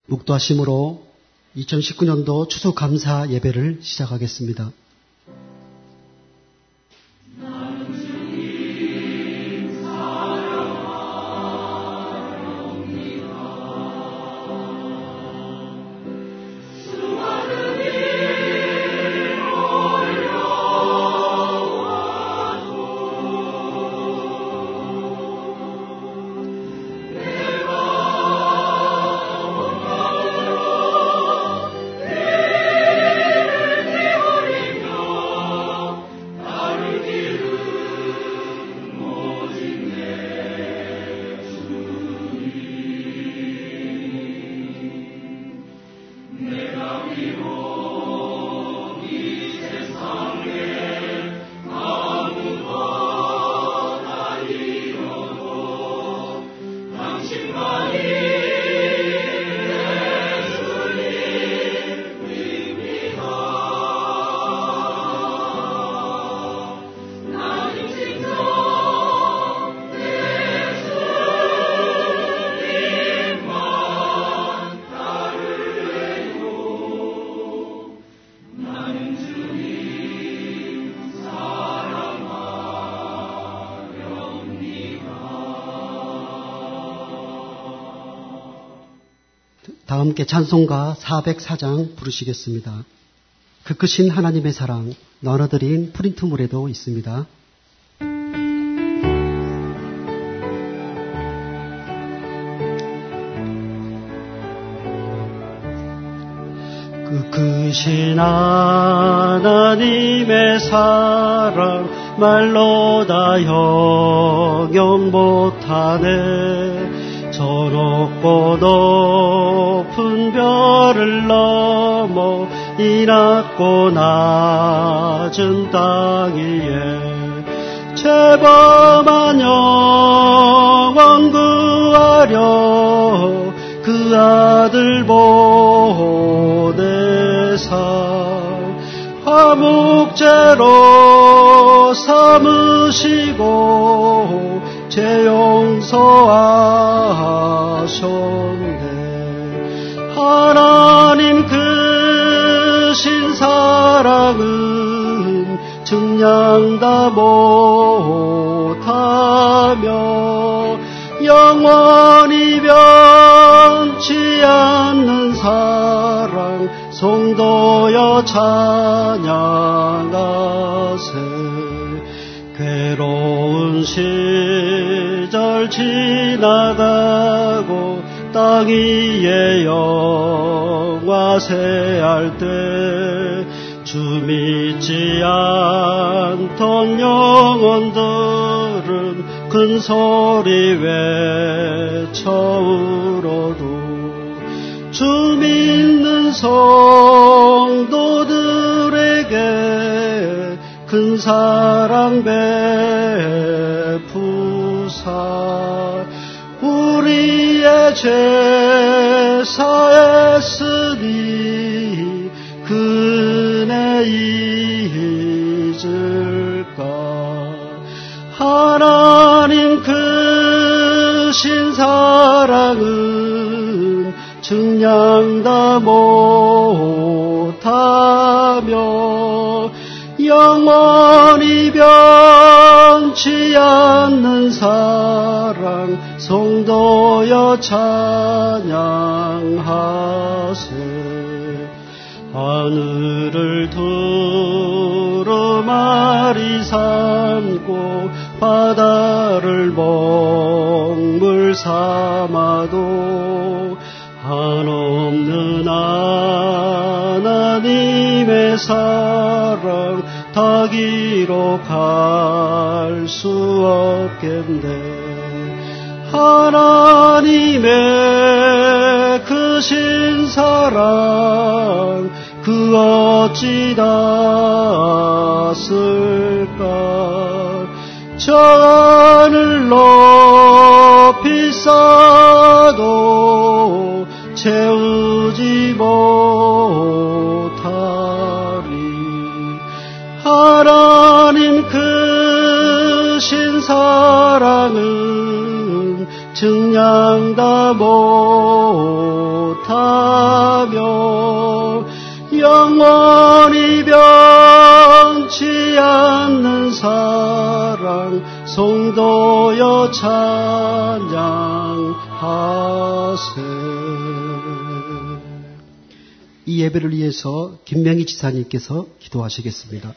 묵도하심으로 2019년도 추수감사 예배를 시작하겠습니다. 다 함께 찬송가 404장 부르시겠습니다. 그 크신 하나님의 사랑, 나눠드린 프린트물에도 있습니다. 그 크신 하나님의 사랑 말로 다 형용 못하네. 저 높고 높은 별을 넘어 이 낮고 낮은 땅 위에 죄범한 영혼 구하려 그 아들 보내사 화목제로 삼으시고 죄 용서하셨네. 하나님 크신 사랑은 증량다 못하며 영원히 변치 않는 사랑 성도여 찬양하세. 괴로운 시절 지나가고 땅 위에 영화세할 때 주 믿지 않던 영혼들은 큰 소리 외쳐울어도 주 믿는 성도들에게 큰 사랑 베푸사 우리의 죄 사했으니 그 은혜 잊을까. 하나님 크신 사랑은 증량다 못하며 영원히 변치 않는 사랑 성도여 찬양하세. 하늘을 두루마리 삼고 바다를 먹물 삼아도 한없는 하나님의 사랑 다 기록할 수 없겠네. 하나님의 크신 사랑 그 어찌 닿았을까. 저 하늘 높이 쌓아도 채우지 못하리. 하나님 크신 사랑은 증량다 못하며 못하며 영원히 변치 않는 사랑 성도여 찬양하세. 이 예배를 위해서 김명희 지사님께서 기도하시겠습니다.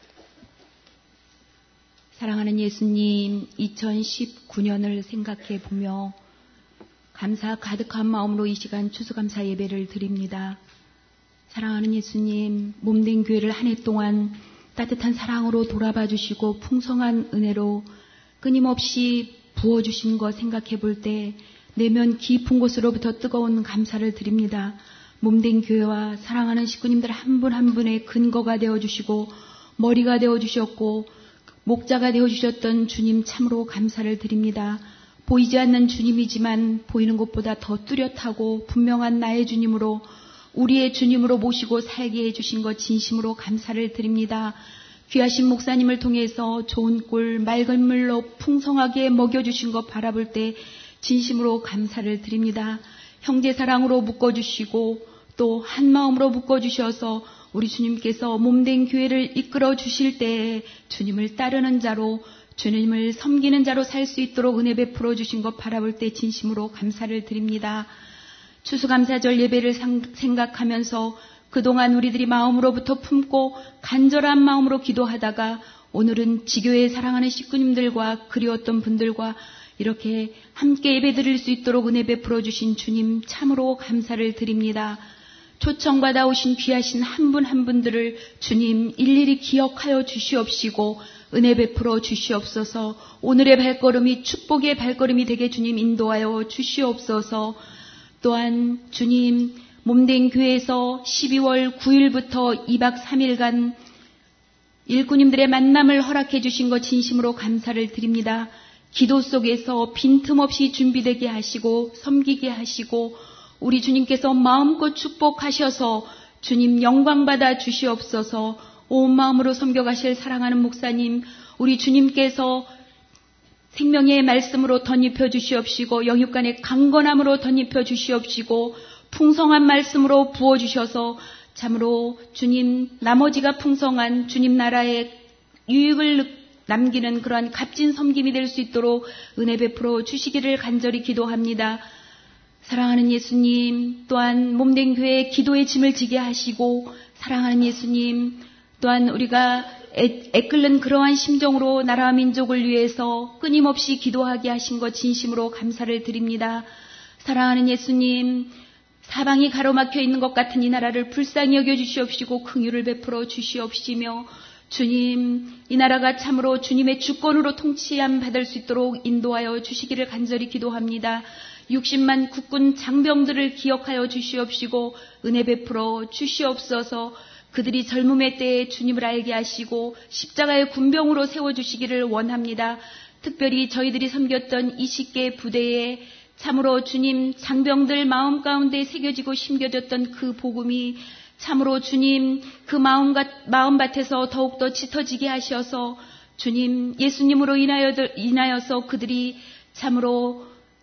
사랑하는 예수님, 2019년을 생각해 보며 감사 가득한 마음으로 이 시간 추수감사 예배를 드립니다. 사랑하는 예수님, 몸된 교회를 한 해 동안 따뜻한 사랑으로 돌아봐 주시고 풍성한 은혜로 끊임없이 부어주신 것 생각해 볼 때 내면 깊은 곳으로부터 뜨거운 감사를 드립니다. 몸된 교회와 사랑하는 식구님들 한 분 한 분의 근거가 되어주시고 머리가 되어주셨고 목자가 되어주셨던 주님 참으로 감사를 드립니다. 보이지 않는 주님이지만 보이는 것보다 더 뚜렷하고 분명한 나의 주님으로 우리의 주님으로 모시고 살게 해주신 것 진심으로 감사를 드립니다. 귀하신 목사님을 통해서 좋은 꿀 맑은 물로 풍성하게 먹여주신 것 바라볼 때 진심으로 감사를 드립니다. 형제 사랑으로 묶어주시고 또 한마음으로 묶어주셔서 우리 주님께서 몸된 교회를 이끌어 주실 때 주님을 따르는 자로 주님을 섬기는 자로 살 수 있도록 은혜 베풀어 주신 것 바라볼 때 진심으로 감사를 드립니다. 추수감사절 예배를 생각하면서 그동안 우리들이 마음으로부터 품고 간절한 마음으로 기도하다가 오늘은 지교회 사랑하는 식구님들과 그리웠던 분들과 이렇게 함께 예배드릴 수 있도록 은혜 베풀어 주신 주님 참으로 감사를 드립니다. 초청받아 오신 귀하신 한 분 한 분들을 주님 일일이 기억하여 주시옵시고 은혜 베풀어 주시옵소서. 오늘의 발걸음이 축복의 발걸음이 되게 주님 인도하여 주시옵소서. 또한 주님 몸된 교회에서 12월 9일부터 2박 3일간 일꾼님들의 만남을 허락해 주신 것 진심으로 감사를 드립니다. 기도 속에서 빈틈없이 준비되게 하시고 섬기게 하시고 우리 주님께서 마음껏 축복하셔서 주님 영광받아 주시옵소서. 온 마음으로 섬겨가실 사랑하는 목사님, 우리 주님께서 생명의 말씀으로 덧입혀 주시옵시고 영육간의 강건함으로 덧입혀 주시옵시고 풍성한 말씀으로 부어주셔서 참으로 주님 나머지가 풍성한 주님 나라의 유익을 남기는 그러한 값진 섬김이 될 수 있도록 은혜 베풀어 주시기를 간절히 기도합니다. 사랑하는 예수님, 또한 몸된 교회에 기도의 짐을 지게 하시고 사랑하는 예수님, 또한 우리가 애끓는 그러한 심정으로 나라와 민족을 위해서 끊임없이 기도하게 하신 것 진심으로 감사를 드립니다. 사랑하는 예수님, 사방이 가로막혀 있는 것 같은 이 나라를 불쌍히 여겨주시옵시고 긍휼을 베풀어 주시옵시며 주님, 이 나라가 참으로 주님의 주권으로 통치함 받을 수 있도록 인도하여 주시기를 간절히 기도합니다. 60만 국군 장병들을 기억하여 주시옵시고 은혜 베풀어 주시옵소서. 그들이 젊음의 때에 주님을 알게 하시고 십자가의 군병으로 세워주시기를 원합니다. 특별히 저희들이 섬겼던 20개 부대에 참으로 주님 장병들 마음 가운데 새겨지고 심겨졌던 그 복음이 참으로 주님 그 마음밭에서 더욱더 짙어지게 하셔서 주님 예수님으로 인하여서 그들이 참으로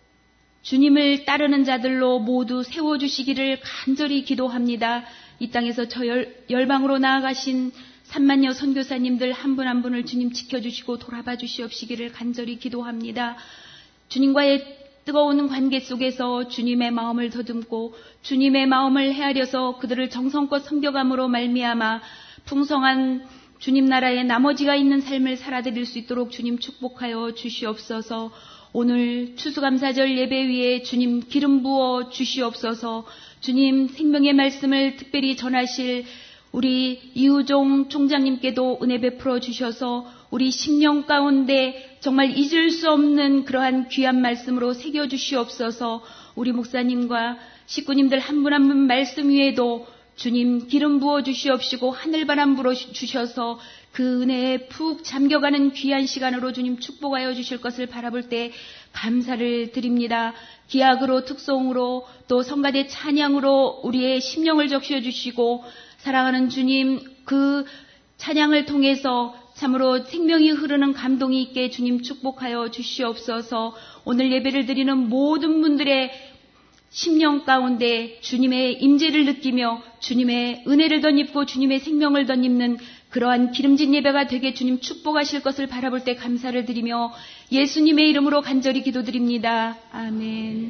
주님을 따르는 자들로 모두 세워주시기를 간절히 기도합니다. 이 땅에서 저 열방으로 나아가신 3만여 선교사님들 한 분 한 분을 주님 지켜주시고 돌아봐 주시옵시기를 간절히 기도합니다. 주님과의 뜨거운 관계 속에서 주님의 마음을 더듬고 주님의 마음을 헤아려서 그들을 정성껏 섬겨감으로 말미암아 풍성한 주님 나라에 나머지가 있는 삶을 살아드릴 수 있도록 주님 축복하여 주시옵소서. 오늘 추수감사절 예배 위에 주님 기름 부어 주시옵소서. 주님 생명의 말씀을 특별히 전하실 우리 이우종 총장님께도 은혜 베풀어 주셔서 우리 심령 가운데 정말 잊을 수 없는 그러한 귀한 말씀으로 새겨주시옵소서. 우리 목사님과 식구님들 한 분 한 분 말씀 위에도 주님 기름 부어 주시옵시고 하늘바람 불어 주셔서 그 은혜에 푹 잠겨가는 귀한 시간으로 주님 축복하여 주실 것을 바라볼 때 감사를 드립니다. 기약으로 특송으로 또 성가대 찬양으로 우리의 심령을 적셔 주시고 사랑하는 주님 그 찬양을 통해서 참으로 생명이 흐르는 감동이 있게 주님 축복하여 주시옵소서. 오늘 예배를 드리는 모든 분들의 심령 가운데 주님의 임재를 느끼며 주님의 은혜를 덧입고 주님의 생명을 덧입는 그러한 기름진 예배가 되게 주님 축복하실 것을 바라볼 때 감사를 드리며 예수님의 이름으로 간절히 기도드립니다. 아멘.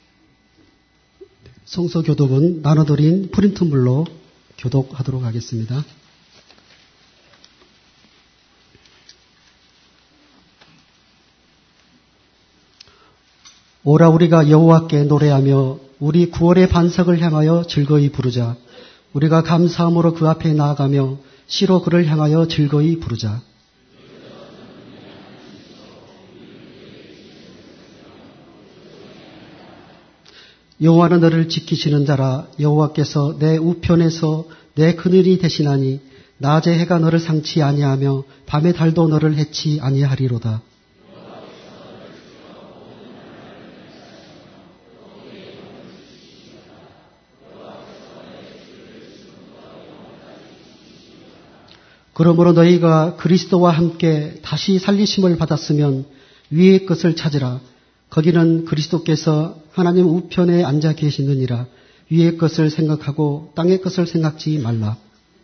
성서교독은 나눠드린 프린트물로 교독하도록 하겠습니다. 오라 우리가 여호와께 노래하며 우리 구원의 반석을 향하여 즐거이 부르자. 우리가 감사함으로 그 앞에 나아가며 시로 그를 향하여 즐거이 부르자. 여호와는 너를 지키시는 자라. 여호와께서 내 우편에서 내 그늘이 되시나니 낮에 해가 너를 상치 아니하며 밤의 달도 너를 해치 아니하리로다. 그러므로 너희가 그리스도와 함께 다시 살리심을 받았으면 위의 것을 찾으라. 거기는 그리스도께서 하나님 우편에 앉아 계시느니라. 위의 것을 생각하고 땅의 것을 생각지 말라.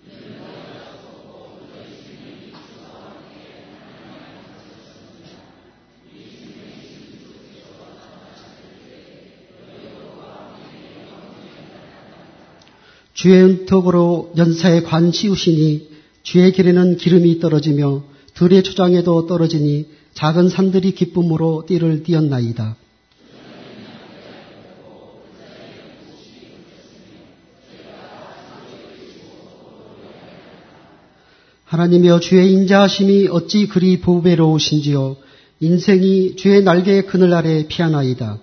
주의 은턱으로 연사에 관 씌우시니 주의 길에는 기름이 떨어지며 들의 초장에도 떨어지니 작은 산들이 기쁨으로 띠를 띄었나이다. 하나님이여 주의 인자하심이 어찌 그리 보배로우신지요. 인생이 주의 날개의 그늘 아래 피하나이다.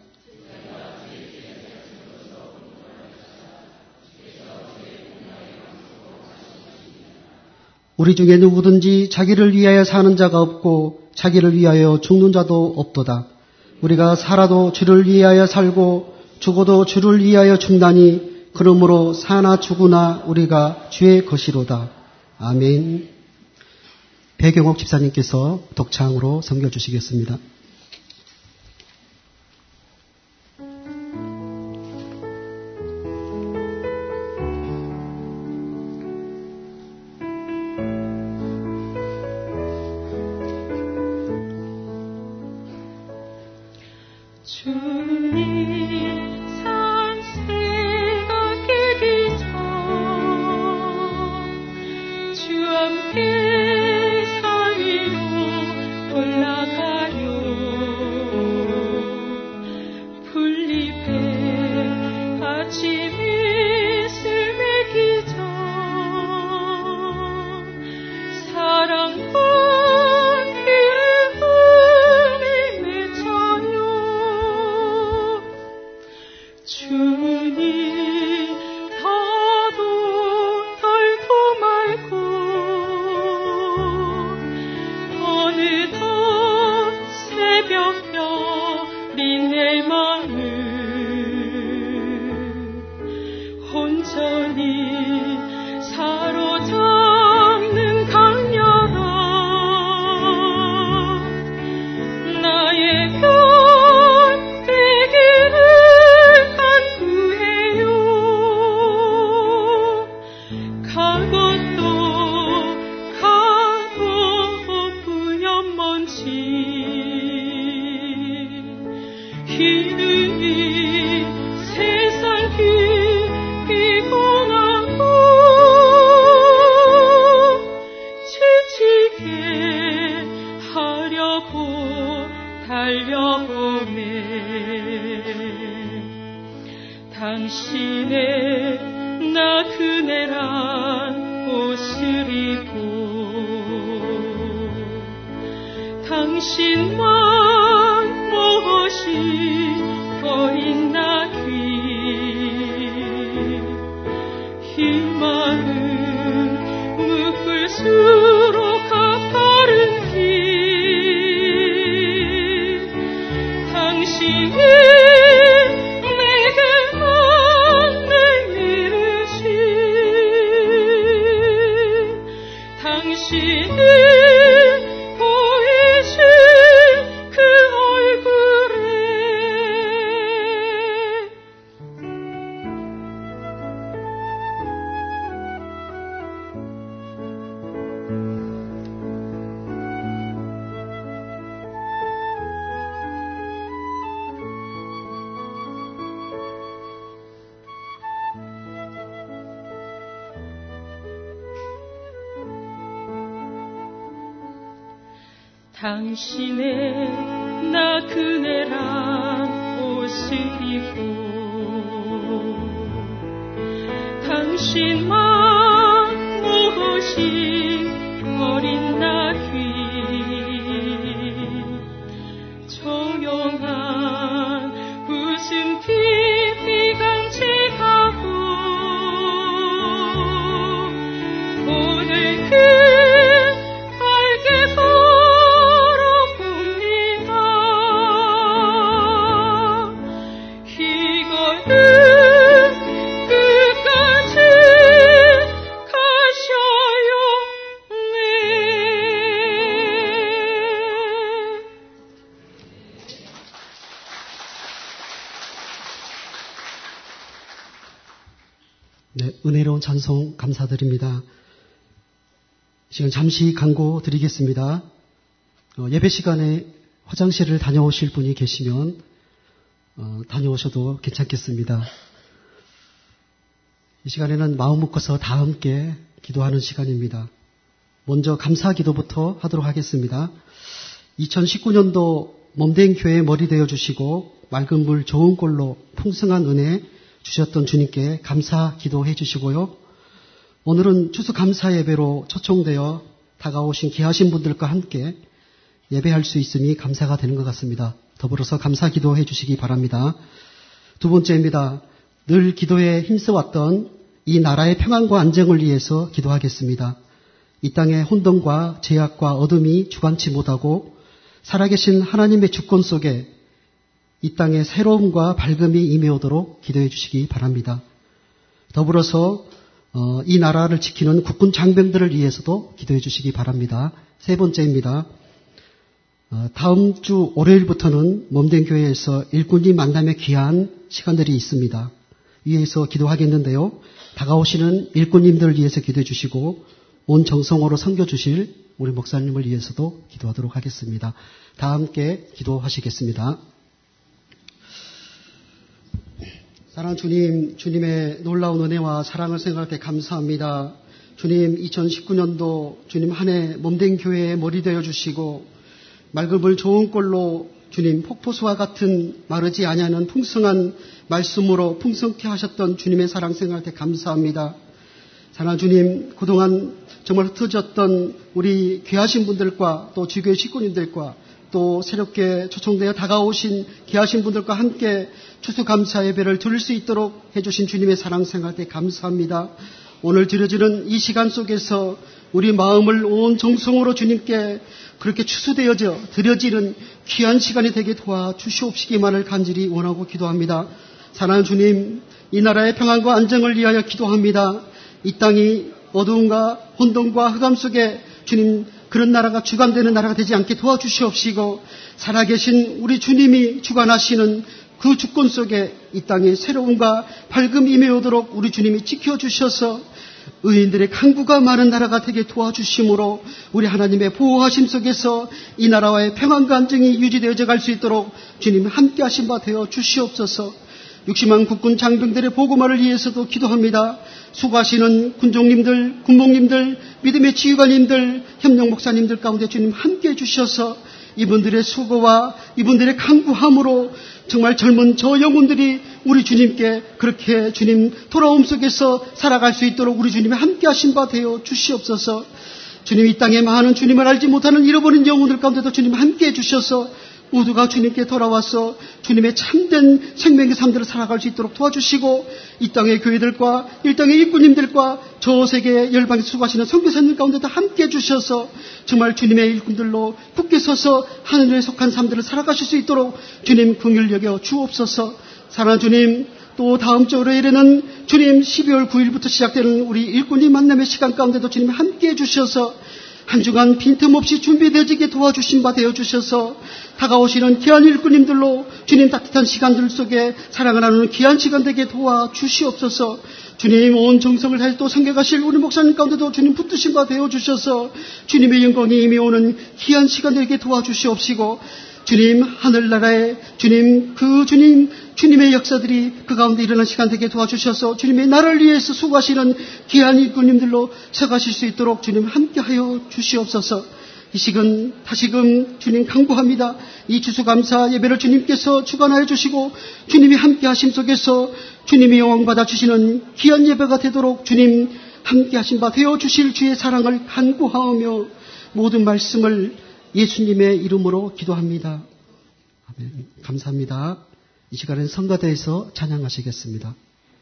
우리 중에 누구든지 자기를 위하여 사는 자가 없고 자기를 위하여 죽는 자도 없도다. 우리가 살아도 주를 위하여 살고 죽어도 주를 위하여 죽나니 그러므로 사나 죽으나 우리가 주의 것이로다. 아멘. 배경옥 집사님께서 독창으로 섬겨주시겠습니다. 당신의 나 그네란 옷을 입고 당신만 모신 어린 나귀 조용한 웃음 비감치 가고 오늘 그 밝게 걸어봅니다. 이거는 끝까지 가셔요 네. 네, 은혜로운 찬송 감사드립니다. 지금 잠시 광고 드리겠습니다. 예배 시간에 화장실을 다녀오실 분이 계시면 다녀오셔도 괜찮겠습니다. 이 시간에는 마음 묶어서 다 함께 기도하는 시간입니다. 먼저 감사 기도부터 하도록 하겠습니다. 2019년도 몸된 교회 머리 되어 주시고 맑은 물 좋은 꼴로 풍성한 은혜 주셨던 주님께 감사 기도해 주시고요. 오늘은 추수감사 예배로 초청되어 다가오신 귀하신 분들과 함께 예배할 수 있으니 감사가 되는 것 같습니다. 더불어서 감사 기도해 주시기 바랍니다. 두 번째입니다. 늘 기도에 힘써왔던 이 나라의 평안과 안정을 위해서 기도하겠습니다. 이 땅의 혼돈과 제약과 어둠이 주관치 못하고 살아계신 하나님의 주권 속에 이 땅에 새로움과 밝음이 임해오도록 기도해 주시기 바랍니다. 더불어서 이 나라를 지키는 국군 장병들을 위해서도 기도해 주시기 바랍니다. 세 번째입니다. 다음 주 월요일부터는 몸된 교회에서 일꾼이 만남의 귀한 시간들이 있습니다. 위에서 기도하겠는데요. 다가오시는 일꾼님들을 위해서 기도해 주시고 온 정성으로 섬겨주실 우리 목사님을 위해서도 기도하도록 하겠습니다. 다 함께 기도하시겠습니다. 사랑하는 주님, 주님의 놀라운 은혜와 사랑을 생각할 때 감사합니다. 주님, 2019년도 주님 한 해 몸된 교회에 머리 되어 주시고 맑은 물 좋은 꼴로 주님 폭포수와 같은 마르지 아니하는 풍성한 말씀으로 풍성케 하셨던 주님의 사랑 생각할 때 감사합니다. 사랑하는 주님, 그동안 정말 흩어졌던 우리 귀하신 분들과 또 주교회 식구님들과 또 새롭게 초청되어 다가오신 귀하신 분들과 함께 추수감사 예배를 드릴 수 있도록 해주신 주님의 사랑 생각할 때 감사합니다. 오늘 드려지는 이 시간 속에서 우리 마음을 온 정성으로 주님께 그렇게 추수되어져 드려지는 귀한 시간이 되게 도와주시옵시기만을 간절히 원하고 기도합니다. 사랑하는 주님, 이 나라의 평안과 안정을 위하여 기도합니다. 이 땅이 어두움과 혼돈과 흑암 속에 주님 그런 나라가 주관되는 나라가 되지 않게 도와주시옵시고 살아계신 우리 주님이 주관하시는 그 주권 속에 이 땅에 새로움과 밝음이 임해오도록 우리 주님이 지켜주셔서 의인들의 강구가 많은 나라가 되게 도와주심으로 우리 하나님의 보호하심 속에서 이 나라와의 평안과 안정이 유지되어져 갈 수 있도록 주님 함께 하신 바 되어 주시옵소서. 60만 국군 장병들의 보고만을 위해서도 기도합니다. 수고하시는 군종님들, 군목님들, 믿음의 지휘관님들, 협력 목사님들 가운데 주님 함께 해주셔서 이분들의 수고와 이분들의 강구함으로 정말 젊은 저 영혼들이 우리 주님께 그렇게 주님 돌아옴 속에서 살아갈 수 있도록 우리 주님이 함께 하신 바 되어 주시옵소서. 주님 이 땅에 많은 주님을 알지 못하는 잃어버린 영혼들 가운데도 주님 함께 해주셔서 모두가 주님께 돌아와서 주님의 참된 생명의 삶들을 살아갈 수 있도록 도와주시고 이 땅의 교회들과 이 땅의 일꾼님들과 저 세계 열방에서 수고하시는 선교사님 가운데도 함께 해주셔서 정말 주님의 일꾼들로 굳게 서서 하늘에 속한 삶들을 살아가실 수 있도록 주님 긍휼 여겨 주옵소서. 사랑하는 주님, 또 다음 주 월요일에는 주님 12월 9일부터 시작되는 우리 일꾼님 만남의 시간 가운데도 주님 함께 해주셔서 한 주간 빈틈없이 준비되어지게 도와주신 바 되어주셔서 다가오시는 귀한 일꾼님들로 주님 따뜻한 시간들 속에 사랑을 나누는 귀한 시간 되게 도와주시옵소서. 주님 온 정성을 다해 또 섬겨가실 우리 목사님 가운데도 주님 붙드신 바 되어주셔서 주님의 영광이 임해오는 귀한 시간 되게 도와주시옵시고 주님 하늘나라에 주님 주님의 역사들이 그 가운데 일어난 시간 되게 도와주셔서 주님의 나라를 위해서 수고하시는 귀한 일꾼님들로 서가실 수 있도록 주님 함께하여 주시옵소서. 이 시간 다시금 주님 간구합니다. 이 추수감사 예배를 주님께서 주관하여 주시고 주님이 함께 하심 속에서 주님이 영광 받아 주시는 귀한 예배가 되도록 주님 함께 하신 바 되어 주실 주의 사랑을 간구하며 모든 말씀을 예수님의 이름으로 기도합니다. 아멘. 감사합니다. 이 시간엔 성가대에서 찬양하시겠습니다.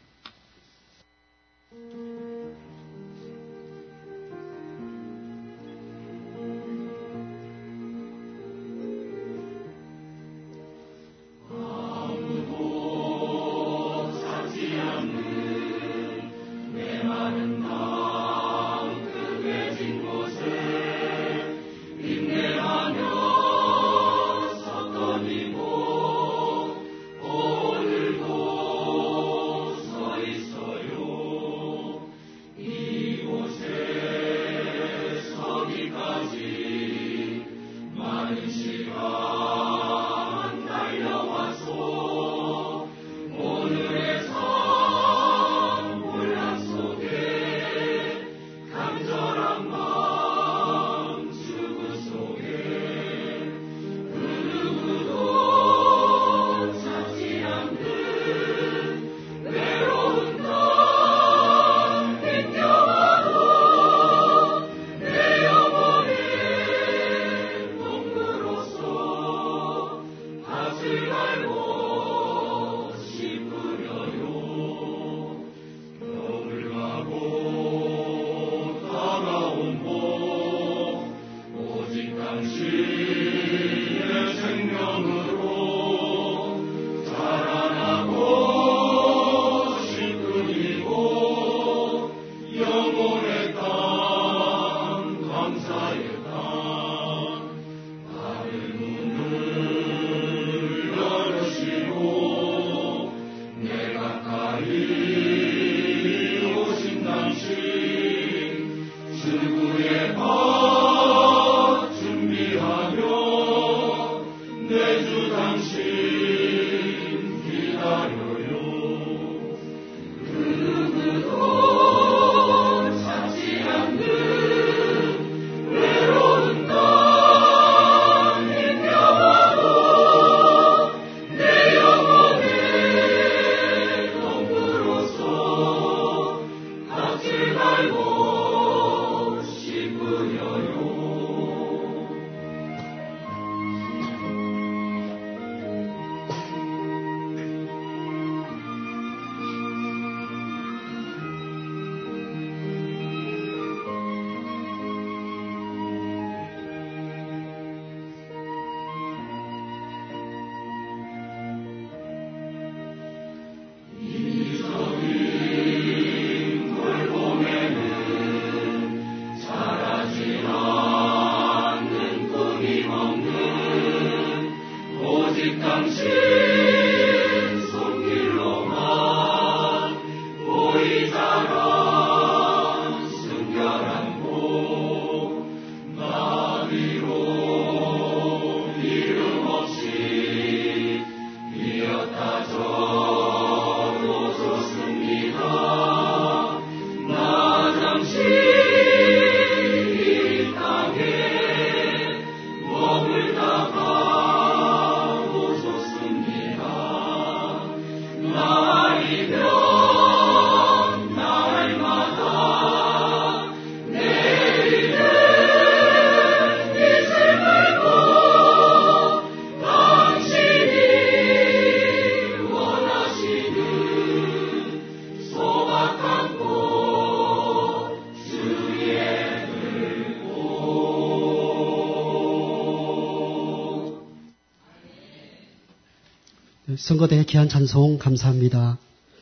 선거대의 귀한 찬송 감사합니다.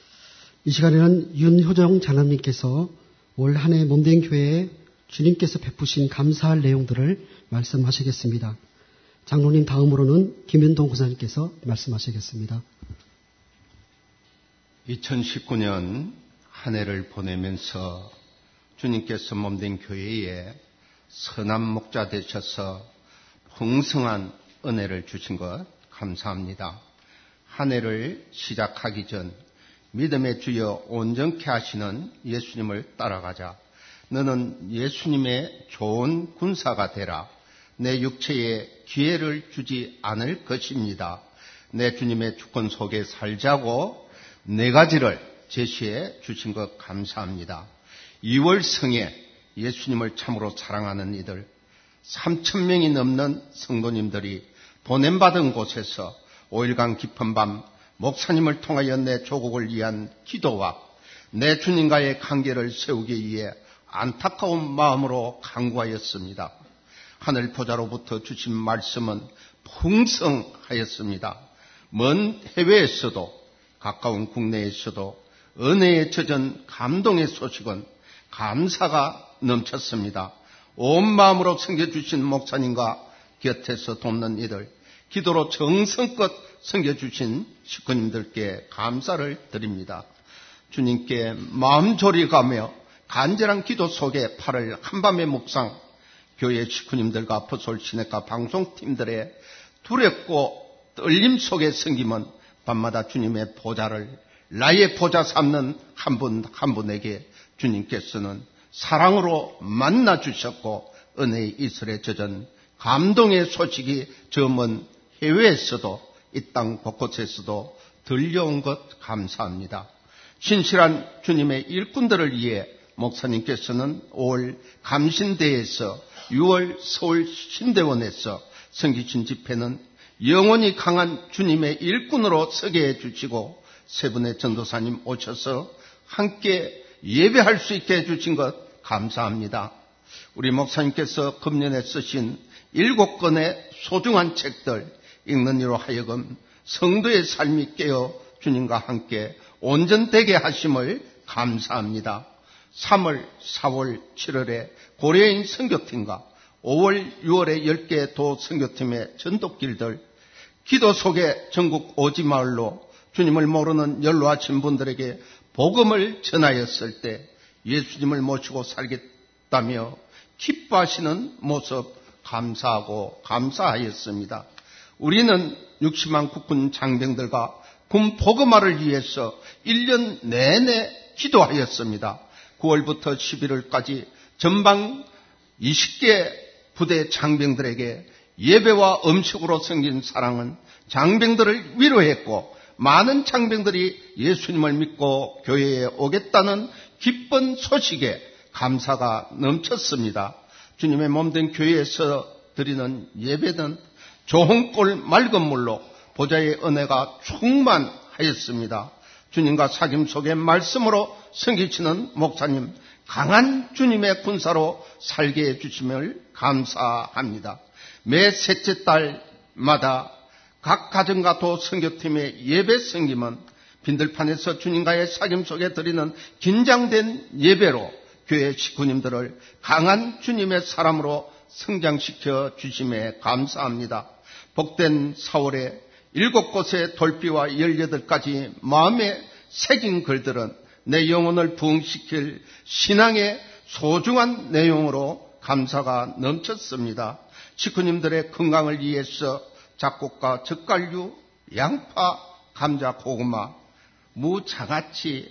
이 시간에는 윤효정 장로님께서 올 한 해 몸된 교회에 주님께서 베푸신 감사할 내용들을 말씀하시겠습니다. 장로님 다음으로는 김윤동 권사님께서 말씀하시겠습니다. 2019년 한 해를 보내면서 주님께서 몸된 교회에 선한 목자 되셔서 풍성한 은혜를 주신 것 감사합니다. 한 해를 시작하기 전 믿음의 주여 온전케 하시는 예수님을 따라가자. 너는 예수님의 좋은 군사가 되라. 내 육체에 기회를 주지 않을 것입니다. 내 주님의 주권 속에 살자고 네 가지를 제시해 주신 것 감사합니다. 2월 성에 예수님을 참으로 사랑하는 이들 3,000명이 넘는 성도님들이 보냄받은 곳에서 5일간 깊은 밤 목사님을 통하여 내 조국을 위한 기도와 내 주님과의 관계를 세우기 위해 안타까운 마음으로 간구하였습니다. 하늘 보좌로부터 주신 말씀은 풍성하였습니다. 먼 해외에서도 가까운 국내에서도 은혜에 젖은 감동의 소식은 감사가 넘쳤습니다. 온 마음으로 섬겨주신 목사님과 곁에서 돕는 이들, 기도로 정성껏 섬겨주신 식구님들께 감사를 드립니다. 주님께 마음 졸여가며 간절한 기도 속에 8월 한밤의 묵상, 교회 식구님들과 포솔 시내가 방송팀들의 두렵고 떨림 속에 섬김은 밤마다 주님의 보좌를 나의 보좌 삼는 한 분 한 분에게 주님께서는 사랑으로 만나주셨고 은혜의 이슬에 젖은 감동의 소식이 저 먼 해외에서도 이 땅 곳곳에서도 들려온 것 감사합니다. 신실한 주님의 일꾼들을 위해 목사님께서는 5월 감신대에서 6월 서울 신대원에서 성기신 집회는 영원히 강한 주님의 일꾼으로 서게 해주시고 세 분의 전도사님 오셔서 함께 예배할 수 있게 해주신 것 감사합니다. 우리 목사님께서 금년에 쓰신 7권의 소중한 책들 읽는 이로 하여금 성도의 삶이 깨어 주님과 함께 온전되게 하심을 감사합니다. 3월, 4월, 7월에 고려인 선교팀과 5월, 6월에 10개 도 선교팀의 전도길들, 기도 속에 전국 오지마을로 주님을 모르는 연로하신 분들에게 복음을 전하였을 때 예수님을 모시고 살겠다며 기뻐하시는 모습 감사하고 감사하였습니다. 우리는 60만 국군 장병들과 군 복음화를 위해서 1년 내내 기도하였습니다. 9월부터 11월까지 전방 20개 부대 장병들에게 예배와 음식으로 섬긴 사랑은 장병들을 위로했고 많은 장병들이 예수님을 믿고 교회에 오겠다는 기쁜 소식에 감사가 넘쳤습니다. 주님의 몸된 교회에서 드리는 예배는 좋은 꼴 맑은 물로 보좌의 은혜가 충만하였습니다. 주님과 사귐 속의 말씀으로 섬기시는 목사님, 강한 주님의 군사로 살게 해주심을 감사합니다. 매 셋째 달마다 각 가정과 도 선교팀의 예배 섬김은 빈들판에서 주님과의 사귐 속에 드리는 긴장된 예배로 교회 식구님들을 강한 주님의 사람으로 성장시켜 주심에 감사합니다. 복된 4월에 7곳의 돌비와 18가지 마음에 새긴 글들은 내 영혼을 부흥시킬 신앙의 소중한 내용으로 감사가 넘쳤습니다. 식구님들의 건강을 위해서 잡곡과 젓갈류, 양파, 감자, 고구마, 무, 장아찌,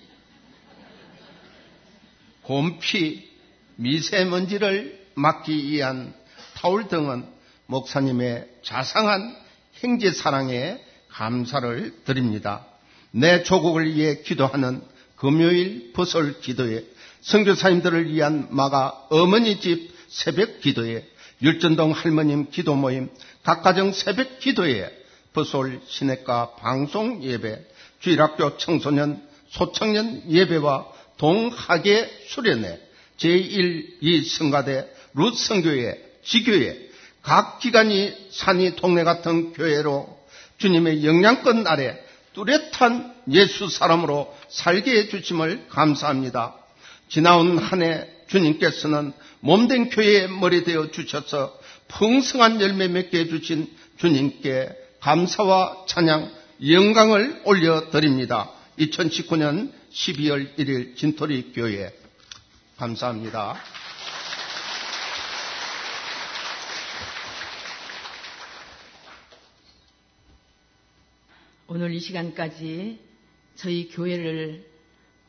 곰피, 미세먼지를 막기 위한 타올 등은 목사님의 자상한 행제사랑에 감사를 드립니다. 내 조국을 위해 기도하는 금요일 버설 기도회, 선교사님들을 위한 마가 어머니 집 새벽 기도회, 율전동 할머님 기도 모임, 각가정 새벽 기도회, 버설 시내가 방송 예배, 주일학교 청소년, 소청년 예배와 동학예 수련회, 제1, 2 성가대, 룻 선교회, 지교회, 각 기관이 산이 동네 같은 교회로 주님의 영향권 아래 뚜렷한 예수 사람으로 살게 해주심을 감사합니다. 지나온 한 해 주님께서는 몸된 교회의 머리 되어 주셔서 풍성한 열매 맺게 해주신 주님께 감사와 찬양, 영광을 올려드립니다. 2019년 12월 1일 진토리 교회 감사합니다. 오늘 이 시간까지 저희 교회를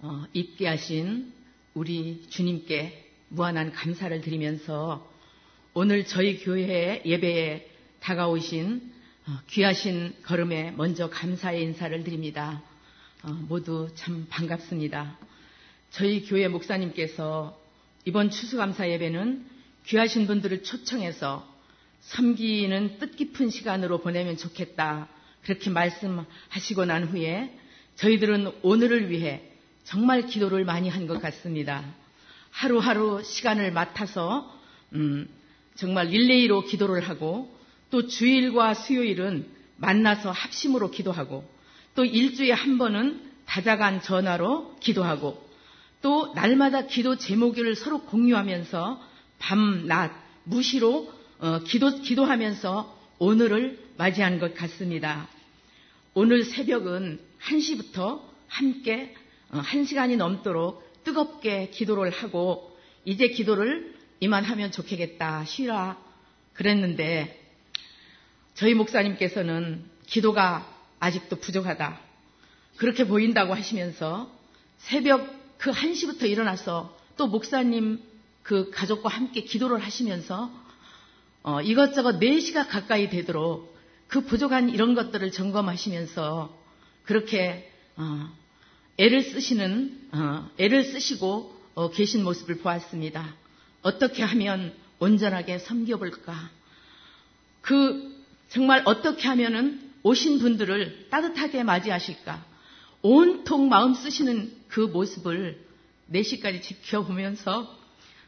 있게 하신 우리 주님께 무한한 감사를 드리면서 오늘 저희 교회 예배에 다가오신 귀하신 걸음에 먼저 감사의 인사를 드립니다. 모두 참 반갑습니다. 저희 교회 목사님께서 이번 추수감사 예배는 귀하신 분들을 초청해서 섬기는 뜻깊은 시간으로 보내면 좋겠다, 그렇게 말씀하시고 난 후에 저희들은 오늘을 위해 정말 기도를 많이 한 것 같습니다. 하루하루 시간을 맡아서 정말 릴레이로 기도를 하고, 또 주일과 수요일은 만나서 합심으로 기도하고, 또 일주일에 한 번은 다자간 전화로 기도하고, 또 날마다 기도 제목을 서로 공유하면서 밤, 낮, 무시로 기도하면서 오늘을 맞이한 것 같습니다. 오늘 새벽은 1시부터 함께 1시간이 넘도록 뜨겁게 기도를 하고, 이제 기도를 이만하면 좋겠다, 쉬라 그랬는데, 저희 목사님께서는 기도가 아직도 부족하다, 그렇게 보인다고 하시면서 새벽 그 1시부터 일어나서 또 목사님 그 가족과 함께 기도를 하시면서 이것저것 4시가 가까이 되도록 그 부족한 이런 것들을 점검하시면서 그렇게 애를 쓰시고 계신 모습을 보았습니다. 어떻게 하면 온전하게 섬겨볼까? 정말 어떻게 하면은 오신 분들을 따뜻하게 맞이하실까? 온통 마음 쓰시는 그 모습을 4시까지 지켜보면서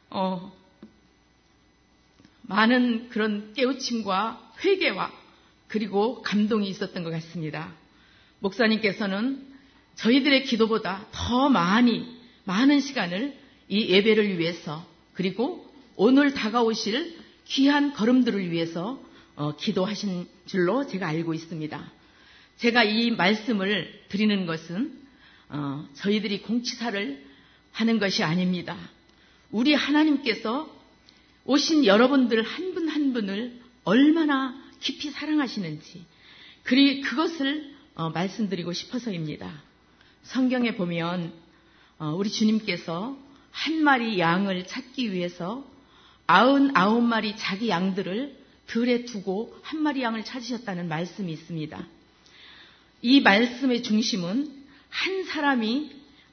많은 그런 깨우침과 회개와 그리고 감동이 있었던 것 같습니다. 목사님께서는 저희들의 기도보다 더 많은 시간을 이 예배를 위해서, 그리고 오늘 다가오실 귀한 걸음들을 위해서 기도하신 줄로 제가 알고 있습니다. 제가 이 말씀을 드리는 것은 저희들이 공치사를 하는 것이 아닙니다. 우리 하나님께서 오신 여러분들 한 분 한 분을 얼마나 깊이 사랑하시는지, 그것을 말씀드리고 싶어서입니다. 성경에 보면 우리 주님께서 한 마리 양을 찾기 위해서 99마리 자기 양들을 들에 두고 한 마리 양을 찾으셨다는 말씀이 있습니다. 이 말씀의 중심은 한 사람이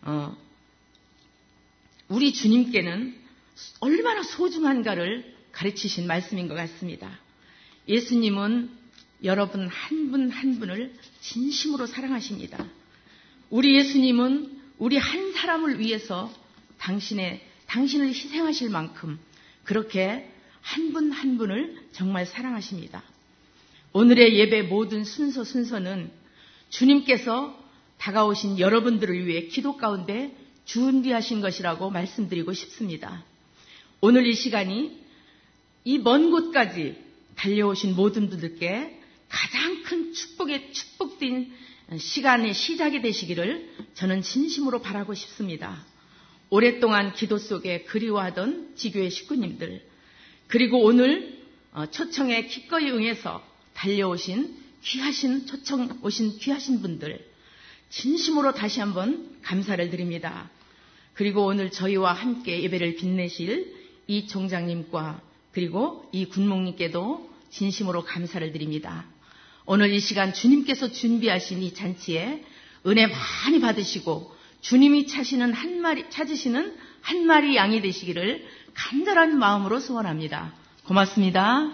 우리 주님께는 얼마나 소중한가를 가르치신 말씀인 것 같습니다. 예수님은 여러분 한 분 한 분을 진심으로 사랑하십니다. 우리 예수님은 우리 한 사람을 위해서 당신을 희생하실 만큼 그렇게 한 분 한 분을 정말 사랑하십니다. 오늘의 예배 모든 순서는 주님께서 다가오신 여러분들을 위해 기도 가운데 준비하신 것이라고 말씀드리고 싶습니다. 오늘 이 시간이 이 먼 곳까지 달려오신 모든 분들께 가장 큰 축복된 시간의 시작이 되시기를 저는 진심으로 바라고 싶습니다. 오랫동안 기도 속에 그리워하던 지교회 식구님들, 그리고 오늘 초청에 기꺼이 응해서 달려오신 초청 오신 귀하신 분들, 진심으로 다시 한번 감사를 드립니다. 그리고 오늘 저희와 함께 예배를 빛내실 이 총장님과 그리고 이 군목님께도 진심으로 감사를 드립니다. 오늘 이 시간 주님께서 준비하신 이 잔치에 은혜 많이 받으시고 주님이 찾으시는 한 마리 양이 되시기를 간절한 마음으로 소원합니다. 고맙습니다.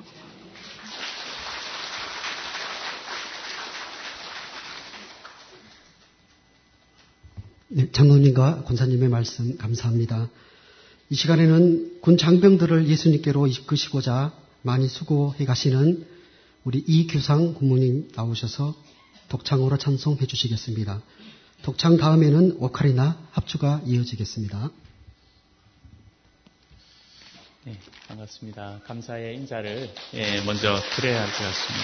네, 장로님과 권사님의 말씀 감사합니다. 이 시간에는 군 장병들을 예수님께로 이끄시고자 많이 수고해 가시는 우리 이규상 고모님 나오셔서 독창으로 찬송해 주시겠습니다. 독창 다음에는 오카리나 합주가 이어지겠습니다. 네, 반갑습니다. 감사의 인사를 먼저 드려야 할 것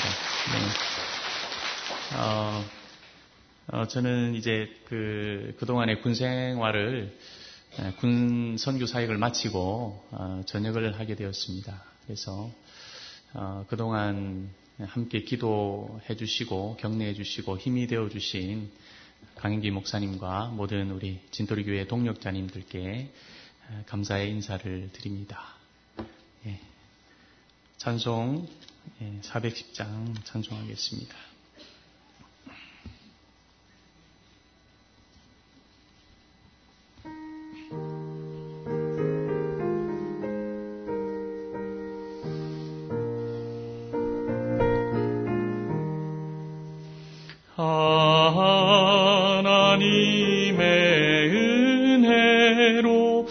같습니다. 저는 이제 그동안의 군 생활을 군 선교 사역을 마치고 전역을 하게 되었습니다. 그래서 그동안 함께 기도해 주시고 격려해 주시고 힘이 되어 주신 강인기 목사님과 모든 우리 진토리 교회 동력자님들께 감사의 인사를 드립니다. 예. 찬송 410장 찬송하겠습니다. 하나님의 은혜로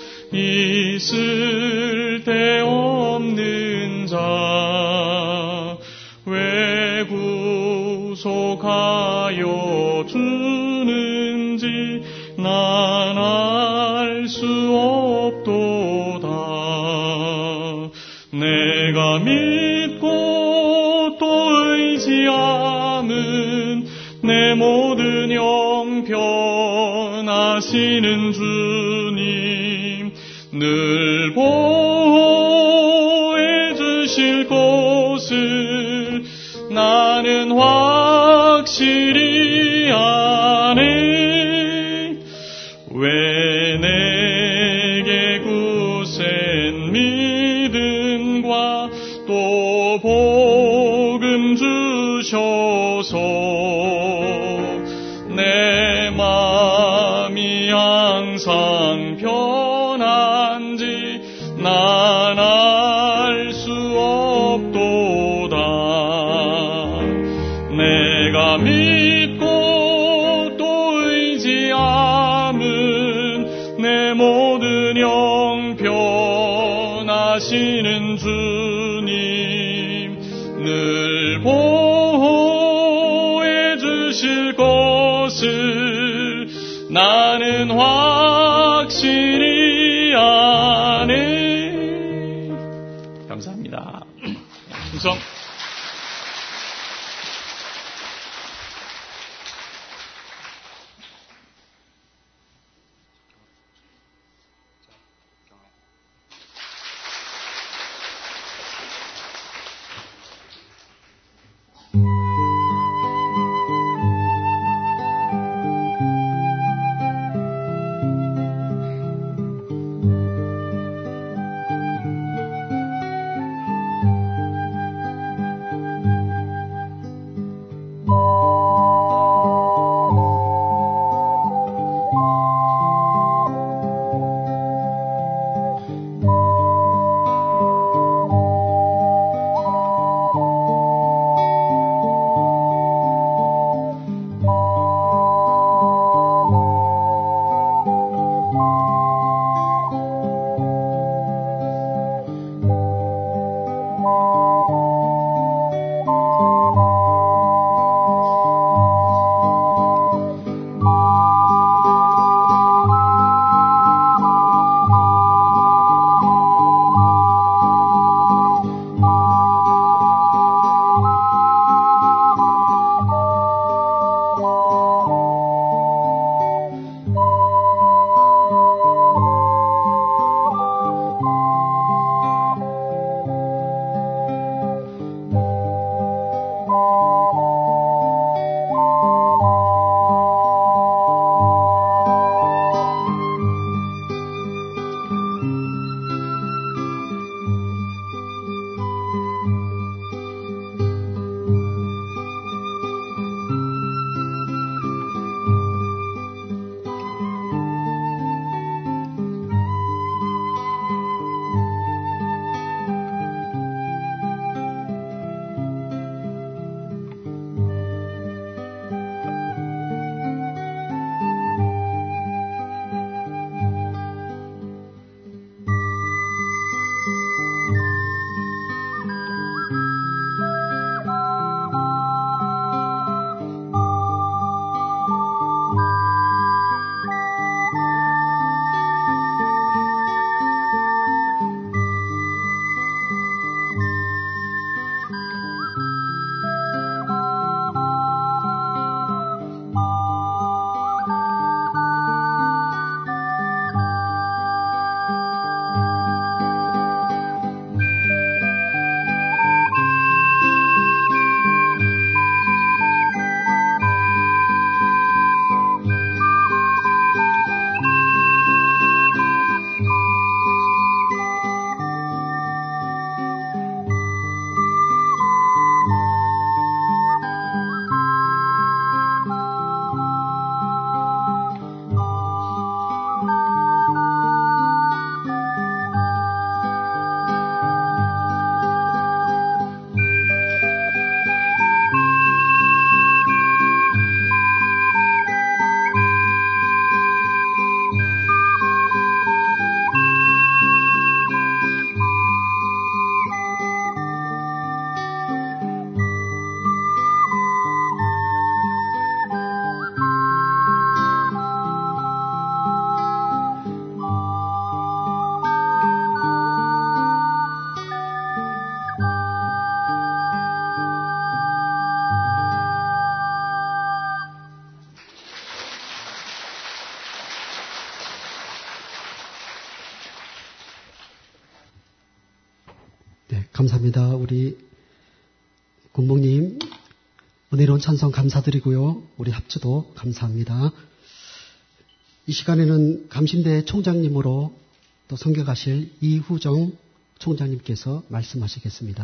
있을 데 없는 자 왜 구속하여 주는지 난 알 수 없도다. 내가 믿고 또 의지함은 내 모든 형편하시는 주님 늘 보호해 주실 것을 나는 확실히 아네. 왜 내게 굳센 믿음과 또 복음 주셔서 내 마음이 항상 편한지 난 알 수 없도다. 내가 믿고 또 의지함은 내 모든 형편하시는 주님 늘 보호해 주실 것을 나는 확실히 아네. 감사합니다. 충성. 감사합니다. 우리 군목님 은혜로운 찬송 감사드리고요. 우리 합주도 감사합니다. 이 시간에는 감신대 총장님으로 또 섬겨가실 이후정 총장님께서 말씀하시겠습니다.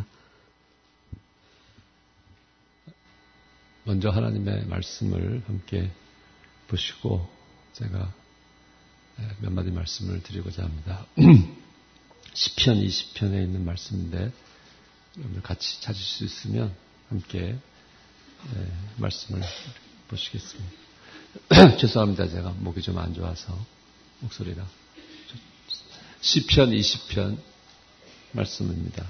먼저 하나님의 말씀을 함께 보시고 제가 몇 마디 말씀을 드리고자 합니다. 시편 20편에 있는 말씀인데 여러분들 같이 찾을 수 있으면 함께 말씀을 보시겠습니다. 죄송합니다. 제가 목이 좀 안 좋아서 목소리가. 시편 20편 말씀입니다.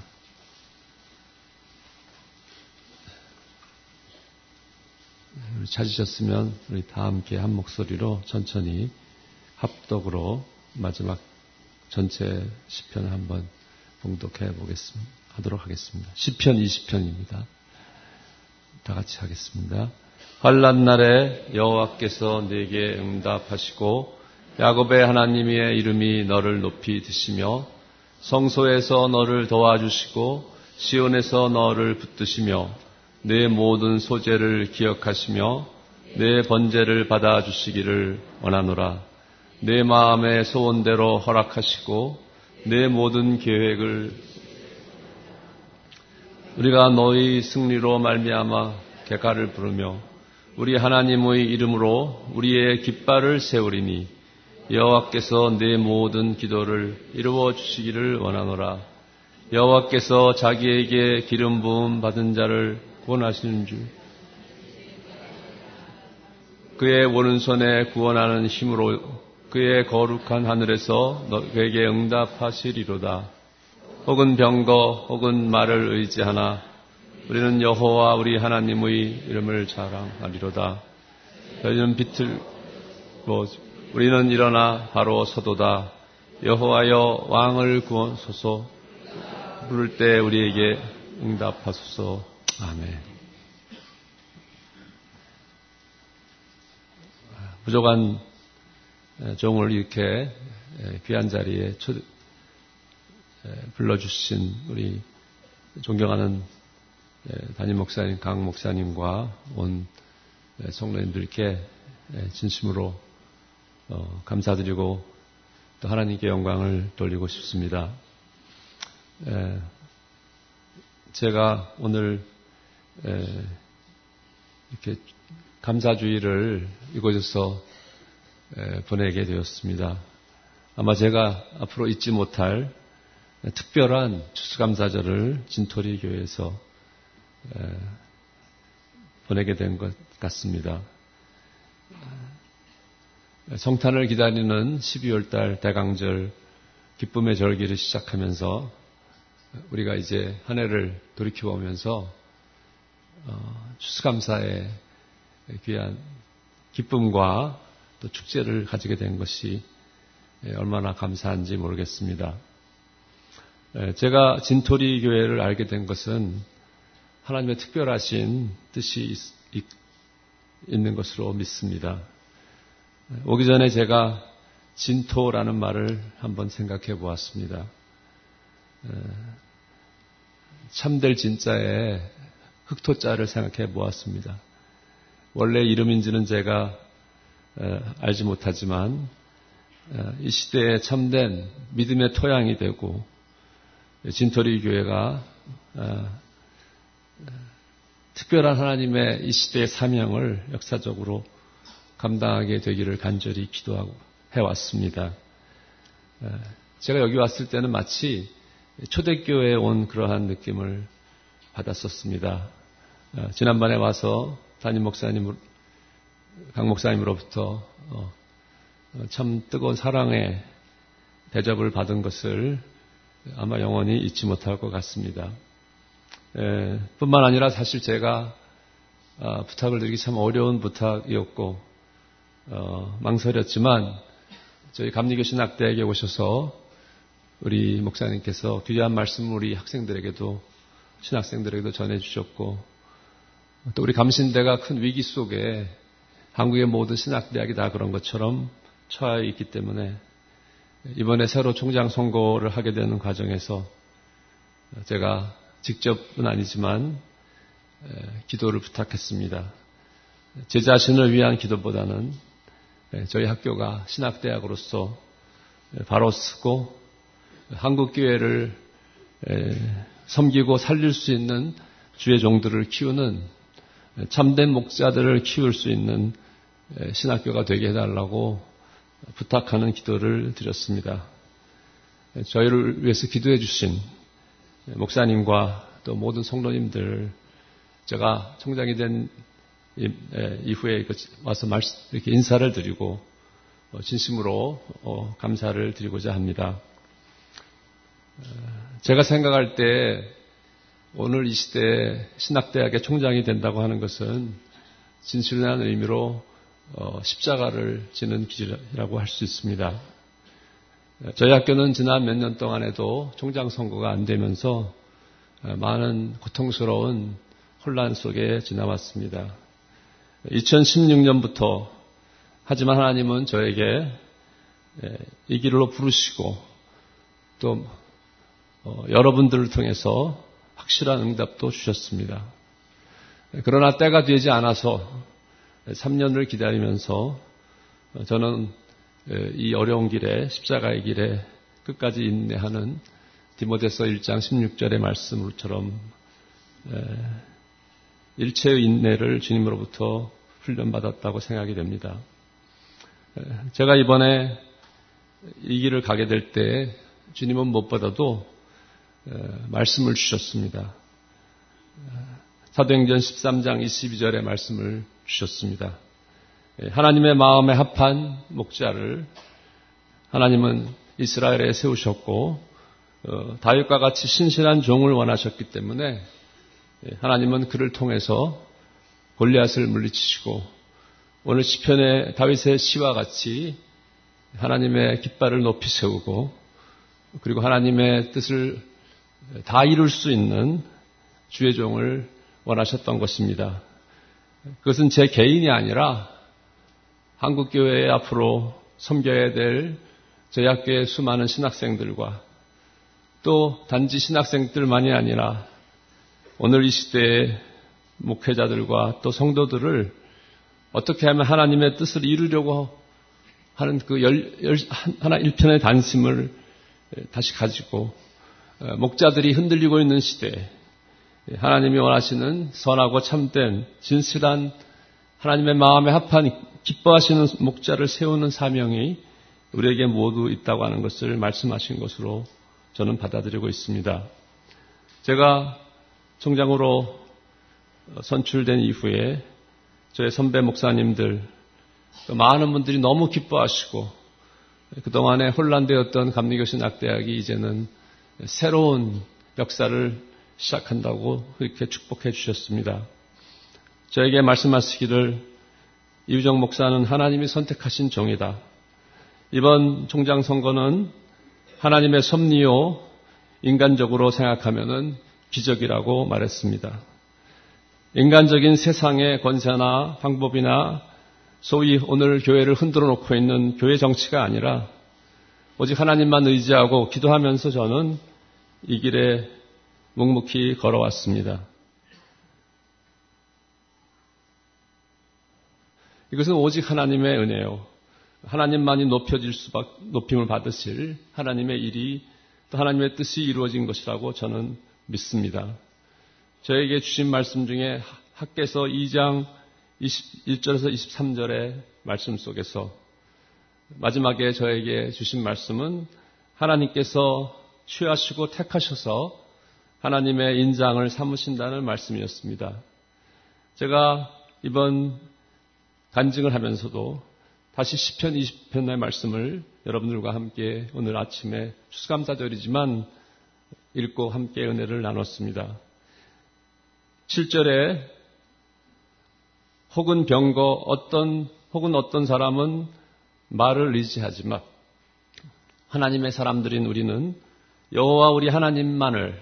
우리 찾으셨으면 우리 다 함께 한 목소리로 천천히 합독으로 마지막 전체 시편을 한번 봉독해 하도록 하겠습니다. 시편 20편입니다. 다 같이 하겠습니다. 환난 날에 여호와께서 네게 응답하시고 야곱의 하나님의 이름이 너를 높이 드시며 성소에서 너를 도와주시고 시온에서 너를 붙드시며 내 모든 소재를 기억하시며 내 번제를 받아주시기를 원하노라. 내 마음의 소원대로 허락하시고 내 모든 계획을 우리가 너희 승리로 말미암아 객가를 부르며 우리 하나님의 이름으로 우리의 깃발을 세우리니 여호와께서 내 모든 기도를 이루어 주시기를 원하노라. 여호와께서 자기에게 기름 부음 받은 자를 구원하시는 줄 그의 오른손에 구원하는 힘으로 그의 거룩한 하늘에서 너에게 응답하시리로다. 혹은 병거 혹은 말을 의지하나 우리는 여호와 우리 하나님의 이름을 자랑하리로다. 저희는 우리는 일어나 바로 서도다. 여호와여 왕을 구원소서. 부를 때 우리에게 응답하소서. 아멘. 부족한 종을 이렇게 귀한 자리에 불러주신 우리 존경하는 담임 목사님, 강 목사님과 온 성도님들께 진심으로 감사드리고 또 하나님께 영광을 돌리고 싶습니다. 제가 오늘 이렇게 감사주의를 이곳에서 보내게 되었습니다. 아마 제가 앞으로 잊지 못할 특별한 추수감사절을 진토리 교회에서 보내게 된 것 같습니다. 성탄을 기다리는 12월달 대강절 기쁨의 절기를 시작하면서 우리가 이제 한 해를 돌이켜보면서 추수감사의 귀한 기쁨과 또 축제를 가지게 된 것이 얼마나 감사한지 모르겠습니다. 제가 진토리 교회를 알게 된 것은 하나님의 특별하신 뜻이 있는 것으로 믿습니다. 오기 전에 제가 진토라는 말을 한번 생각해 보았습니다. 참될 진자에 흑토자를 생각해 보았습니다. 원래 이름인지는 제가 알지 못하지만 이 시대에 참된 믿음의 토양이 되고 진토리 교회가 특별한 하나님의 이 시대의 사명을 역사적으로 감당하게 되기를 간절히 기도하고 해왔습니다. 제가 여기 왔을 때는 마치 초대교회에 온 그러한 느낌을 받았었습니다. 지난번에 와서 담임 목사님, 강 목사님으로부터 참 뜨거운 사랑의 대접을 받은 것을 아마 영원히 잊지 못할 것 같습니다. 뿐만 아니라 사실 제가 부탁을 드리기 참 어려운 부탁이었고 망설였지만 저희 감리교신학대학에 오셔서 우리 목사님께서 귀한 말씀을 우리 학생들에게도 신학생들에게도 전해주셨고 또 우리 감신대가 큰 위기 속에 한국의 모든 신학대학이 다 그런 것처럼 처해 있기 때문에 이번에 새로 총장 선거를 하게 되는 과정에서 제가 직접은 아니지만 기도를 부탁했습니다. 제 자신을 위한 기도보다는 저희 학교가 신학대학으로서 바로 쓰고 한국교회를 섬기고 살릴 수 있는 주의 종들을 키우는 참된 목자들을 키울 수 있는 신학교가 되게 해달라고 부탁하는 기도를 드렸습니다. 저희를 위해서 기도해 주신 목사님과 또 모든 성도님들, 제가 총장이 된 이후에 와서 이렇게 인사를 드리고 진심으로 감사를 드리고자 합니다. 제가 생각할 때 오늘 이 시대에 신학대학의 총장이 된다고 하는 것은 진실한 의미로 십자가를 지는 길이라고 할 수 있습니다. 저희 학교는 지난 몇 년 동안에도 총장 선거가 안 되면서 많은 고통스러운 혼란 속에 지나왔습니다. 2016년부터 하지만 하나님은 저에게 이 길로 부르시고 또 여러분들을 통해서 확실한 응답도 주셨습니다. 그러나 때가 되지 않아서 3년을 기다리면서 저는 이 어려운 길에, 십자가의 길에 끝까지 인내하는 디모데서 1장 16절의 말씀처럼 일체의 인내를 주님으로부터 훈련받았다고 생각이 됩니다. 제가 이번에 이 길을 가게 될 때 주님은 무엇보다도 말씀을 주셨습니다. 사도행전 13장 22절의 말씀을 주셨습니다. 하나님의 마음에 합한 목자를 하나님은 이스라엘에 세우셨고 다윗과 같이 신실한 종을 원하셨기 때문에 하나님은 그를 통해서 골리앗을 물리치시고 오늘 시편의 다윗의 시와 같이 하나님의 깃발을 높이 세우고 그리고 하나님의 뜻을 다 이룰 수 있는 주의 종을 원하셨던 것입니다. 그것은 제 개인이 아니라 한국교회에 앞으로 섬겨야 될 저희 학교의 수많은 신학생들과 또 단지 신학생들만이 아니라 오늘 이 시대의 목회자들과 또 성도들을 어떻게 하면 하나님의 뜻을 이루려고 하는 그 하나 일편의 단심을 다시 가지고 목자들이 흔들리고 있는 시대에 하나님이 원하시는 선하고 참된 진실한 하나님의 마음에 합한 기뻐하시는 목자를 세우는 사명이 우리에게 모두 있다고 하는 것을 말씀하신 것으로 저는 받아들이고 있습니다. 제가 총장으로 선출된 이후에 저의 선배 목사님들, 많은 분들이 너무 기뻐하시고 그동안에 혼란되었던 감리교신학대학이 이제는 새로운 역사를 시작한다고 그렇게 축복해 주셨습니다. 저에게 말씀하시기를 이우정 목사는 하나님이 선택하신 종이다. 이번 총장 선거는 하나님의 섭리요 인간적으로 생각하면은 기적이라고 말했습니다. 인간적인 세상의 권세나 방법이나 소위 오늘 교회를 흔들어 놓고 있는 교회 정치가 아니라 오직 하나님만 의지하고 기도하면서 저는 이 길에 묵묵히 걸어왔습니다. 이것은 오직 하나님의 은혜요. 하나님만이 높임을 받으실 하나님의 일이 또 하나님의 뜻이 이루어진 것이라고 저는 믿습니다. 저에게 주신 말씀 중에 학개서 2장 21절에서 23절의 말씀 속에서 마지막에 저에게 주신 말씀은 하나님께서 취하시고 택하셔서 하나님의 인장을 삼으신다는 말씀이었습니다. 제가 이번 간증을 하면서도 다시 시편 20편의 말씀을 여러분들과 함께 오늘 아침에 추수감사절이지만 읽고 함께 은혜를 나눴습니다. 7절에 혹은 병거 혹은 어떤 사람은 말을 의지하지만 하나님의 사람들인 우리는 여호와 우리 하나님만의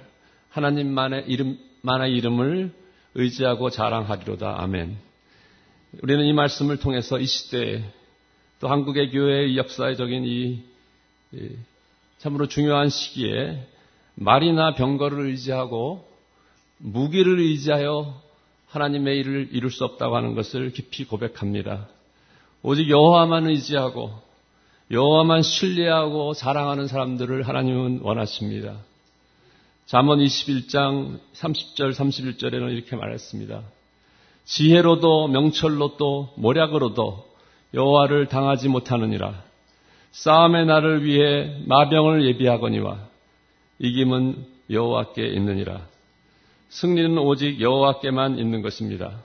이름을 의지하고 자랑하리로다. 아멘. 우리는 이 말씀을 통해서 이 시대에 또 한국의 교회의 역사적인 이 참으로 중요한 시기에 말이나 병거를 의지하고 무기를 의지하여 하나님의 일을 이룰 수 없다고 하는 것을 깊이 고백합니다. 오직 여호와만 의지하고 여호와만 신뢰하고 사랑하는 사람들을 하나님은 원하십니다. 잠언 21장 30절 31절에는 이렇게 말했습니다. 지혜로도 명철로도 모략으로도 여호와를 당하지 못하느니라. 싸움의 날을 위해 마병을 예비하거니와 이김은 여호와께 있느니라. 승리는 오직 여호와께만 있는 것입니다.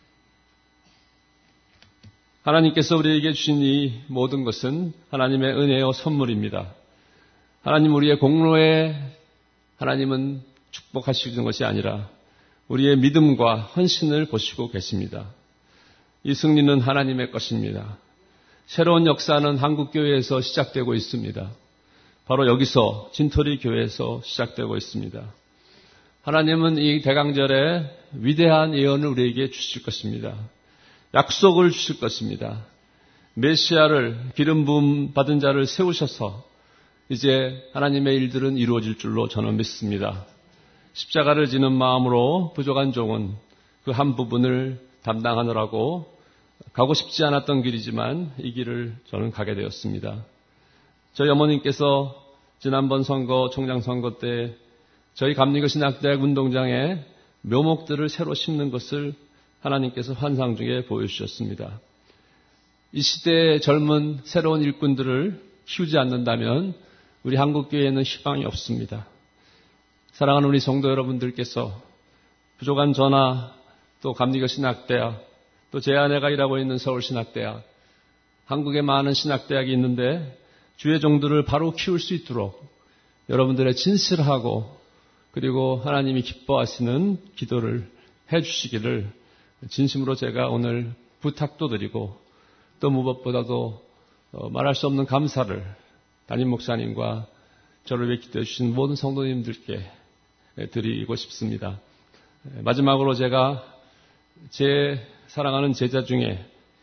하나님께서 우리에게 주신 이 모든 것은 하나님의 은혜요 선물입니다. 하나님 우리의 공로에 하나님은 축복하시는 것이 아니라 우리의 믿음과 헌신을 보시고 계십니다. 이 승리는 하나님의 것입니다. 새로운 역사는 한국교회에서 시작되고 있습니다. 바로 여기서 진토리 교회에서 시작되고 있습니다. 하나님은 이 대강절에 위대한 예언을 우리에게 주실 것입니다. 약속을 주실 것입니다. 메시아를 기름 부음 받은 자를 세우셔서 이제 하나님의 일들은 이루어질 줄로 저는 믿습니다. 십자가를 지는 마음으로 부족한 종은 그 한 부분을 담당하느라고 가고 싶지 않았던 길이지만 이 길을 저는 가게 되었습니다. 저희 어머님께서 지난번 선거, 총장 선거 때 저희 감리교 신학대학 운동장에 묘목들을 새로 심는 것을 하나님께서 환상 중에 보여주셨습니다. 이 시대의 젊은 새로운 일꾼들을 키우지 않는다면 우리 한국교회에는 희망이 없습니다. 사랑하는 우리 성도 여러분들께서 부족한 저나 또 감리교 신학대학 또 제 아내가 일하고 있는 서울신학대학 한국에 많은 신학대학이 있는데 주의 종들을 바로 키울 수 있도록 여러분들의 진실하고 그리고 하나님이 기뻐하시는 기도를 해주시기를 진심으로 제가 오늘 부탁도 드리고 또 무엇보다도 말할 수 없는 감사를 담임 목사님과 저를 위해 기도해 주신 모든 성도님들께 드리고 싶습니다. 마지막으로 제가 제 사랑하는 제자 중에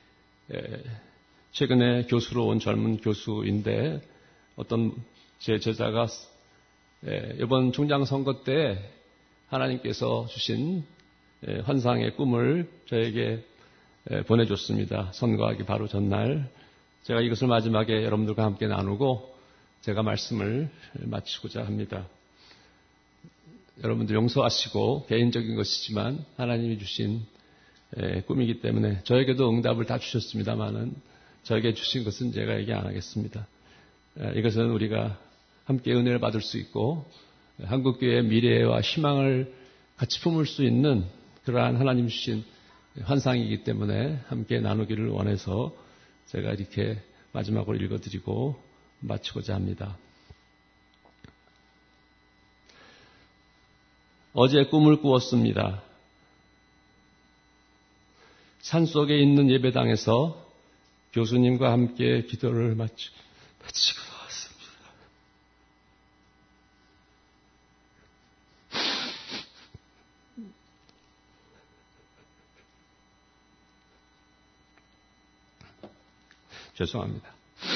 최근에 교수로 온 젊은 교수인데 어떤 제 제자가 이번 총장 선거 때 하나님께서 주신 환상의 꿈을 저에게 보내줬습니다. 선거하기 바로 전날 제가 이것을 마지막에 여러분들과 함께 나누고 제가 말씀을 마치고자 합니다. 여러분들 용서하시고 개인적인 것이지만 하나님이 주신 꿈이기 때문에 저에게도 응답을 다 주셨습니다만은 저에게 주신 것은 제가 얘기 안 하겠습니다. 이것은 우리가 함께 은혜를 받을 수 있고 한국교회의 미래와 희망을 같이 품을 수 있는 그러한 하나님 주신 환상이기 때문에 함께 나누기를 원해서 제가 이렇게 마지막으로 읽어드리고 마치고자 합니다. 어제 꿈을 꾸었습니다. 산속에 있는 예배당에서 교수님과 함께 기도를 마치고 나왔습니다. 죄송합니다.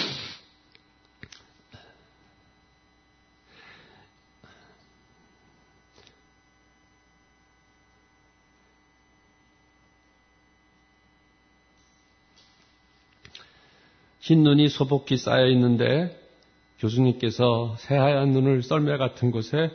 흰 눈이 소복히 쌓여 있는데 교수님께서 새하얀 눈을 썰매 같은 곳에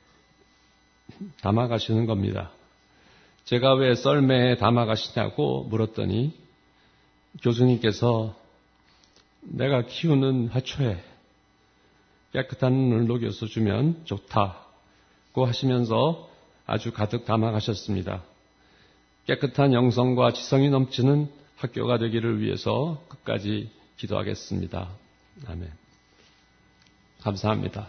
담아 가시는 겁니다. 제가 왜 썰매에 담아 가시냐고 물었더니 교수님께서 내가 키우는 화초에 깨끗한 눈을 녹여서 주면 좋다고 하시면서 아주 가득 담아 가셨습니다. 깨끗한 영성과 지성이 넘치는 학교가 되기를 위해서 끝까지 기도하겠습니다. 아멘. 감사합니다.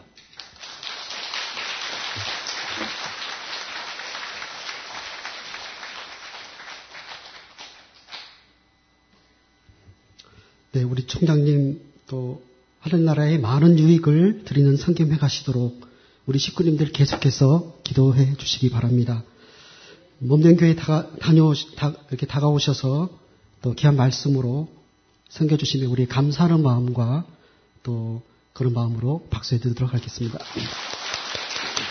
네, 우리 총장님 또 하늘나라에 많은 유익을 드리는 성김회 가시도록 우리 식구님들 계속해서 기도해 주시기 바랍니다. 몸된 교회 이렇게 다가오셔서 또 귀한 말씀으로 섬겨주시면 우리 감사하는 마음과 또 그런 마음으로 박수해 드리도록 하겠습니다.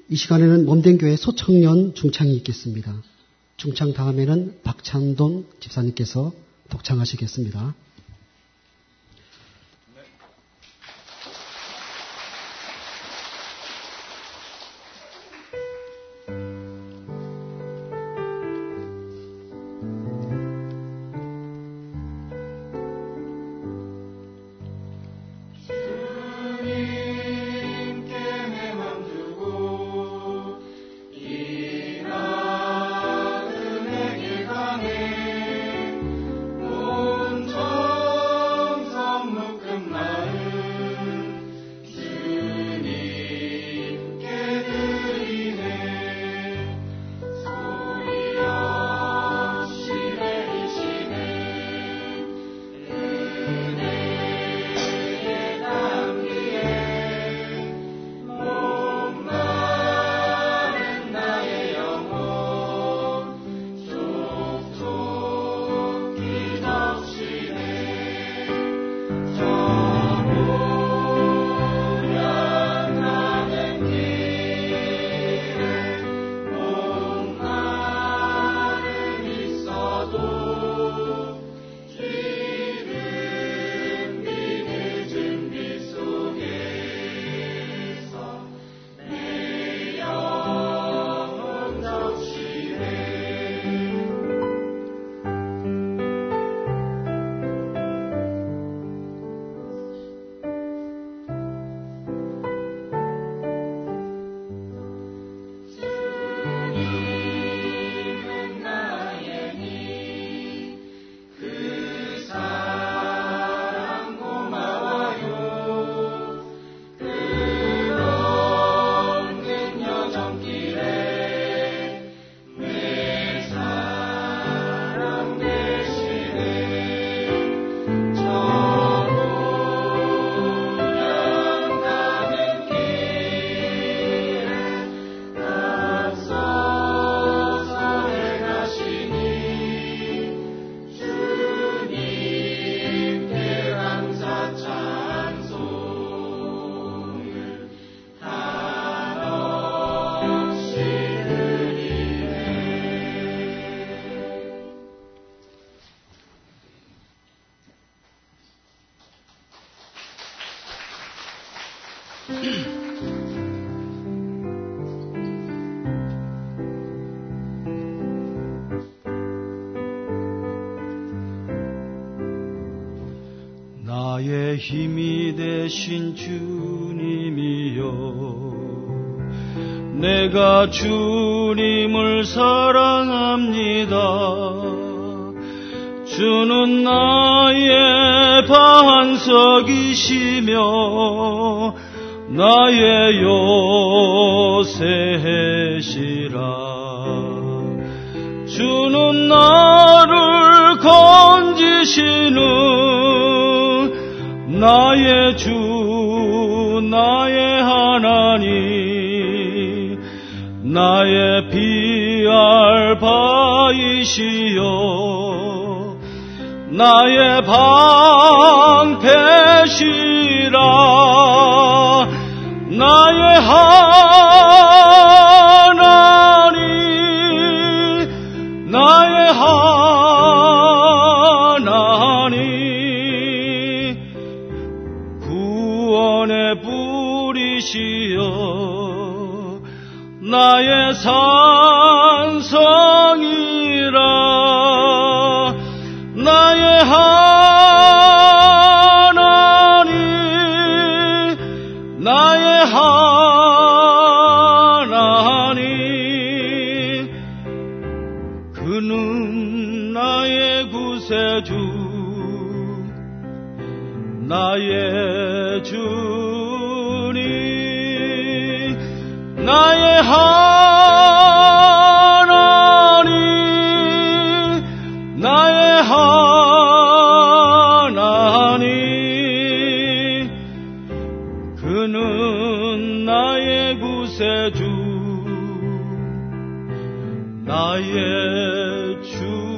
이 시간에는 몸된교회 소청년 중창이 있겠습니다. 중창 다음에는 박찬돈 집사님께서 독창하시겠습니다. 나의 힘이 되신 주님이여, 내가 주님을 사랑합니다. 주는 나의 반석이시며 나의 요새시라. 주는 나를 건지시는 나의 주 나의 하나님, 나의 피할 바이시여 나의 방패시라. 나의 하나님, 나의 하나님, 구원의 뿌리시여 나의 산성이라. 나의 하나님, 나의 하나님, 그는 나의 구세주, 나의 주님, 나의 하나님, 나의 하나님, 그는 나의 구세주, 나의 주님.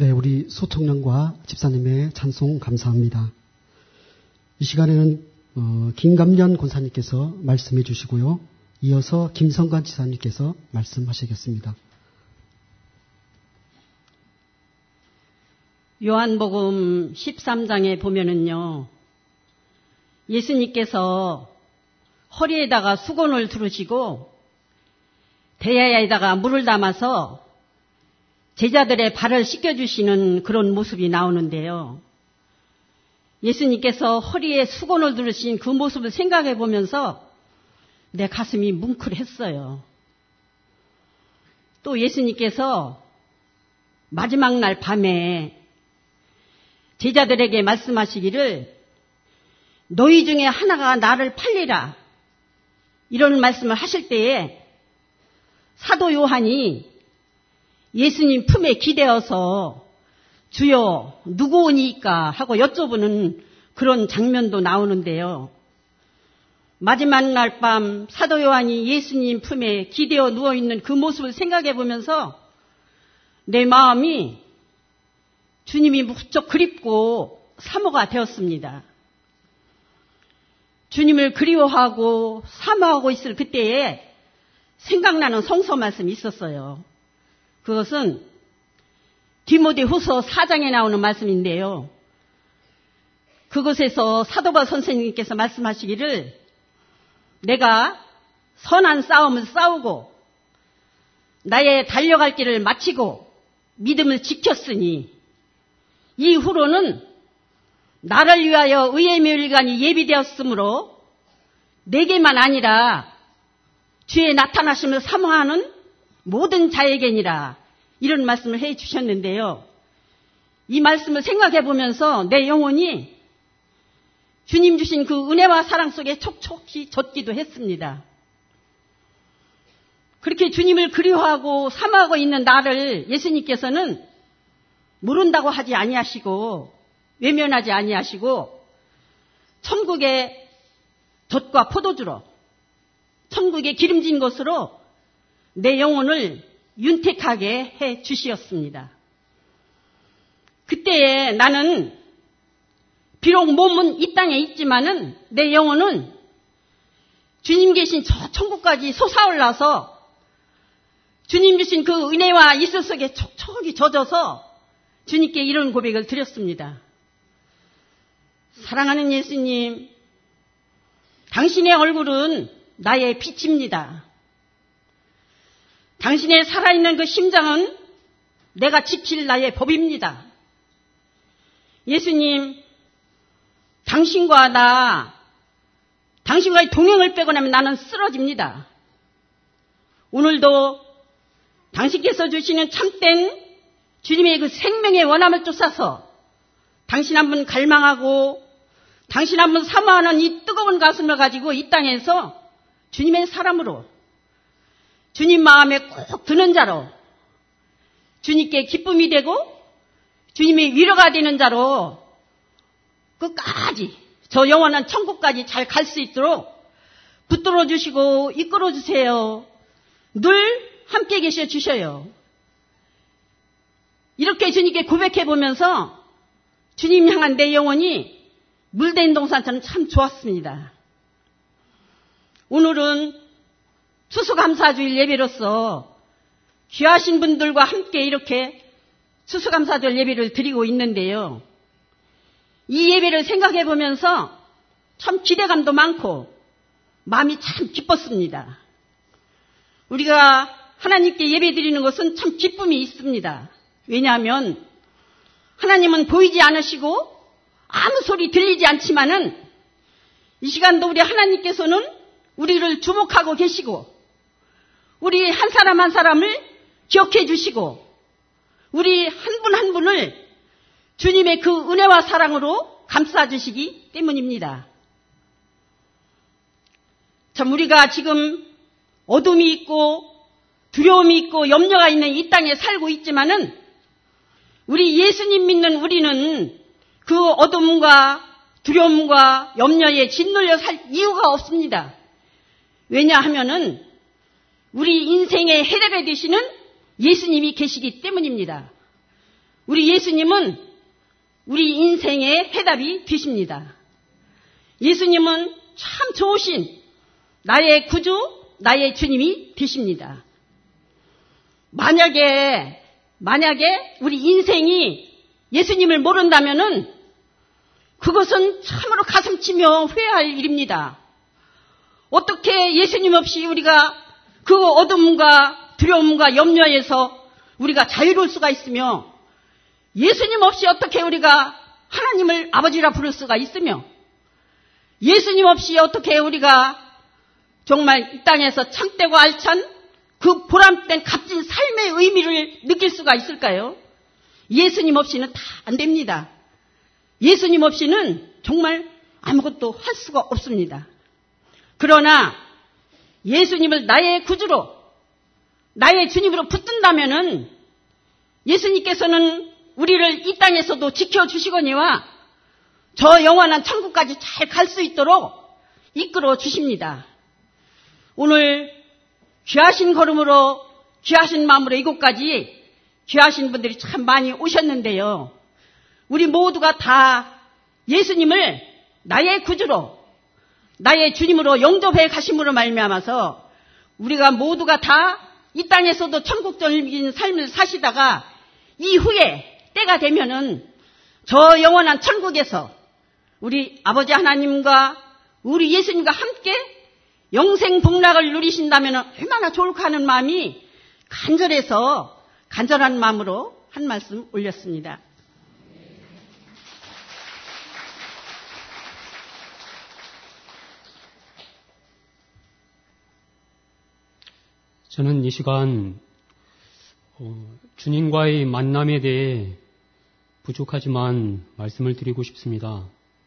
네, 우리 소통령과 집사님의 찬송 감사합니다. 이 시간에는 김감년 권사님께서 말씀해 주시고요. 이어서 김성관 지사님께서 말씀하시겠습니다. 요한복음 13장에 보면은요, 예수님께서 허리에다가 수건을 두르시고 대야에다가 물을 담아서 제자들의 발을 씻겨주시는 그런 모습이 나오는데요. 예수님께서 허리에 수건을 두르신 그 모습을 생각해 보면서 내 가슴이 뭉클했어요. 또 예수님께서 마지막 날 밤에 제자들에게 말씀하시기를 너희 중에 하나가 나를 팔리라 이런 말씀을 하실 때에 사도 요한이 예수님 품에 기대어서 주여 누구오니까 하고 여쭤보는 그런 장면도 나오는데요. 마지막 날 밤 사도 요한이 예수님 품에 기대어 누워있는 그 모습을 생각해 보면서 내 마음이 주님이 무척 그립고 사모가 되었습니다. 주님을 그리워하고 사모하고 있을 그때에 생각나는 성서 말씀이 있었어요. 그것은 디모데후서 4장에 나오는 말씀인데요. 그곳에서 사도 바울 선생님께서 말씀하시기를 내가 선한 싸움을 싸우고 나의 달려갈 길을 마치고 믿음을 지켰으니 이후로는 나를 위하여 의의 멸관이 예비되었으므로 내게만 아니라 주의 나타나심을 사모하는 모든 자에게니라 이런 말씀을 해 주셨는데요. 이 말씀을 생각해 보면서 내 영혼이 주님 주신 그 은혜와 사랑 속에 촉촉히 젖기도 했습니다. 그렇게 주님을 그리워하고 사모하고 있는 나를 예수님께서는 모른다고 하지 아니하시고 외면하지 아니하시고 천국의 젖과 포도주로 천국의 기름진 것으로 내 영혼을 윤택하게 해 주시었습니다. 그때에 나는 비록 몸은 이 땅에 있지만은 내 영혼은 주님 계신 저 천국까지 솟아올라서 주님 주신 그 은혜와 이슬 속에 촉촉이 젖어서 주님께 이런 고백을 드렸습니다. 사랑하는 예수님, 당신의 얼굴은 나의 빛입니다. 당신의 살아있는 그 심장은 내가 지킬 나의 법입니다. 예수님, 당신과의 동행을 빼고 나면 나는 쓰러집니다. 오늘도 당신께서 주시는 참된 주님의 그 생명의 원함을 쫓아서 당신 한 분 갈망하고 당신 한 분 사모하는 이 뜨거운 가슴을 가지고 이 땅에서 주님의 사람으로 주님 마음에 꼭 드는 자로 주님께 기쁨이 되고 주님의 위로가 되는 자로 끝까지 저 영원한 천국까지 잘 갈 수 있도록 붙들어 주시고 이끌어 주세요. 늘 함께 계셔 주셔요. 이렇게 주님께 고백해 보면서 주님 향한 내 영혼이 물된 동산처럼 참 좋았습니다. 오늘은 추수감사주일 예배로서 귀하신 분들과 함께 이렇게 추수감사주일 예배를 드리고 있는데요. 이 예배를 생각해 보면서 참 기대감도 많고 마음이 참 기뻤습니다. 우리가 하나님께 예배 드리는 것은 참 기쁨이 있습니다. 왜냐하면 하나님은 보이지 않으시고 아무 소리 들리지 않지만은 이 시간도 우리 하나님께서는 우리를 주목하고 계시고 우리 한 사람 한 사람을 기억해 주시고 우리 한 분 한 분을 주님의 그 은혜와 사랑으로 감싸주시기 때문입니다. 참 우리가 지금 어둠이 있고 두려움이 있고 염려가 있는 이 땅에 살고 있지만은 우리 예수님 믿는 우리는 그 어둠과 두려움과 염려에 짓눌려 살 이유가 없습니다. 왜냐하면은 우리 인생의 해답이 되시는 예수님이 계시기 때문입니다. 우리 예수님은 우리 인생의 해답이 되십니다. 예수님은 참 좋으신 나의 구주, 나의 주님이 되십니다. 만약에 우리 인생이 예수님을 모른다면은 그것은 참으로 가슴치며 후회할 일입니다. 어떻게 예수님 없이 우리가 그 어둠과 두려움과 염려에서 우리가 자유로울 수가 있으며, 예수님 없이 어떻게 우리가 하나님을 아버지라 부를 수가 있으며, 예수님 없이 어떻게 우리가 정말 이 땅에서 참되고 알찬 그 보람된 값진 삶의 의미를 느낄 수가 있을까요? 예수님 없이는 다 안 됩니다. 예수님 없이는 정말 아무것도 할 수가 없습니다. 그러나 예수님을 나의 구주로, 나의 주님으로 붙든다면은 예수님께서는 우리를 이 땅에서도 지켜주시거니와 저 영원한 천국까지 잘 갈 수 있도록 이끌어 주십니다. 오늘 귀하신 걸음으로, 귀하신 마음으로 이곳까지 귀하신 분들이 참 많이 오셨는데요. 우리 모두가 다 예수님을 나의 구주로, 나의 주님으로 영접해 가심으로 말미암아서 우리가 모두가 다 이 땅에서도 천국적인 삶을 사시다가 이후에 때가 되면은 저 영원한 천국에서 우리 아버지 하나님과 우리 예수님과 함께 영생 복락을 누리신다면 얼마나 좋을까 하는 마음이 간절해서 간절한 마음으로 한 말씀 올렸습니다. 저는 이 시간 주님과의 만남에 대해 부족하지만 말씀을 드리고 싶습니다.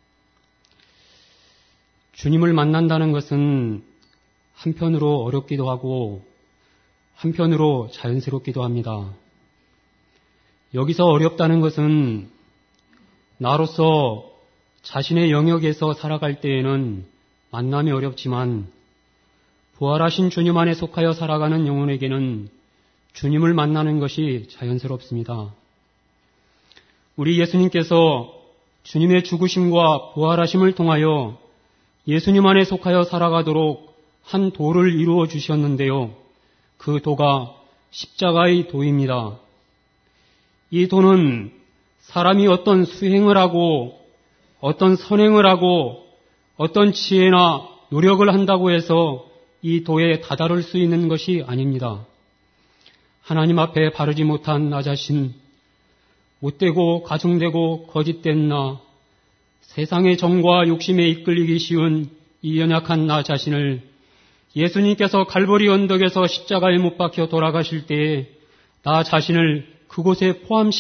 주님을 만난다는 것은 한편으로 어렵기도 하고 한편으로 자연스럽기도 합니다. 여기서 어렵다는 것은 나로서 자신의 영역에서 살아갈 때에는 만남이 어렵지만 부활하신 주님 안에 속하여 살아가는 영혼에게는 주님을 만나는 것이 자연스럽습니다. 우리 예수님께서 주님의 죽으심과 부활하심을 통하여 예수님 안에 속하여 살아가도록 한 도를 이루어 주셨는데요. 그 도가 십자가의 도입니다. 이 도는 사람이 어떤 수행을 하고 어떤 선행을 하고 어떤 지혜나 노력을 한다고 해서 이 도에 다다를 수 있는 것이 아닙니다. 하나님 앞에 바르지 못한 나 자신, 못되고 가증되고 거짓된 나, 세상의 정과 욕심에 이끌리기 쉬운 이 연약한 나 자신을 예수님께서 갈보리 언덕에서 십자가에 못 박혀 돌아가실 때에 나 자신을 그곳에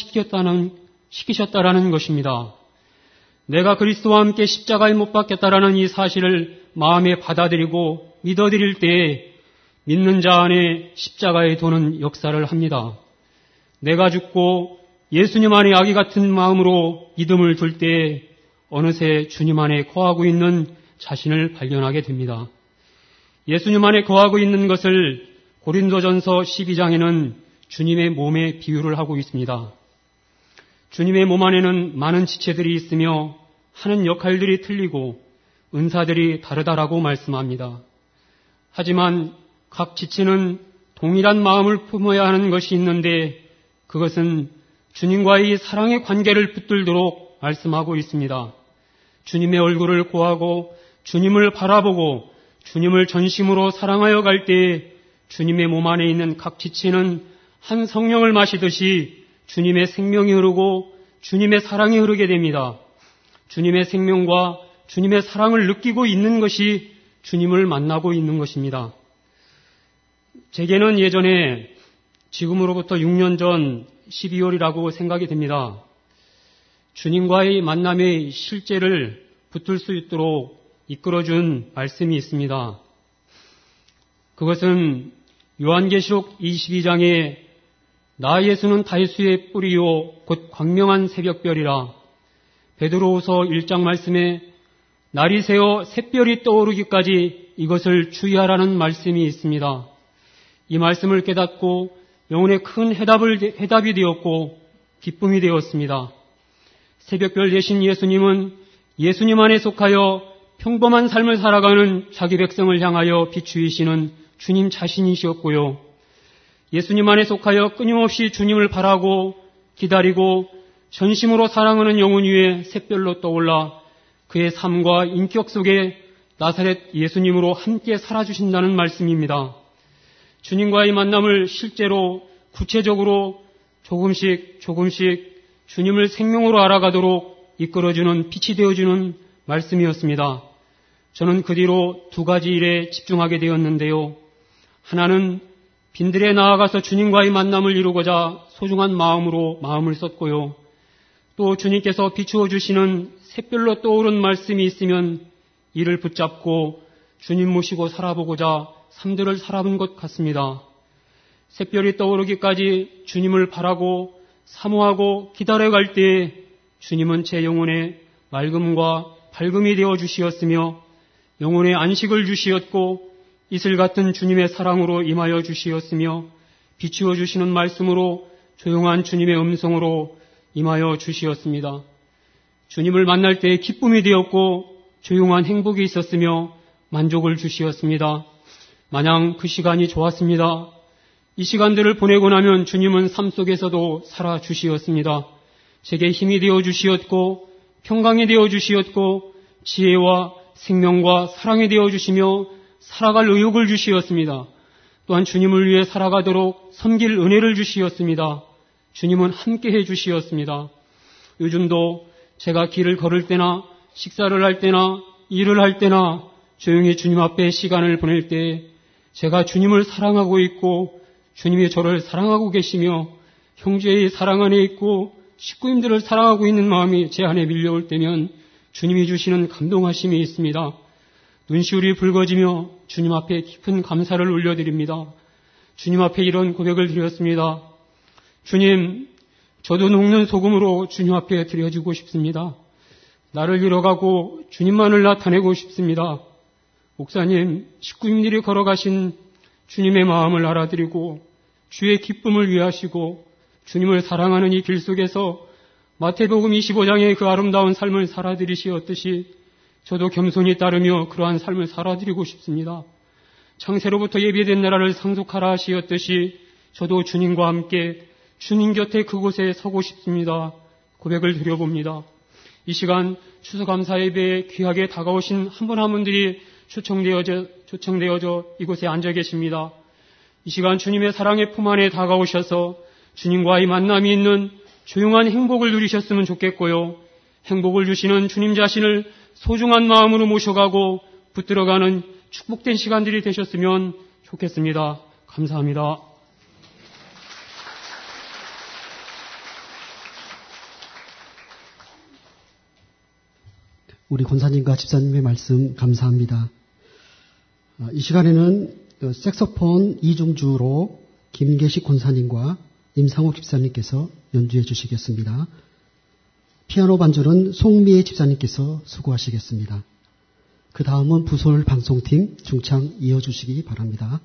포함시키셨다라는 것입니다. 내가 그리스도와 함께 십자가에 못 박혔다라는 이 사실을 마음에 받아들이고 믿어드릴 때에 믿는 자 안에 십자가의 도는 역사를 합니다. 내가 죽고 예수님 안에 아기 같은 마음으로 믿음을 둘 때에 어느새 주님 안에 거하고 있는 자신을 발견하게 됩니다. 예수님 안에 거하고 있는 것을 고린도전서 12장에는 주님의 몸에 비유를 하고 있습니다. 주님의 몸 안에는 많은 지체들이 있으며 하는 역할들이 틀리고 은사들이 다르다라고 말씀합니다. 하지만 각 지체는 동일한 마음을 품어야 하는 것이 있는데 그것은 주님과의 사랑의 관계를 붙들도록 말씀하고 있습니다. 주님의 얼굴을 고하고 주님을 바라보고 주님을 전심으로 사랑하여 갈 때에 주님의 몸 안에 있는 각 지체는 한 성령을 마시듯이 주님의 생명이 흐르고 주님의 사랑이 흐르게 됩니다. 주님의 생명과 주님의 사랑을 느끼고 있는 것이 주님을 만나고 있는 것입니다. 제게는 예전에 지금으로부터 6년 전 12월이라고 생각이 됩니다. 주님과의 만남의 실제를 붙들 수 있도록 이끌어준 말씀이 있습니다. 그것은 요한계시록 22장에 나 예수는 다윗의 뿌리요 곧 광명한 새벽별이라, 베드로후서 1장 말씀에 날이 새어 샛별이 떠오르기까지 이것을 주의하라는 말씀이 있습니다. 이 말씀을 깨닫고 영혼에 큰 해답이 되었고 기쁨이 되었습니다. 새벽별 되신 예수님은 예수님 안에 속하여 평범한 삶을 살아가는 자기 백성을 향하여 비추이시는 주님 자신이시었고요. 예수님 안에 속하여 끊임없이 주님을 바라고 기다리고 전심으로 사랑하는 영혼 위에 샛별로 떠올라 그의 삶과 인격 속에 나사렛 예수님으로 함께 살아주신다는 말씀입니다. 주님과의 만남을 실제로 구체적으로 조금씩 주님을 생명으로 알아가도록 이끌어주는 빛이 되어주는 말씀이었습니다. 저는 그 뒤로 두 가지 일에 집중하게 되었는데요. 하나는 빈들에 나아가서 주님과의 만남을 이루고자 소중한 마음으로 마음을 썼고요. 또 주님께서 비추어 주시는 샛별로 떠오른 말씀이 있으면 이를 붙잡고 주님 모시고 살아보고자 삶들을 살아본 것 같습니다. 샛별이 떠오르기까지 주님을 바라고 사모하고 기다려갈 때에 주님은 제 영혼에 맑음과 밝음이 되어 주시었으며 영혼에 안식을 주시었고 이슬 같은 주님의 사랑으로 임하여 주시었으며 비추어 주시는 말씀으로 조용한 주님의 음성으로 임하여 주시었습니다. 주님을 만날 때에 기쁨이 되었고 조용한 행복이 있었으며 만족을 주시었습니다. 마냥 그 시간이 좋았습니다. 이 시간들을 보내고 나면 주님은 삶 속에서도 살아주시었습니다. 제게 힘이 되어 주시었고 평강이 되어 주시었고 지혜와 생명과 사랑이 되어 주시며 살아갈 의욕을 주시었습니다. 또한 주님을 위해 살아가도록 섬길 은혜를 주시었습니다. 주님은 함께해 주시었습니다. 요즘도 제가 길을 걸을 때나 식사를 할 때나 일을 할 때나 조용히 주님 앞에 시간을 보낼 때 제가 주님을 사랑하고 있고 주님이 저를 사랑하고 계시며 형제의 사랑 안에 있고 식구님들을 사랑하고 있는 마음이 제 안에 밀려올 때면 주님이 주시는 감동하심이 있습니다. 눈시울이 붉어지며 주님 앞에 깊은 감사를 올려드립니다. 주님 앞에 이런 고백을 드렸습니다. 주님, 저도 녹는 소금으로 주님 앞에 드려지고 싶습니다. 나를 잃어가고 주님만을 나타내고 싶습니다. 목사님, 식구님들이 걸어가신 주님의 마음을 알아드리고 주의 기쁨을 위하시고 주님을 사랑하는 이 길 속에서 마태복음 25장의 그 아름다운 삶을 살아드리시었듯이 저도 겸손히 따르며 그러한 삶을 살아드리고 싶습니다. 창세로부터 예비된 나라를 상속하라 하시었듯이 저도 주님과 함께 주님 곁에 그곳에 서고 싶습니다. 고백을 드려봅니다. 이 시간 추수감사 예배에 귀하게 다가오신 한 분 한 분들이 초청되어져 이곳에 앉아 계십니다. 이 시간 주님의 사랑의 품 안에 다가오셔서 주님과의 만남이 있는 조용한 행복을 누리셨으면 좋겠고요. 행복을 주시는 주님 자신을 소중한 마음으로 모셔가고 붙들어가는 축복된 시간들이 되셨으면 좋겠습니다. 감사합니다. 우리 권사님과 집사님의 말씀 감사합니다. 이 시간에는 색소폰 이중주로 김계식 권사님과 임상욱 집사님께서 연주해 주시겠습니다. 피아노 반주는 송미애 집사님께서 수고하시겠습니다. 그 다음은 부솔 방송팀 중창 이어주시기 바랍니다.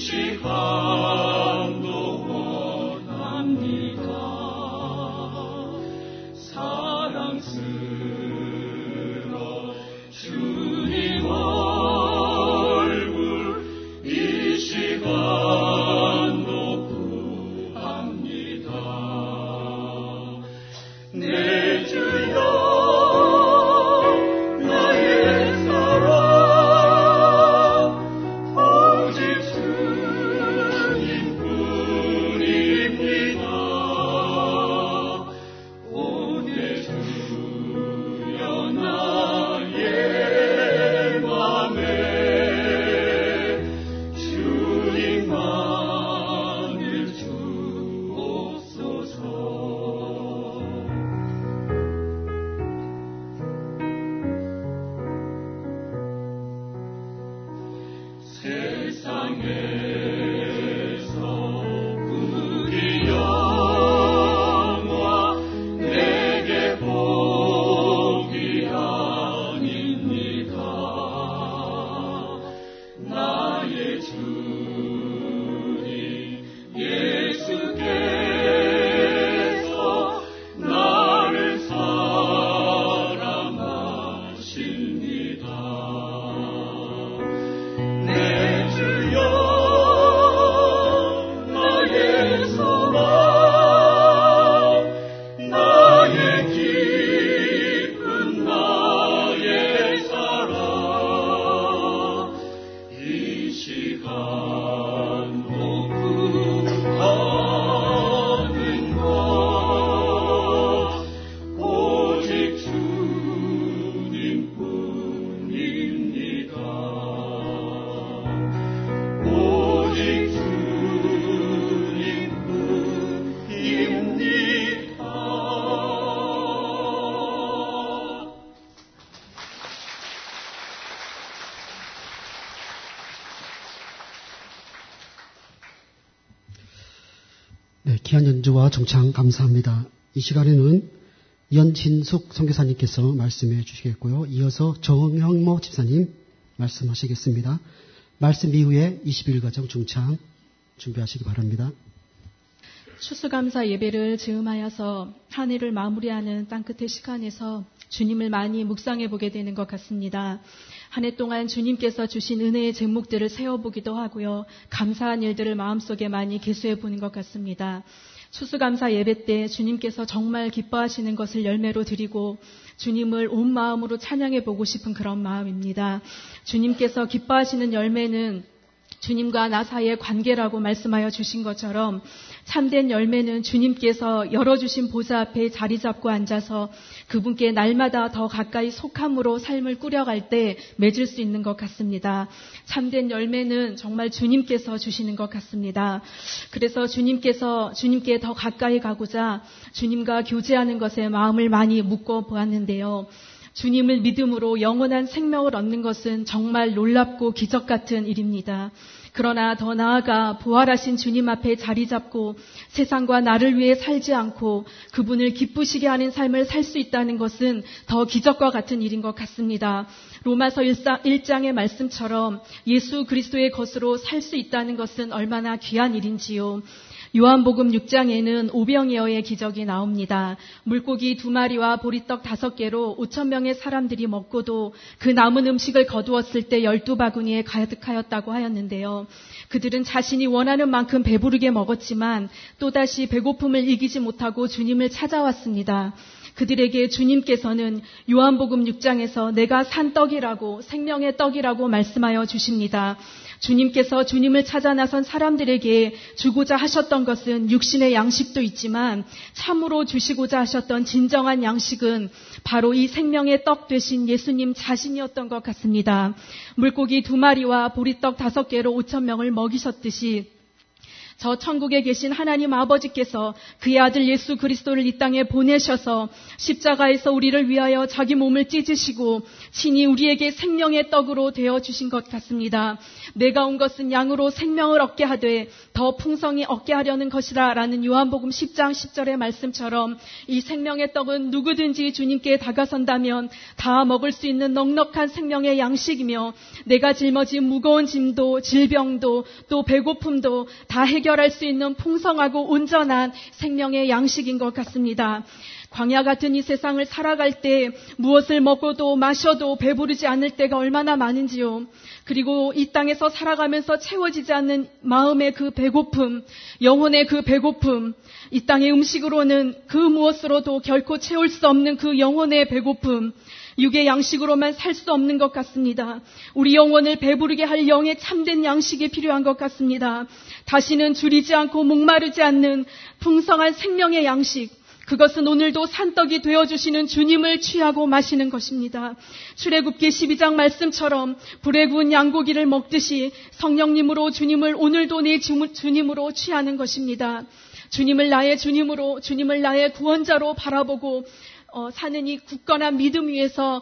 네, 귀한 연주와 종창 감사합니다. 이 시간에는 연진숙 선교사님께서 말씀해 주시겠고요. 이어서 정형모 집사님 말씀하시겠습니다. 말씀 이후에 21가정 중창 준비하시기 바랍니다. 추수감사 예배를 즈음하여서 한 해를 마무리하는 땅끝의 시간에서 주님을 많이 묵상해 보게 되는 것 같습니다. 한 해 동안 주님께서 주신 은혜의 제목들을 세워보기도 하고요. 감사한 일들을 마음속에 많이 계수해 보는 것 같습니다. 추수감사 예배 때 주님께서 정말 기뻐하시는 것을 열매로 드리고 주님을 온 마음으로 찬양해 보고 싶은 그런 마음입니다. 주님께서 기뻐하시는 열매는 주님과 나 사이의 관계라고 말씀하여 주신 것처럼 참된 열매는 주님께서 열어주신 보좌 앞에 자리 잡고 앉아서 그분께 날마다 더 가까이 속함으로 삶을 꾸려갈 때 맺을 수 있는 것 같습니다. 참된 열매는 정말 주님께서 주시는 것 같습니다. 그래서 주님께 더 가까이 가고자 주님과 교제하는 것에 마음을 많이 묶어 보았는데요. 주님을 믿음으로 영원한 생명을 얻는 것은 정말 놀랍고 기적 같은 일입니다. 그러나 더 나아가 부활하신 주님 앞에 자리 잡고 세상과 나를 위해 살지 않고 그분을 기쁘시게 하는 삶을 살 수 있다는 것은 더 기적과 같은 일인 것 같습니다. 로마서 1장의 말씀처럼 예수 그리스도의 것으로 살 수 있다는 것은 얼마나 귀한 일인지요. 요한복음 6장에는 오병이어의 기적이 나옵니다. 물고기 2마리와 보리떡 5개로 5,000명의 사람들이 먹고도 그 남은 음식을 거두었을 때 12바구니에 가득하였다고 하였는데요. 그들은 자신이 원하는 만큼 배부르게 먹었지만 또다시 배고픔을 이기지 못하고 주님을 찾아왔습니다. 그들에게 주님께서는 요한복음 6장에서 내가 산 떡이라고 생명의 떡이라고 말씀하여 주십니다. 주님께서 주님을 찾아 나선 사람들에게 주고자 하셨던 것은 육신의 양식도 있지만 참으로 주시고자 하셨던 진정한 양식은 바로 이 생명의 떡 되신 예수님 자신이었던 것 같습니다. 물고기 2마리와 보리떡 5개로 5,000명을 먹이셨듯이 저 천국에 계신 하나님 아버지께서 그의 아들 예수 그리스도를 이 땅에 보내셔서 십자가에서 우리를 위하여 자기 몸을 찢으시고 친히 우리에게 생명의 떡으로 되어주신 것 같습니다. 내가 온 것은 양으로 생명을 얻게 하되 더 풍성히 얻게 하려는 것이다 라는 요한복음 10장 10절의 말씀처럼 이 생명의 떡은 누구든지 주님께 다가선다면 다 먹을 수 있는 넉넉한 생명의 양식이며 내가 짊어진 무거운 짐도 질병도 또 배고픔도 다 해결할 수 있는 풍성하고 온전한 생명의 양식인 것 같습니다. 광야 같은 이 세상을 살아갈 때 무엇을 먹어도 마셔도 배부르지 않을 때가 얼마나 많은지요. 그리고 이 땅에서 살아가면서 채워지지 않는 마음의 그 배고픔, 영혼의 그 배고픔, 이 땅의 음식으로는 그 무엇으로도 결코 채울 수 없는 그 영혼의 배고픔, 육의 양식으로만 살 수 없는 것 같습니다. 우리 영혼을 배부르게 할 영의 참된 양식이 필요한 것 같습니다. 다시는 줄이지 않고 목마르지 않는 풍성한 생명의 양식, 그것은 오늘도 산떡이 되어주시는 주님을 취하고 마시는 것입니다. 출애굽기 12장 말씀처럼 불에 구운 양고기를 먹듯이 성령님으로 주님을 오늘도 내 주님으로 취하는 것입니다. 주님을 나의 주님으로, 주님을 나의 구원자로 바라보고 사는 이 굳건한 믿음 위에서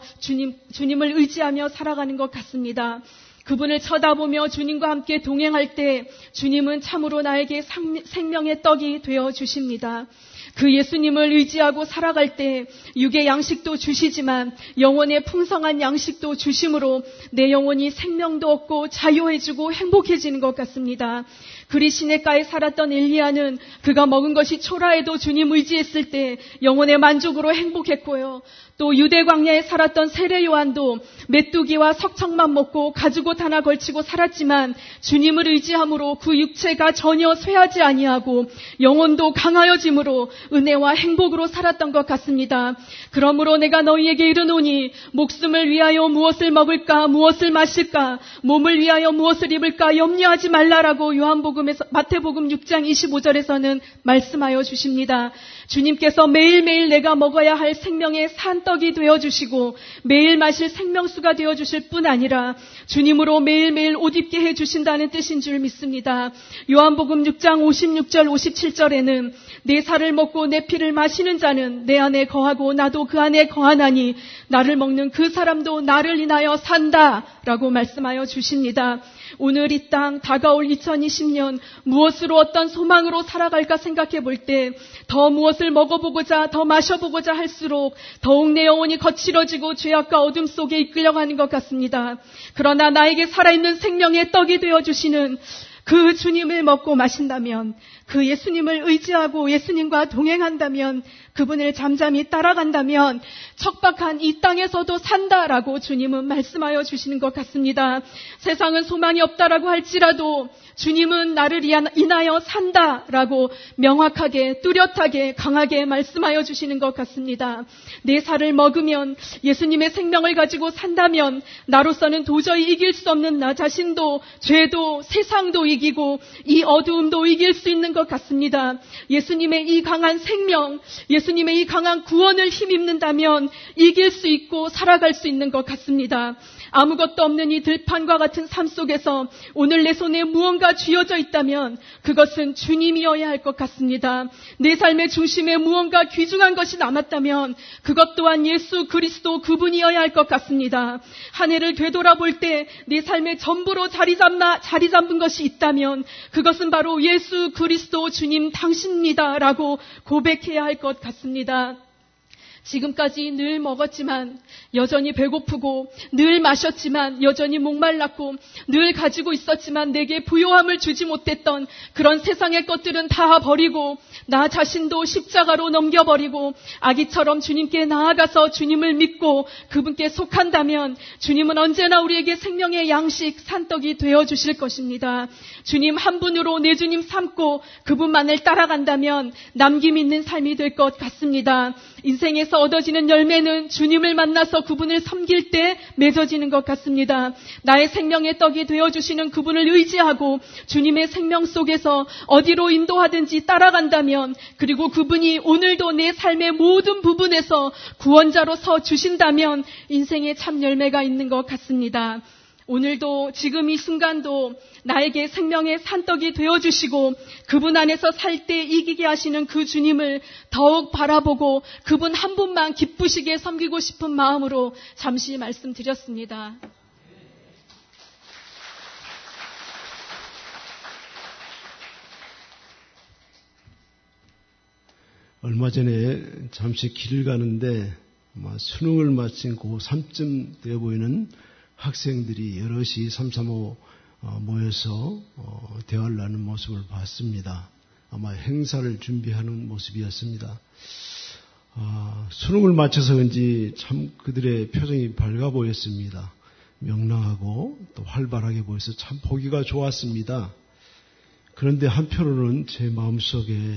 주님을 의지하며 살아가는 것 같습니다. 그분을 쳐다보며 주님과 함께 동행할 때 주님은 참으로 나에게 생명의 떡이 되어 주십니다. 그 예수님을 의지하고 살아갈 때 육의 양식도 주시지만 영혼의 풍성한 양식도 주심으로 내 영혼이 생명도 얻고 자유해지고 행복해지는 것 같습니다. 그리 시냇가에 살았던 엘리야는 그가 먹은 것이 초라해도 주님 의지했을 때 영혼의 만족으로 행복했고요. 또 유대 광야에 살았던 세례 요한도 메뚜기와 석청만 먹고 가죽옷 하나 걸치고 살았지만 주님을 의지함으로 그 육체가 전혀 쇠하지 아니하고 영혼도 강하여짐으로 은혜와 행복으로 살았던 것 같습니다. 그러므로 내가 너희에게 이르노니 목숨을 위하여 무엇을 먹을까 무엇을 마실까 몸을 위하여 무엇을 입을까 염려하지 말라라고 마태복음 6장 25절에서는 말씀하여 주십니다. 주님께서 매일매일 내가 먹어야 할 생명의 산떡이 되어주시고 매일 마실 생명수가 되어주실 뿐 아니라 주님으로 매일매일 옷 입게 해주신다는 뜻인 줄 믿습니다. 요한복음 6장 56절 57절에는 내 살을 먹고 내 피를 마시는 자는 내 안에 거하고 나도 그 안에 거하나니 나를 먹는 그 사람도 나를 인하여 산다 라고 말씀하여 주십니다. 오늘 이 땅 다가올 2020년 무엇으로 어떤 소망으로 살아갈까 생각해 볼 때 더 무엇을 먹어보고자 더 마셔보고자 할수록 더욱 내 영혼이 거칠어지고 죄악과 어둠 속에 이끌려가는 것 같습니다. 그러나 나에게 살아있는 생명의 떡이 되어주시는 그 주님을 먹고 마신다면, 그 예수님을 의지하고 예수님과 동행한다면, 그분을 잠잠히 따라간다면 척박한 이 땅에서도 산다라고 주님은 말씀하여 주시는 것 같습니다. 세상은 소망이 없다라고 할지라도 주님은 나를 인하여 산다라고 명확하게 뚜렷하게 강하게 말씀하여 주시는 것 같습니다. 내 살을 먹으면 예수님의 생명을 가지고 산다면 나로서는 도저히 이길 수 없는 나 자신도 죄도 세상도 이기고 이 어두움도 이길 수 있는 것 같습니다. 예수님의 이 강한 생명, 예수님의 이 강한 구원을 힘입는다면 이길 수 있고 살아갈 수 있는 것 같습니다. 아무것도 없는 이 들판과 같은 삶 속에서 오늘 내 손에 무언가 쥐어져 있다면 그것은 주님이어야 할 것 같습니다. 내 삶의 중심에 무언가 귀중한 것이 남았다면 그것 또한 예수 그리스도 그분이어야 할 것 같습니다. 한 해를 되돌아볼 때 내 삶의 전부로 자리 잡은 것이 있다면 그것은 바로 예수 그리스도 주님 당신입니다라고 고백해야 할 것 같습니다. 지금까지 늘 먹었지만 여전히 배고프고 늘 마셨지만 여전히 목말랐고 늘 가지고 있었지만 내게 부요함을 주지 못했던 그런 세상의 것들은 다 버리고 나 자신도 십자가로 넘겨버리고 아기처럼 주님께 나아가서 주님을 믿고 그분께 속한다면 주님은 언제나 우리에게 생명의 양식 산떡이 되어주실 것입니다. 주님 한 분으로 내 주님 삼고 그분만을 따라간다면 남김 있는 삶이 될 것 같습니다. 인생에서 얻어지는 열매는 주님을 만나서 그분을 섬길 때 맺어지는 것 같습니다. 나의 생명의 떡이 되어주시는 그분을 의지하고 주님의 생명 속에서 어디로 인도하든지 따라간다면 그리고 그분이 오늘도 내 삶의 모든 부분에서 구원자로 서 주신다면 인생의 참 열매가 있는 것 같습니다. 오늘도 지금 이 순간도 나에게 생명의 산떡이 되어주시고 그분 안에서 살 때 이기게 하시는 그 주님을 더욱 바라보고 그분 한 분만 기쁘시게 섬기고 싶은 마음으로 잠시 말씀드렸습니다. 얼마 전에 잠시 길을 가는데 수능을 마친 고3쯤 되어 보이는 학생들이 여럿이 삼삼오오 모여서 대화를 나누는 모습을 봤습니다. 아마 행사를 준비하는 모습이었습니다. 수능을 마쳐서 그런지 참 그들의 표정이 밝아 보였습니다. 명랑하고 또 활발하게 보여서 참 보기가 좋았습니다. 그런데 한편으로는 제 마음속에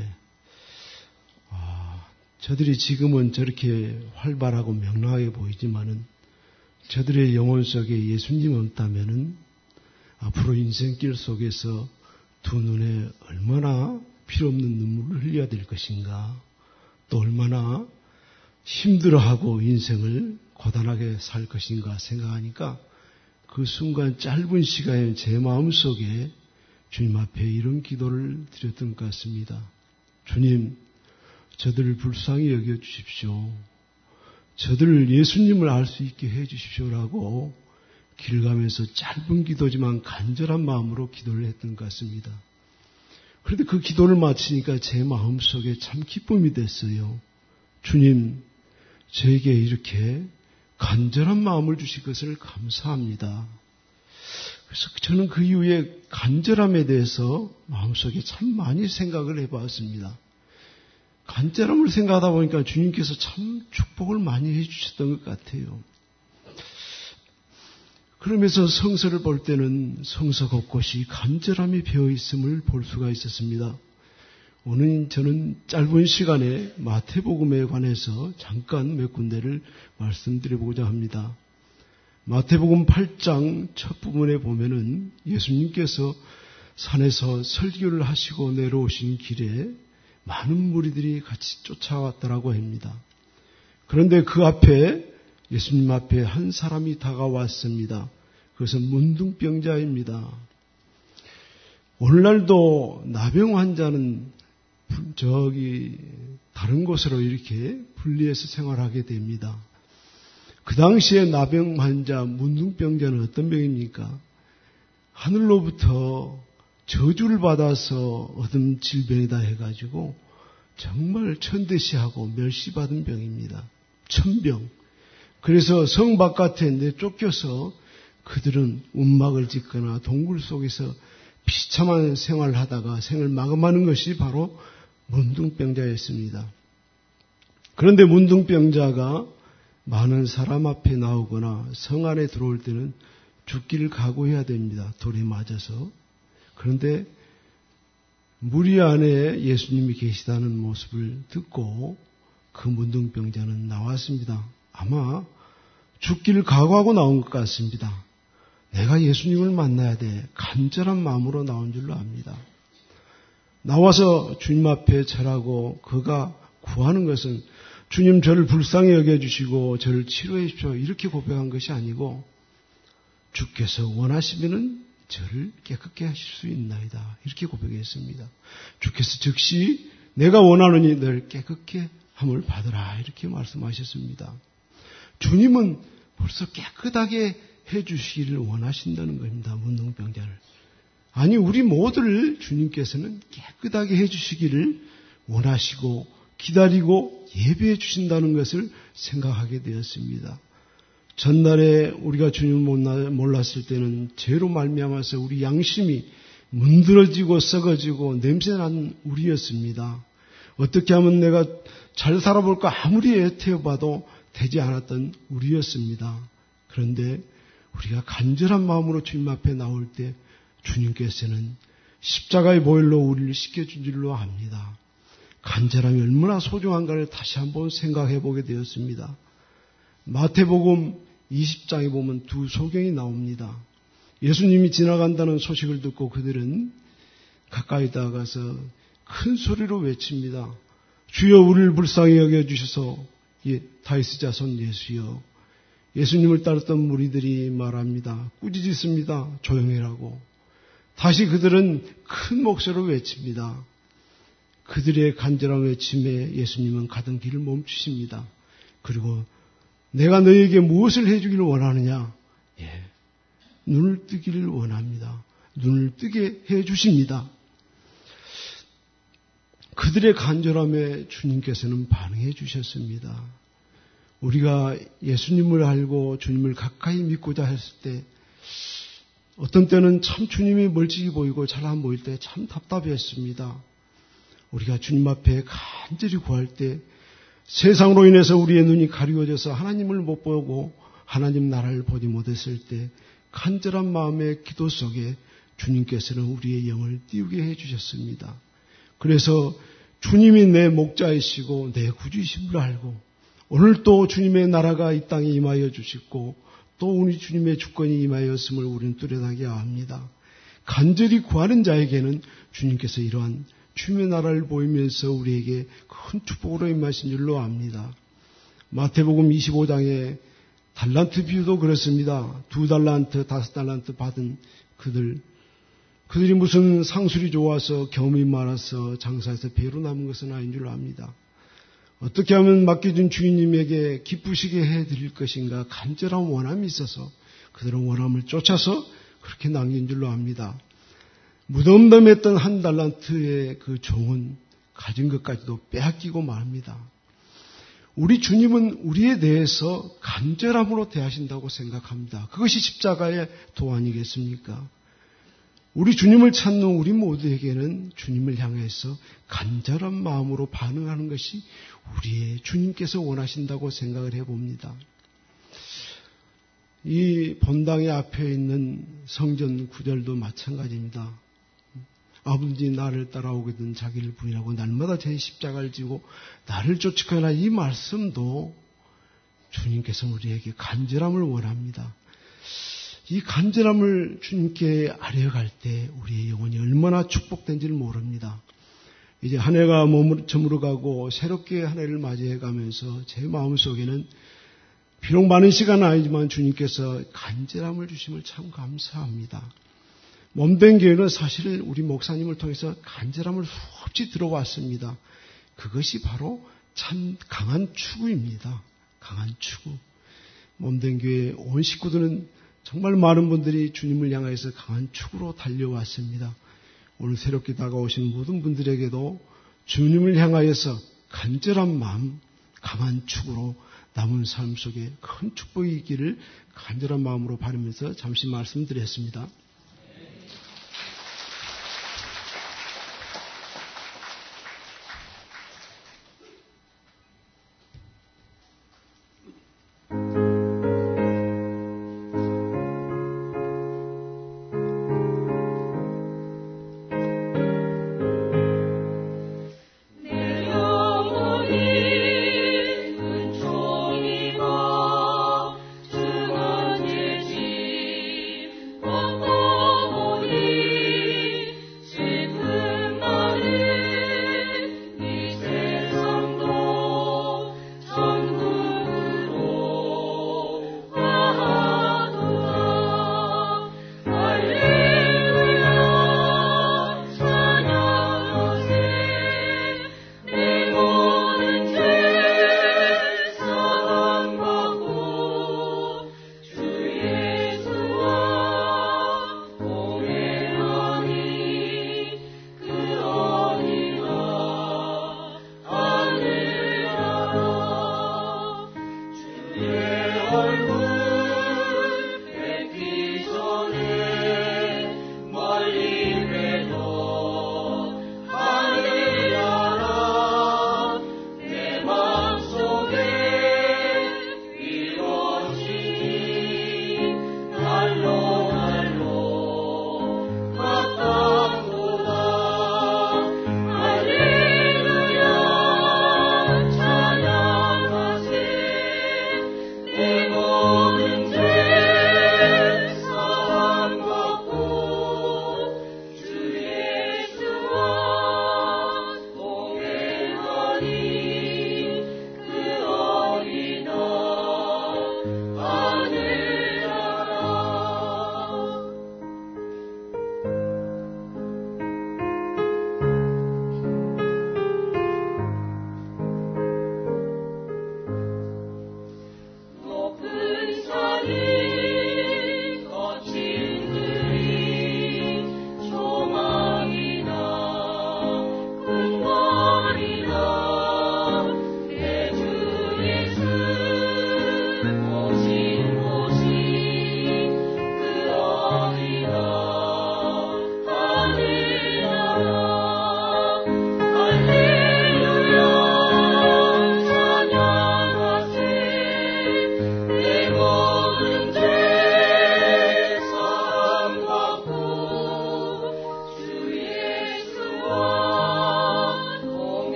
저들이 지금은 저렇게 활발하고 명랑하게 보이지만은 저들의 영혼 속에 예수님이 없다면은 앞으로 인생길 속에서 두 눈에 얼마나 필요 없는 눈물을 흘려야 될 것인가, 또 얼마나 힘들어하고 인생을 고단하게 살 것인가 생각하니까 그 순간 짧은 시간에 제 마음속에 주님 앞에 이런 기도를 드렸던 것 같습니다. 주님, 저들을 불쌍히 여겨주십시오. 저들을 예수님을 알 수 있게 해주십시오라고 길 가면서 짧은 기도지만 간절한 마음으로 기도를 했던 것 같습니다. 그런데 그 기도를 마치니까 제 마음속에 참 기쁨이 됐어요. 주님, 저에게 이렇게 간절한 마음을 주실 것을 감사합니다. 그래서 저는 그 이후에 간절함에 대해서 마음속에 참 많이 생각을 해봤습니다. 간절함을 생각하다 보니까 주님께서 참 축복을 많이 해주셨던 것 같아요. 그러면서 성서를 볼 때는 성서 곳곳이 간절함이 배어있음을 볼 수가 있었습니다. 오늘 저는 짧은 시간에 마태복음에 관해서 잠깐 몇 군데를 말씀드려보고자 합니다. 마태복음 8장 첫 부분에 보면은 예수님께서 산에서 설교를 하시고 내려오신 길에 많은 무리들이 같이 쫓아왔다라고 합니다. 그런데 그 앞에 예수님 앞에 한 사람이 다가왔습니다. 그것은 문둥병자입니다. 오늘날도 나병 환자는 다른 곳으로 이렇게 분리해서 생활하게 됩니다. 그 당시에 나병 환자, 문둥병자는 어떤 병입니까? 하늘로부터 저주를 받아서 얻은 질병이다 해가지고 정말 천대시하고 멸시받은 병입니다. 천병. 그래서 성 바깥에 내쫓겨서 그들은 움막을 짓거나 동굴 속에서 비참한 생활을 하다가 생을 마감하는 것이 바로 문둥병자였습니다. 그런데 문둥병자가 많은 사람 앞에 나오거나 성 안에 들어올 때는 죽기를 각오해야 됩니다. 돌에 맞아서. 그런데 무리 안에 예수님이 계시다는 모습을 듣고 그 문둥병자는 나왔습니다. 아마 죽기를 각오하고 나온 것 같습니다. 내가 예수님을 만나야 돼. 간절한 마음으로 나온 줄로 압니다. 나와서 주님 앞에 절하고 그가 구하는 것은 주님 저를 불쌍히 여겨주시고 저를 치료해 주십시오. 이렇게 고백한 것이 아니고 주께서 원하시면은 저를 깨끗게 하실 수 있나이다. 이렇게 고백했습니다. 주께서 즉시 내가 원하노니 너를 깨끗게 함을 받으라. 이렇게 말씀하셨습니다. 주님은 벌써 깨끗하게 해주시기를 원하신다는 겁니다. 문둥병자를. 아니 우리 모두를 주님께서는 깨끗하게 해주시기를 원하시고 기다리고 예배해 주신다는 것을 생각하게 되었습니다. 전날에 우리가 주님을 몰랐을 때는 죄로 말미암아서 우리 양심이 문드러지고 썩어지고 냄새나는 우리였습니다. 어떻게 하면 내가 잘 살아볼까 아무리 애태워봐도 되지 않았던 우리였습니다. 그런데 우리가 간절한 마음으로 주님 앞에 나올 때 주님께서는 십자가의 보혈로 우리를 씻겨준 줄로 압니다. 간절함이 얼마나 소중한가를 다시 한번 생각해 보게 되었습니다. 마태복음 20장에 보면 두 소경이 나옵니다. 예수님이 지나간다는 소식을 듣고 그들은 가까이 다가가서 큰 소리로 외칩니다. 주여 우리를 불쌍히 여겨주셔서 다윗의 자손 예수여 예수님을 따랐던 무리들이 말합니다. 꾸짖습니다. 조용히라고. 다시 그들은 큰 목소리로 외칩니다. 그들의 간절한 외침에 예수님은 가던 길을 멈추십니다. 그리고 내가 너에게 무엇을 해주기를 원하느냐? 눈을 뜨기를 원합니다. 눈을 뜨게 해주십니다. 그들의 간절함에 주님께서는 반응해 주셨습니다. 우리가 예수님을 알고 주님을 가까이 믿고자 했을 때 어떤 때는 참 주님이 멀찍이 보이고 잘 안 보일 때 참 답답했습니다. 우리가 주님 앞에 간절히 구할 때 세상으로 인해서 우리의 눈이 가리워져서 하나님을 못 보고 하나님 나라를 보지 못했을 때 간절한 마음의 기도 속에 주님께서는 우리의 영을 띄우게 해주셨습니다. 그래서 주님이 내 목자이시고 내 구주이심을 알고 오늘 또 주님의 나라가 이 땅에 임하여 주시고 또 우리 주님의 주권이 임하였음을 우리는 뚜렷하게 압니다. 간절히 구하는 자에게는 주님께서 이러한 주님의 나라를 보이면서 우리에게 큰 축복으로 임하신 줄로 압니다. 마태복음 25장에 달란트 비유도 그렇습니다. 2달란트, 5달란트 받은 그들이 무슨 상술이 좋아서 경험이 많아서 장사해서 배로 남은 것은 아닌 줄로 압니다. 어떻게 하면 맡겨준 주인님에게 기쁘시게 해드릴 것인가 간절한 원함이 있어서 그들은 원함을 쫓아서 그렇게 남긴 줄로 압니다. 무덤덤했던 1달란트의 그 종은 가진 것까지도 빼앗기고 말합니다. 우리 주님은 우리에 대해서 간절함으로 대하신다고 생각합니다. 그것이 십자가의 도안이겠습니까? 우리 주님을 찾는 우리 모두에게는 주님을 향해서 간절한 마음으로 반응하는 것이 우리의 주님께서 원하신다고 생각을 해봅니다. 이 본당의 앞에 있는 성전 구절도 마찬가지입니다. 아버지 나를 따라오거든 자기를 부인하고 날마다 제 십자가를 지고 나를 쫓으거나 이 말씀도 주님께서 우리에게 간절함을 원합니다. 이 간절함을 주님께 아뢰어갈 때 우리의 영혼이 얼마나 축복된지를 모릅니다. 이제 한 해가 저물어가고 새롭게 한 해를 맞이해가면서 제 마음속에는 비록 많은 시간은 아니지만 주님께서 간절함을 주심을 참 감사합니다. 몸된 교회는 사실 우리 목사님을 통해서 간절함을 수없이 들어왔습니다. 그것이 바로 참 강한 추구입니다. 강한 추구. 몸된 교회 온 식구들은 정말 많은 분들이 주님을 향해서 강한 축으로 달려왔습니다. 오늘 새롭게 다가오신 모든 분들에게도 주님을 향하여서 간절한 마음, 강한 축으로 남은 삶 속에 큰 축복이 있기를 간절한 마음으로 바라면서 잠시 말씀드렸습니다. Oh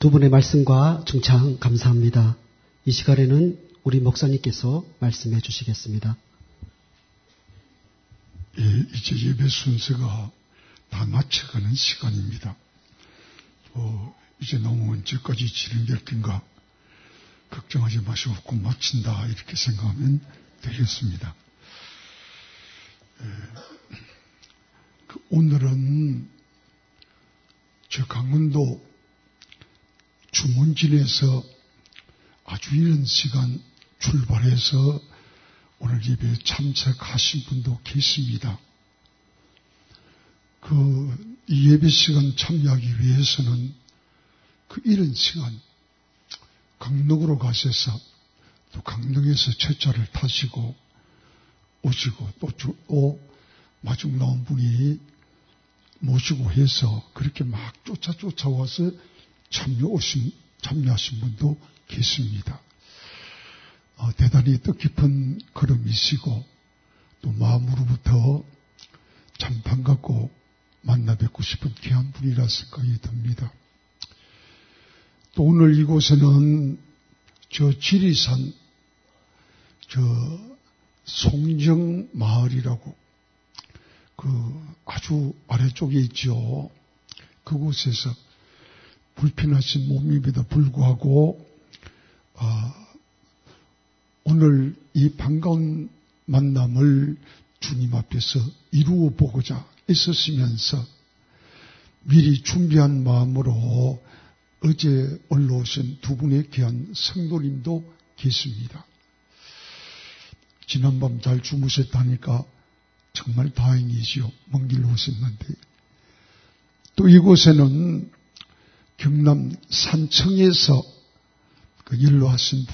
두 분의 말씀과 중창 감사합니다. 이 시간에는 우리 목사님께서 말씀해 주시겠습니다. 예, 이제 예배 순서가 다 마쳐가는 시간입니다. 이제 너무 언제까지 진행될텐가 걱정하지 마시고 꼭 마친다 이렇게 생각하면 되겠습니다. 오늘은 저 강원도 주문진에서 아주 이른 시간 출발해서 오늘 예배에 참석하신 분도 계십니다. 이 예배 시간 참여하기 위해서는 그 이른 시간 강릉으로 가셔서 또 강릉에서 첫차를 타시고 오시고 또 마중 나온 분이 모시고 해서 그렇게 막 쫓아와서 참여하신 분도 계십니다. 대단히 뜻깊은 걸음이시고 또 마음으로부터 참 반갑고 만나 뵙고 싶은 귀한 분이라 생각이 듭니다. 또 오늘 이곳에는 저 지리산 송정 마을이라고 아주 아래쪽에 있죠. 그곳에서 불편하신 몸임에도 불구하고 오늘 이 반가운 만남을 주님 앞에서 이루어 보고자 애쓰시면서 미리 준비한 마음으로 어제 올라오신 두 분의 귀한 성도님도 계십니다. 지난밤 잘 주무셨다니까 정말 다행이지요. 먼 길로 오셨는데. 또 이곳에는 경남 산청에서 연로하신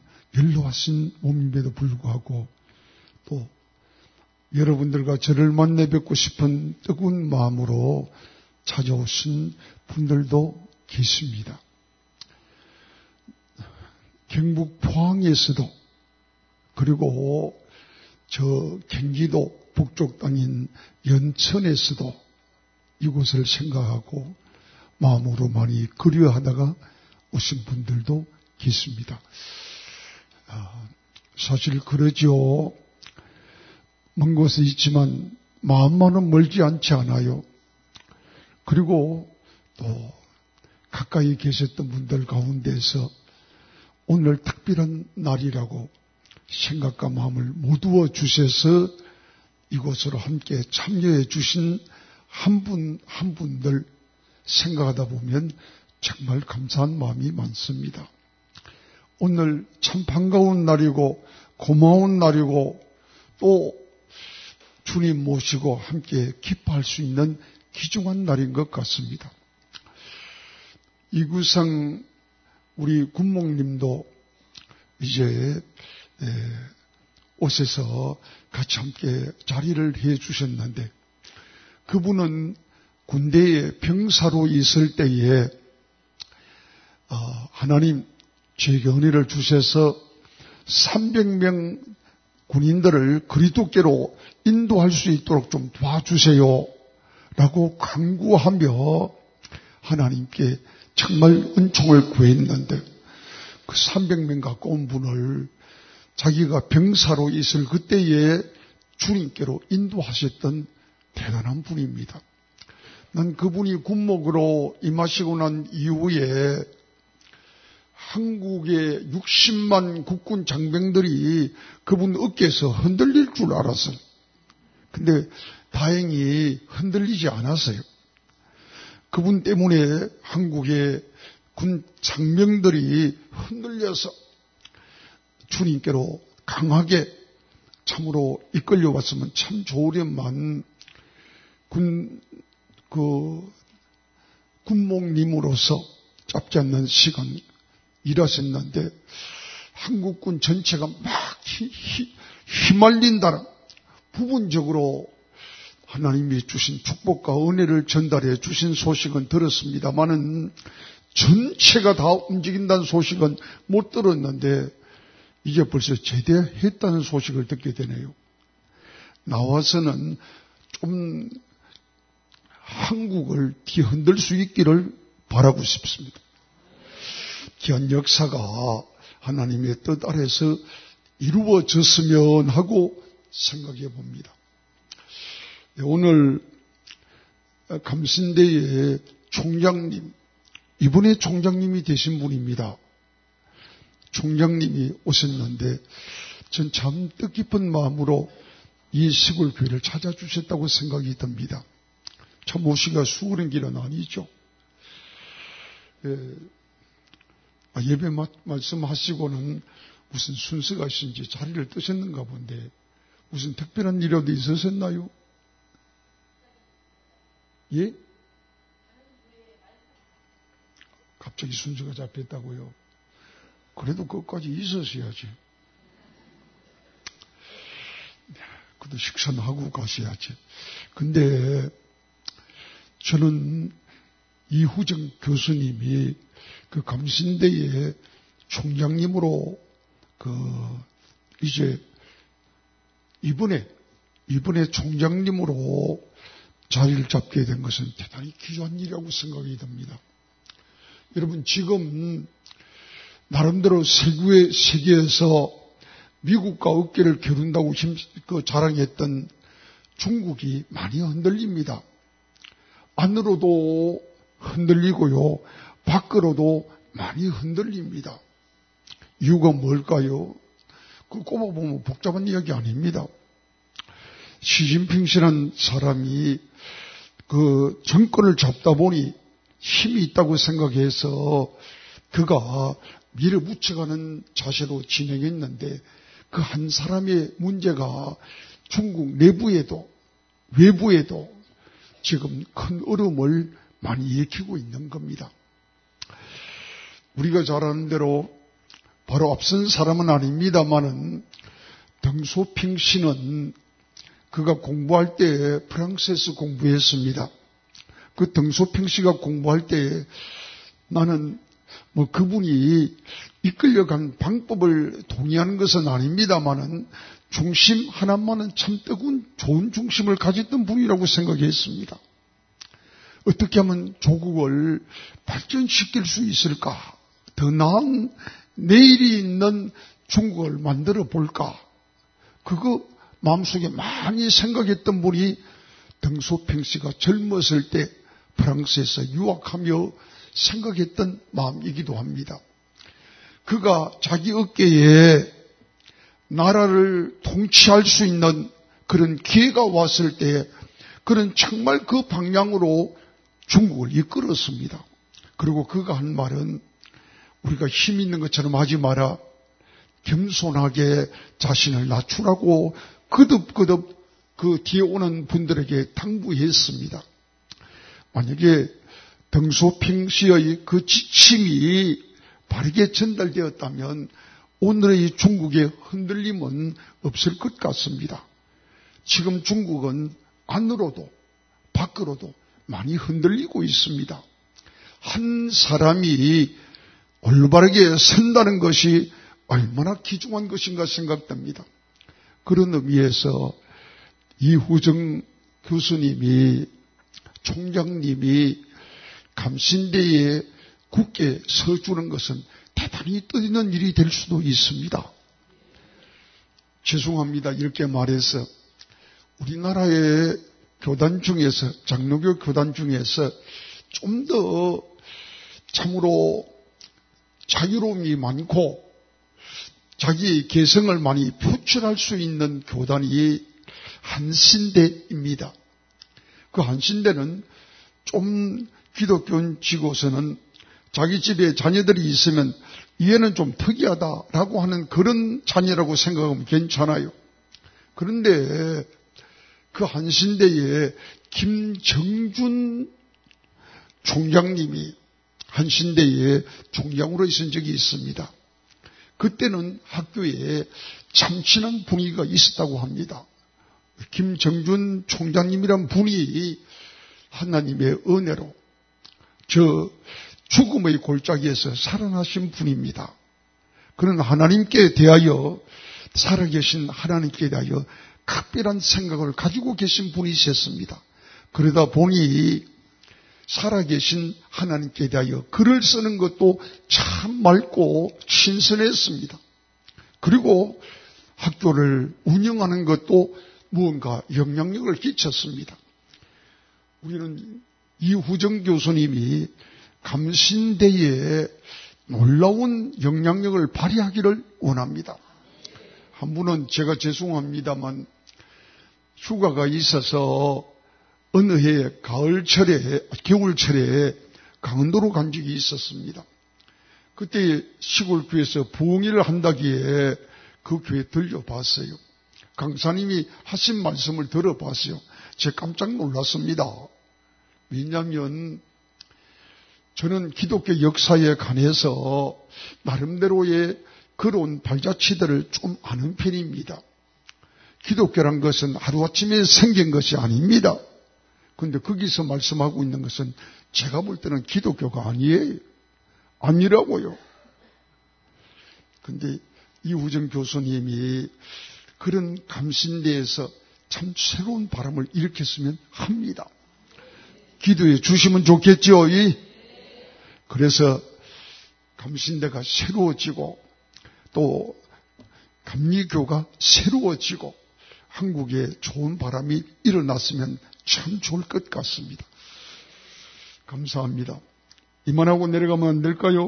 몸임에도 불구하고 또 여러분들과 저를 만나 뵙고 싶은 뜨거운 마음으로 찾아오신 분들도 계십니다. 경북 포항에서도 그리고 저 경기도 북쪽 땅인 연천에서도 이곳을 생각하고 마음으로 많이 그리워하다가 오신 분들도 계십니다. 사실 그러죠. 먼 곳에 있지만 마음만은 멀지 않지 않아요. 그리고 또 가까이 계셨던 분들 가운데서 오늘 특별한 날이라고 생각과 마음을 모두어 주셔서 이곳으로 함께 참여해 주신 한 분들 생각하다 보면 정말 감사한 마음이 많습니다. 오늘 참 반가운 날이고 고마운 날이고 또 주님 모시고 함께 기뻐할 수 있는 귀중한 날인 것 같습니다. 이구상 우리 군목님도 이제 오셔서 같이 함께 자리를 해 주셨는데 그분은 군대에 병사로 있을 때에 하나님 제게 은혜를 주셔서 300명 군인들을 그리스도께로 인도할 수 있도록 좀 도와주세요 라고 간구하며 하나님께 정말 은총을 구했는데 그 300명 가까운 분을 자기가 병사로 있을 그때에 주님께로 인도하셨던 대단한 분입니다. 난 그분이 군목으로 임하시고 난 이후에 한국의 60만 국군 장병들이 그분 어깨에서 흔들릴 줄 알았어요. 근데 다행히 흔들리지 않았어요. 그분 때문에 한국의 군 장병들이 흔들려서 주님께로 강하게 참으로 이끌려 왔으면 참 좋으련만 군목님으로서 짧지 않는 시간 일하셨는데 한국군 전체가 막 휘말린다라 부분적으로 하나님이 주신 축복과 은혜를 전달해 주신 소식은 들었습니다만은 전체가 다 움직인다는 소식은 못 들었는데 이제 벌써 제대했다는 소식을 듣게 되네요. 나와서는 좀 한국을 뒤흔들 수 있기를 바라고 싶습니다. 귀한 역사가 하나님의 뜻 아래서 이루어졌으면 하고 생각해 봅니다. 오늘 감신대의 총장님, 이번에 총장님이 되신 분입니다. 총장님이 오셨는데 전 참 뜻깊은 마음으로 이 시골 교회를 찾아주셨다고 생각이 듭니다. 참 오시기가 수월한 길은 아니죠. 예배 말씀하시고는 무슨 순서가 있는지 자리를 뜨셨는가 본데 무슨 특별한 일이라도 있으셨나요? 예? 갑자기 순서가 잡혔다고요? 그래도 끝까지 있으셔야지. 그래도 식사는 하고 가셔야지. 근데 저는 이후정 교수님이 그 감신대의 총장님으로 이제 이번에 총장님으로 자리를 잡게 된 것은 대단히 귀한 일이라고 생각이 듭니다. 여러분, 지금 나름대로 세계에서 미국과 어깨를 겨룬다고 자랑했던 중국이 많이 흔들립니다. 안으로도 흔들리고요, 밖으로도 많이 흔들립니다. 이유가 뭘까요? 꼽아보면 복잡한 이야기 아닙니다. 시진핑 씨라는 사람이 그 정권을 잡다 보니 힘이 있다고 생각해서 그가 밀어붙여가는 자세로 진행했는데 그 한 사람의 문제가 중국 내부에도 외부에도 지금 큰 어려움을 많이 일으키고 있는 겁니다. 우리가 잘 아는 대로 바로 앞선 사람은 아닙니다만은 덩소핑 씨는 그가 공부할 때 프랑스에서 공부했습니다. 그 덩소핑 씨가 공부할 때 나는 그분이 이끌려간 방법을 동의하는 것은 아닙니다만은 중심 하나만은 참 뜨거운 좋은 중심을 가졌던 분이라고 생각했습니다. 어떻게 하면 조국을 발전시킬 수 있을까? 더 나은 내일이 있는 중국을 만들어 볼까? 그거 마음속에 많이 생각했던 분이 덩소핑 씨가 젊었을 때 프랑스에서 유학하며 생각했던 마음이기도 합니다. 그가 자기 어깨에 나라를 통치할 수 있는 그런 기회가 왔을 때 그는 정말 그 방향으로 중국을 이끌었습니다. 그리고 그가 한 말은 우리가 힘 있는 것처럼 하지 마라. 겸손하게 자신을 낮추라고 거듭거듭 그 뒤에 오는 분들에게 당부했습니다. 만약에 덩소핑 씨의 그 지침이 바르게 전달되었다면 오늘의 중국의 흔들림은 없을 것 같습니다. 지금 중국은 안으로도 밖으로도 많이 흔들리고 있습니다. 한 사람이 올바르게 선다는 것이 얼마나 귀중한 것인가 생각됩니다. 그런 의미에서 이후정 교수님이, 총장님이 감신대에 굳게 서주는 것은 대단히 뜻있는 일이 될 수도 있습니다. 죄송합니다. 이렇게 말해서 우리나라의 교단 중에서, 장로교 교단 중에서 좀 더 참으로 자유로움이 많고 자기의 개성을 많이 표출할 수 있는 교단이 한신대입니다. 그 한신대는 좀 기독교인치고서는 자기 집에 자녀들이 있으면 얘는 좀 특이하다라고 하는 그런 자녀라고 생각하면 괜찮아요. 그런데 그 한신대에 김정준 총장님이 한신대에 총장으로 있은 적이 있습니다. 그때는 학교에 참신한 분위기가 있었다고 합니다. 김정준 총장님이란 분이 하나님의 은혜로 저 죽음의 골짜기에서 살아나신 분입니다. 그는 하나님께 대하여, 살아계신 하나님께 대하여 각별한 생각을 가지고 계신 분이셨습니다. 그러다 보니 살아계신 하나님께 대하여 글을 쓰는 것도 참 맑고 신선했습니다. 그리고 학교를 운영하는 것도 무언가 영향력을 끼쳤습니다. 우리는 이후정 교수님이 감신대에 놀라운 영향력을 발휘하기를 원합니다. 한 분은 제가 죄송합니다만 휴가가 있어서 어느 해 겨울철에 강원도로 간 적이 있었습니다. 그때 시골교회에서 부흥회를 한다기에 그 교회 들려봤어요. 강사님이 하신 말씀을 들어봤어요. 제가 깜짝 놀랐습니다. 왜냐하면 저는 기독교 역사에 관해서 나름대로의 그런 발자취들을 좀 아는 편입니다. 기독교란 것은 하루아침에 생긴 것이 아닙니다. 그런데 거기서 말씀하고 있는 것은 제가 볼 때는 기독교가 아니에요. 아니라고요. 그런데 이후정 교수님이 그런 감신대에서 참 새로운 바람을 일으켰으면 합니다. 기도해 주시면 좋겠죠. 그래서 감신대가 새로워지고 또 감리교가 새로워지고 한국에 좋은 바람이 일어났으면 참 좋을 것 같습니다. 감사합니다. 이만하고 내려가면 안 될까요?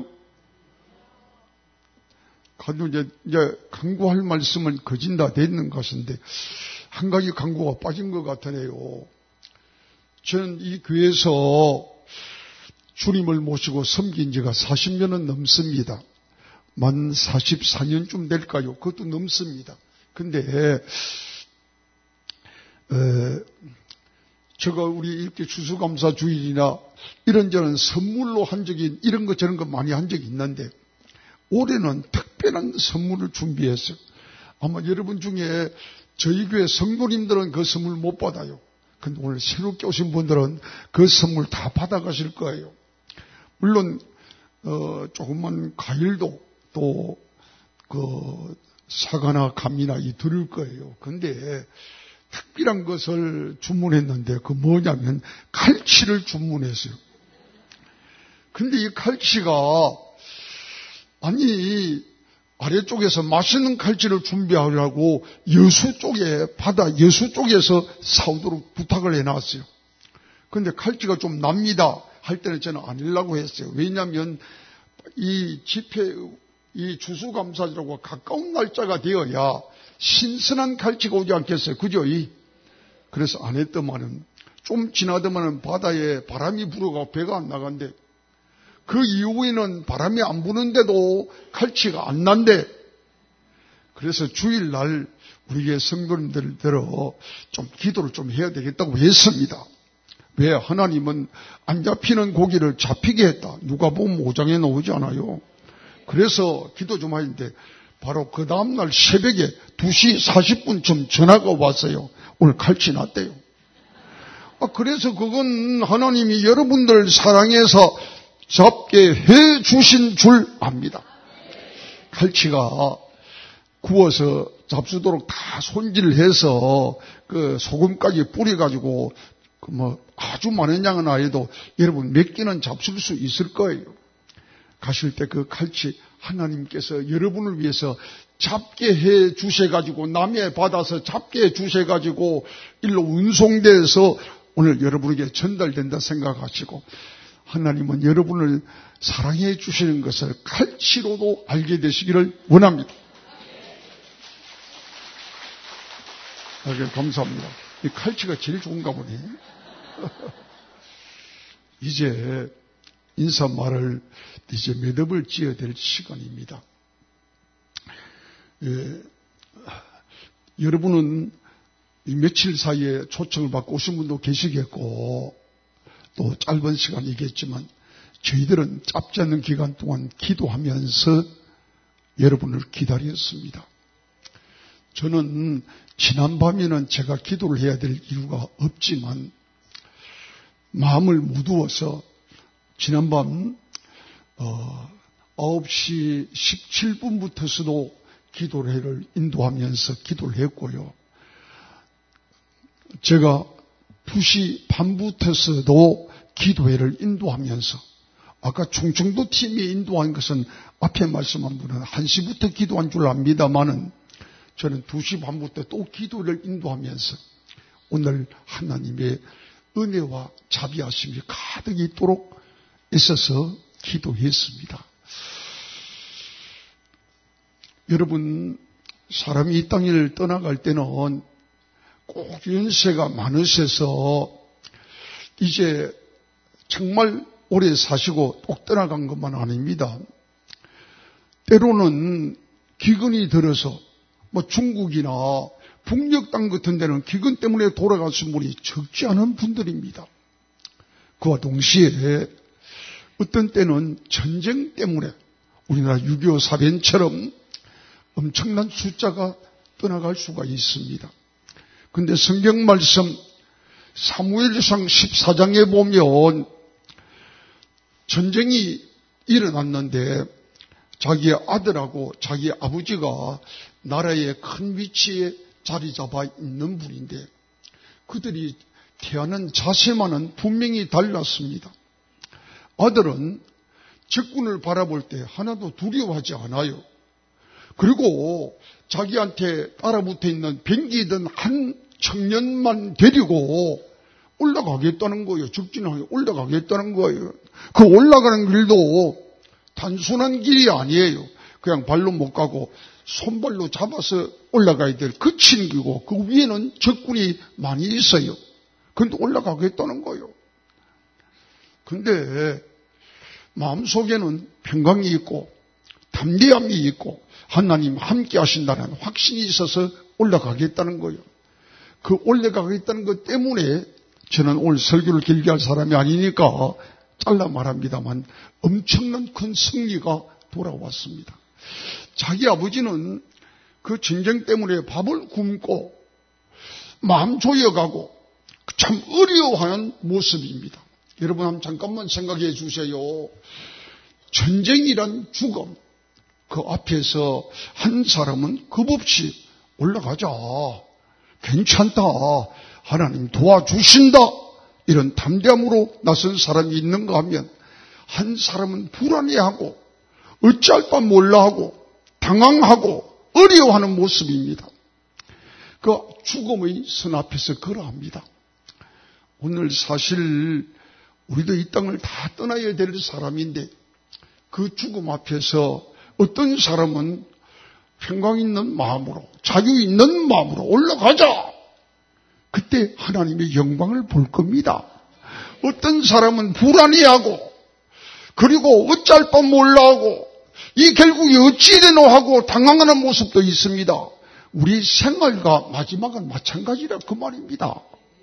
이제 강구할 말씀은 거진 다 됐는 것인데 한 가지 강구가 빠진 것 같으네요. 저는 이 교회에서 주님을 모시고 섬긴 지가 40년은 넘습니다. 만 44년쯤 될까요? 그것도 넘습니다. 근데 제가 우리 이렇게 추수감사 주일이나 이런저런 선물로 한 적이 이런 것 저런 것 많이 한 적이 있는데 올해는 특별한 선물을 준비했어요. 아마 여러분 중에 저희 교회 성도님들은 그 선물 못 받아요. 근데 오늘 새롭게 오신 분들은 그 선물 다 받아가실 거예요. 물론 조금만 과일도 또 사과나 감이나 드릴 거예요. 근데 특별한 것을 주문했는데 그 뭐냐면 칼치를 주문했어요. 근데 이 칼치가 아니 아래쪽에서 맛있는 칼치를 준비하려고 여수 쪽에서 사오도록 부탁을 해놨어요. 근데 칼치가 좀 납니다 할 때는 저는 아니려고 했어요. 왜냐하면 이 추수감사절하고 가까운 날짜가 되어야 신선한 칼치가 오지 않겠어요. 그죠? 그래서 안 했더만은 좀 지나더만은 바다에 바람이 불어가 배가 안 나간대. 그 이후에는 바람이 안 부는데도 칼치가 안 난대. 그래서 주일날 우리의 성도님들 들어 좀 기도를 좀 해야 되겠다고 했습니다. 왜? 하나님은 안 잡히는 고기를 잡히게 했다. 누가복음 5장에 나오지 않아요. 그래서 기도 좀 하는데 바로 그 다음날 새벽에 2시 40분쯤 전화가 왔어요. 오늘 칼치 났대요. 그래서 그건 하나님이 여러분들 사랑해서 잡게 해 주신 줄 압니다. 칼치가 구워서 잡수도록 다 손질을 해서 그 소금까지 뿌려가지고 아주 많은 양은 아니어도 여러분 몇 끼는 잡술 수 있을 거예요. 가실 때 그 칼치 하나님께서 여러분을 위해서 잡게 해 주셔가지고 남해 받아서 잡게 해 주셔가지고 일로 운송돼서 오늘 여러분에게 전달된다 생각하시고 하나님은 여러분을 사랑해 주시는 것을 칼치로도 알게 되시기를 원합니다. 감사합니다. 이 칼치가 제일 좋은가 보네. 이제 인사말을 이제 매듭을 지어야 될 시간입니다. 여러분은 며칠 사이에 초청을 받고 오신 분도 계시겠고 또 짧은 시간이겠지만 저희들은 짧지 않은 기간 동안 기도하면서 여러분을 기다렸습니다. 저는 지난밤에는 제가 기도를 해야 될 이유가 없지만 마음을 무두어서 지난밤 9시 17분부터서도 기도를 인도하면서 기도를 했고요. 제가 2시 반부터서도 기도회를 인도하면서 아까 충청도 팀이 인도한 것은 앞에 말씀한 분은 1시부터 기도한 줄 압니다만은 저는 2시 반부터 또 기도를 인도하면서 오늘 하나님의 은혜와 자비하심이 가득 있도록 있어서 기도했습니다. 여러분, 사람이 이 땅을 떠나갈 때는 꼭 연세가 많으셔서 이제 정말 오래 사시고 똑 떠나간 것만 아닙니다. 때로는 기근이 들어서 중국이나 북녘 땅 같은 데는 기근 때문에 돌아가신 분이 적지 않은 분들입니다. 그와 동시에 어떤 때는 전쟁 때문에 우리나라 6.25 사변처럼 엄청난 숫자가 떠나갈 수가 있습니다. 그런데 성경 말씀 사무엘상 14장에 보면 전쟁이 일어났는데 자기의 아들하고 자기 아버지가 나라의 큰 위치에 자리 잡아 있는 분인데 그들이 대하는 자세만은 분명히 달랐습니다. 아들은 적군을 바라볼 때 하나도 두려워하지 않아요. 그리고 자기한테 따라붙어 있는 병기든 한 청년만 데리고 올라가겠다는 거예요. 적진하게 올라가겠다는 거예요. 그 올라가는 길도 단순한 길이 아니에요. 그냥 발로 못 가고 손발로 잡아서 올라가야 될 거친 길이고 그 위에는 적군이 많이 있어요. 그런데 올라가겠다는 거예요. 근데 마음속에는 평강이 있고 담대함이 있고 하나님 함께 하신다는 확신이 있어서 올라가겠다는 거예요. 그 올라가겠다는 것 때문에 저는 오늘 설교를 길게 할 사람이 아니니까 잘라 말합니다만 엄청난 큰 승리가 돌아왔습니다. 자기 아버지는 그 전쟁 때문에 밥을 굶고 마음 조여가고 참 어려워하는 모습입니다. 여러분 한번 잠깐만 생각해 주세요. 전쟁이란 죽음, 그 앞에서 한 사람은 겁없이 올라가자, 괜찮다, 하나님 도와주신다, 이런 담대함으로 나선 사람이 있는가 하면 한 사람은 불안해하고 어찌할 바 몰라하고 당황하고 어려워하는 모습입니다. 그 죽음의 선 앞에서 걸어합니다. 오늘 사실 우리도 이 땅을 다 떠나야 될 사람인데 그 죽음 앞에서 어떤 사람은 평강 있는 마음으로 자유 있는 마음으로 올라가자. 그때 하나님의 영광을 볼 겁니다. 어떤 사람은 불안해하고 그리고 어찌할 바 몰라하고 이 결국에 어찌 되노 하고 당황하는 모습도 있습니다. 우리 생활과 마지막은 마찬가지라 그 말입니다.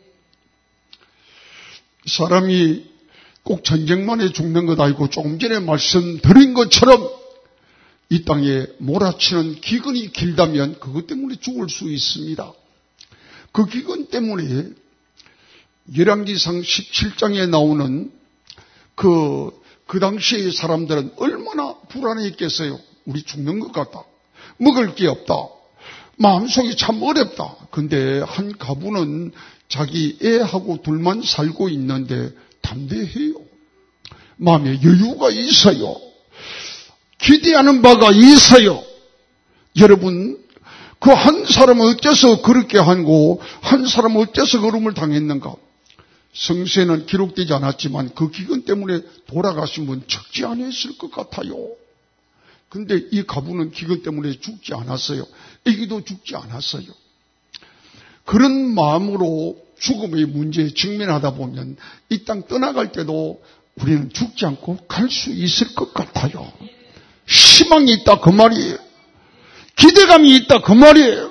사람이 꼭 전쟁만에 죽는 것 아니고 조금 전에 말씀드린 것처럼 이 땅에 몰아치는 기근이 길다면 그것 때문에 죽을 수 있습니다. 그 기근 때문에 열왕기상 17장에 나오는 그 당시의 사람들은 얼마나 불안했겠어요. 우리 죽는 것 같다. 먹을 게 없다. 마음속이 참 어렵다. 근데 한 가부는 자기 애하고 둘만 살고 있는데 담대해요. 마음에 여유가 있어요. 기대하는 바가 있어요. 여러분, 그 한 사람은 어째서 그렇게 하고 한 사람은 어째서 걸음을 당했는가? 성서에는 기록되지 않았지만 그 기근 때문에 돌아가신 분 적지 않았을 것 같아요. 근데 이 가부는 기근 때문에 죽지 않았어요. 애기도 죽지 않았어요. 그런 마음으로 죽음의 문제에 직면하다 보면 이 땅 떠나갈 때도 우리는 죽지 않고 갈 수 있을 것 같아요. 희망이 있다 그 말이에요. 기대감이 있다 그 말이에요.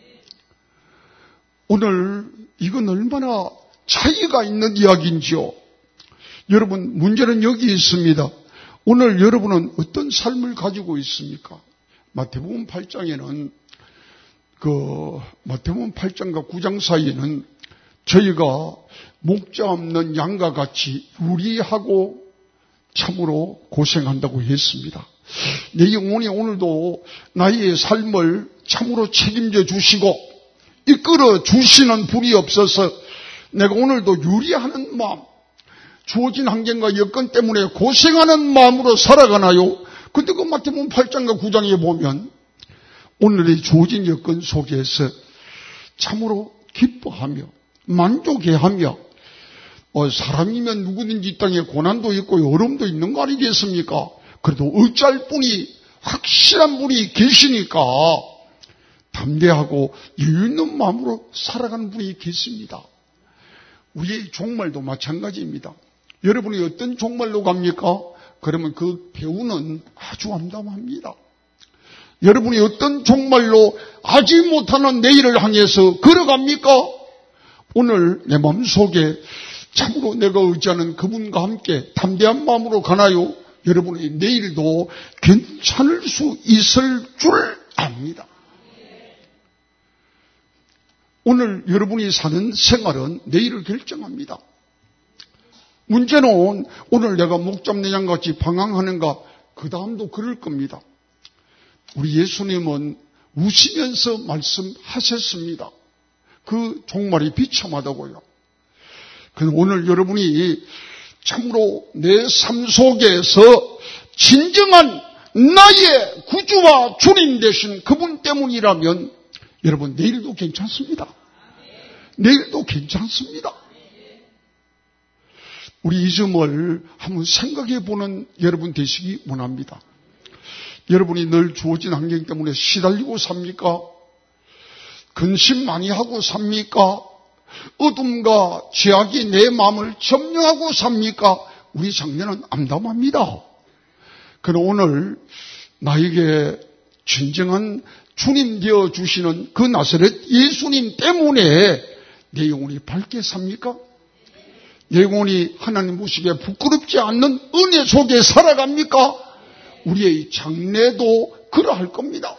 오늘 이건 얼마나 차이가 있는 이야기인지요. 여러분, 문제는 여기 있습니다. 오늘 여러분은 어떤 삶을 가지고 있습니까? 마태복음 8장에는 마태복음 8장과 9장 사이에는 저희가 목자 없는 양과 같이 유리하고 참으로 고생한다고 했습니다. 내 영혼이 오늘도 나의 삶을 참으로 책임져 주시고 이끌어 주시는 분이 없어서 내가 오늘도 유리하는 마음, 주어진 환경과 여건 때문에 고생하는 마음으로 살아가나요? 근데 그 마태복음 8장과 9장에 보면 오늘의 주어진 여건 속에서 참으로 기뻐하며 만족해하며 사람이면 누구든지 이 땅에 고난도 있고 어려움도 있는 거 아니겠습니까? 그래도 어쩔 분이 확실한 분이 계시니까 담대하고 여유 있는 마음으로 살아가는 분이 계십니다. 우리의 종말도 마찬가지입니다. 여러분이 어떤 종말로 갑니까? 그러면 그 배우는 아주 암담합니다. 여러분이 어떤 종말로 하지 못하는 내일을 향해서 걸어갑니까? 오늘 내 마음속에 참으로 내가 의지하는 그분과 함께 담대한 마음으로 가나요? 여러분의 내일도 괜찮을 수 있을 줄 압니다. 오늘 여러분이 사는 생활은 내일을 결정합니다. 문제는 오늘 내가 목 잡는 양같이 방황하는가, 그 다음도 그럴 겁니다. 우리 예수님은 우시면서 말씀하셨습니다. 그 종말이 비참하다고요. 오늘 여러분이 참으로 내 삶 속에서 진정한 나의 구주와 주님 되신 그분 때문이라면 여러분 내일도 괜찮습니다. 내일도 괜찮습니다. 우리 이 점을 한번 생각해 보는 여러분 되시기 원합니다. 여러분이 늘 주어진 환경 때문에 시달리고 삽니까? 근심 많이 하고 삽니까? 어둠과 죄악이 내 마음을 점령하고 삽니까? 우리 장면은 암담합니다. 그러나 오늘 나에게 진정한 주님 되어 주시는 그 나사렛 예수님 때문에 내 영혼이 밝게 삽니까? 내 영혼이 하나님 보시기에 부끄럽지 않는 은혜 속에 살아갑니까? 우리의 장래도 그러할 겁니다.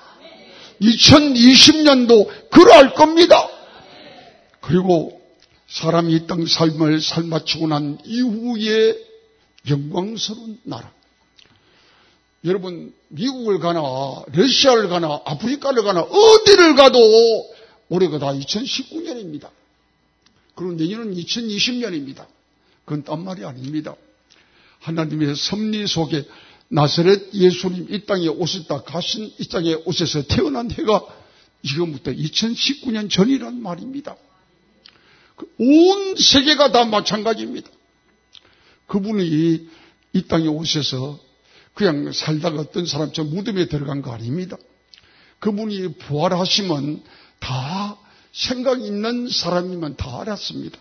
2020년도 그러할 겁니다. 그리고 사람이 이 땅 삶을 살마치고 난 이후에 영광스러운 나라. 여러분 미국을 가나 러시아를 가나 아프리카를 가나 어디를 가도 올해가 다 2019년입니다. 그리고 내년은 2020년입니다. 그건 딴 말이 아닙니다. 하나님의 섭리 속에 나사렛 예수님 이 땅에 오셨다 가신 이 땅에 오셔서 태어난 해가 지금부터 2019년 전이란 말입니다. 온 세계가 다 마찬가지입니다. 그분이 이 땅에 오셔서 그냥 살다가 어떤 사람처럼 무덤에 들어간 거 아닙니다. 그분이 부활하시면 다 생각 있는 사람이면 다 알았습니다.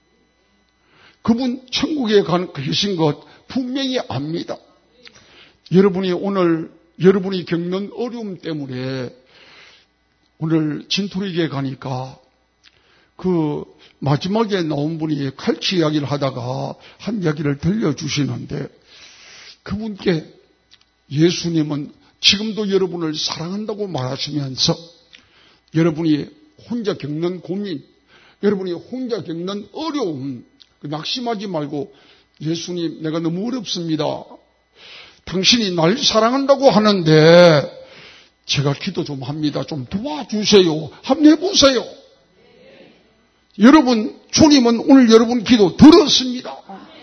그분 천국에 계신 것 분명히 압니다. 여러분이 오늘 여러분이 겪는 어려움 때문에 오늘 진토리교에 가니까 그 마지막에 나온 분이 칼치 이야기를 하다가 한 이야기를 들려주시는데 그분께 예수님은 지금도 여러분을 사랑한다고 말하시면서 여러분이 혼자 겪는 고민, 여러분이 혼자 겪는 어려움 낙심하지 말고 예수님 내가 너무 어렵습니다. 당신이 날 사랑한다고 하는데 제가 기도 좀 합니다. 좀 도와주세요. 한번 해보세요. 여러분 주님은 오늘 여러분 기도 들었습니다.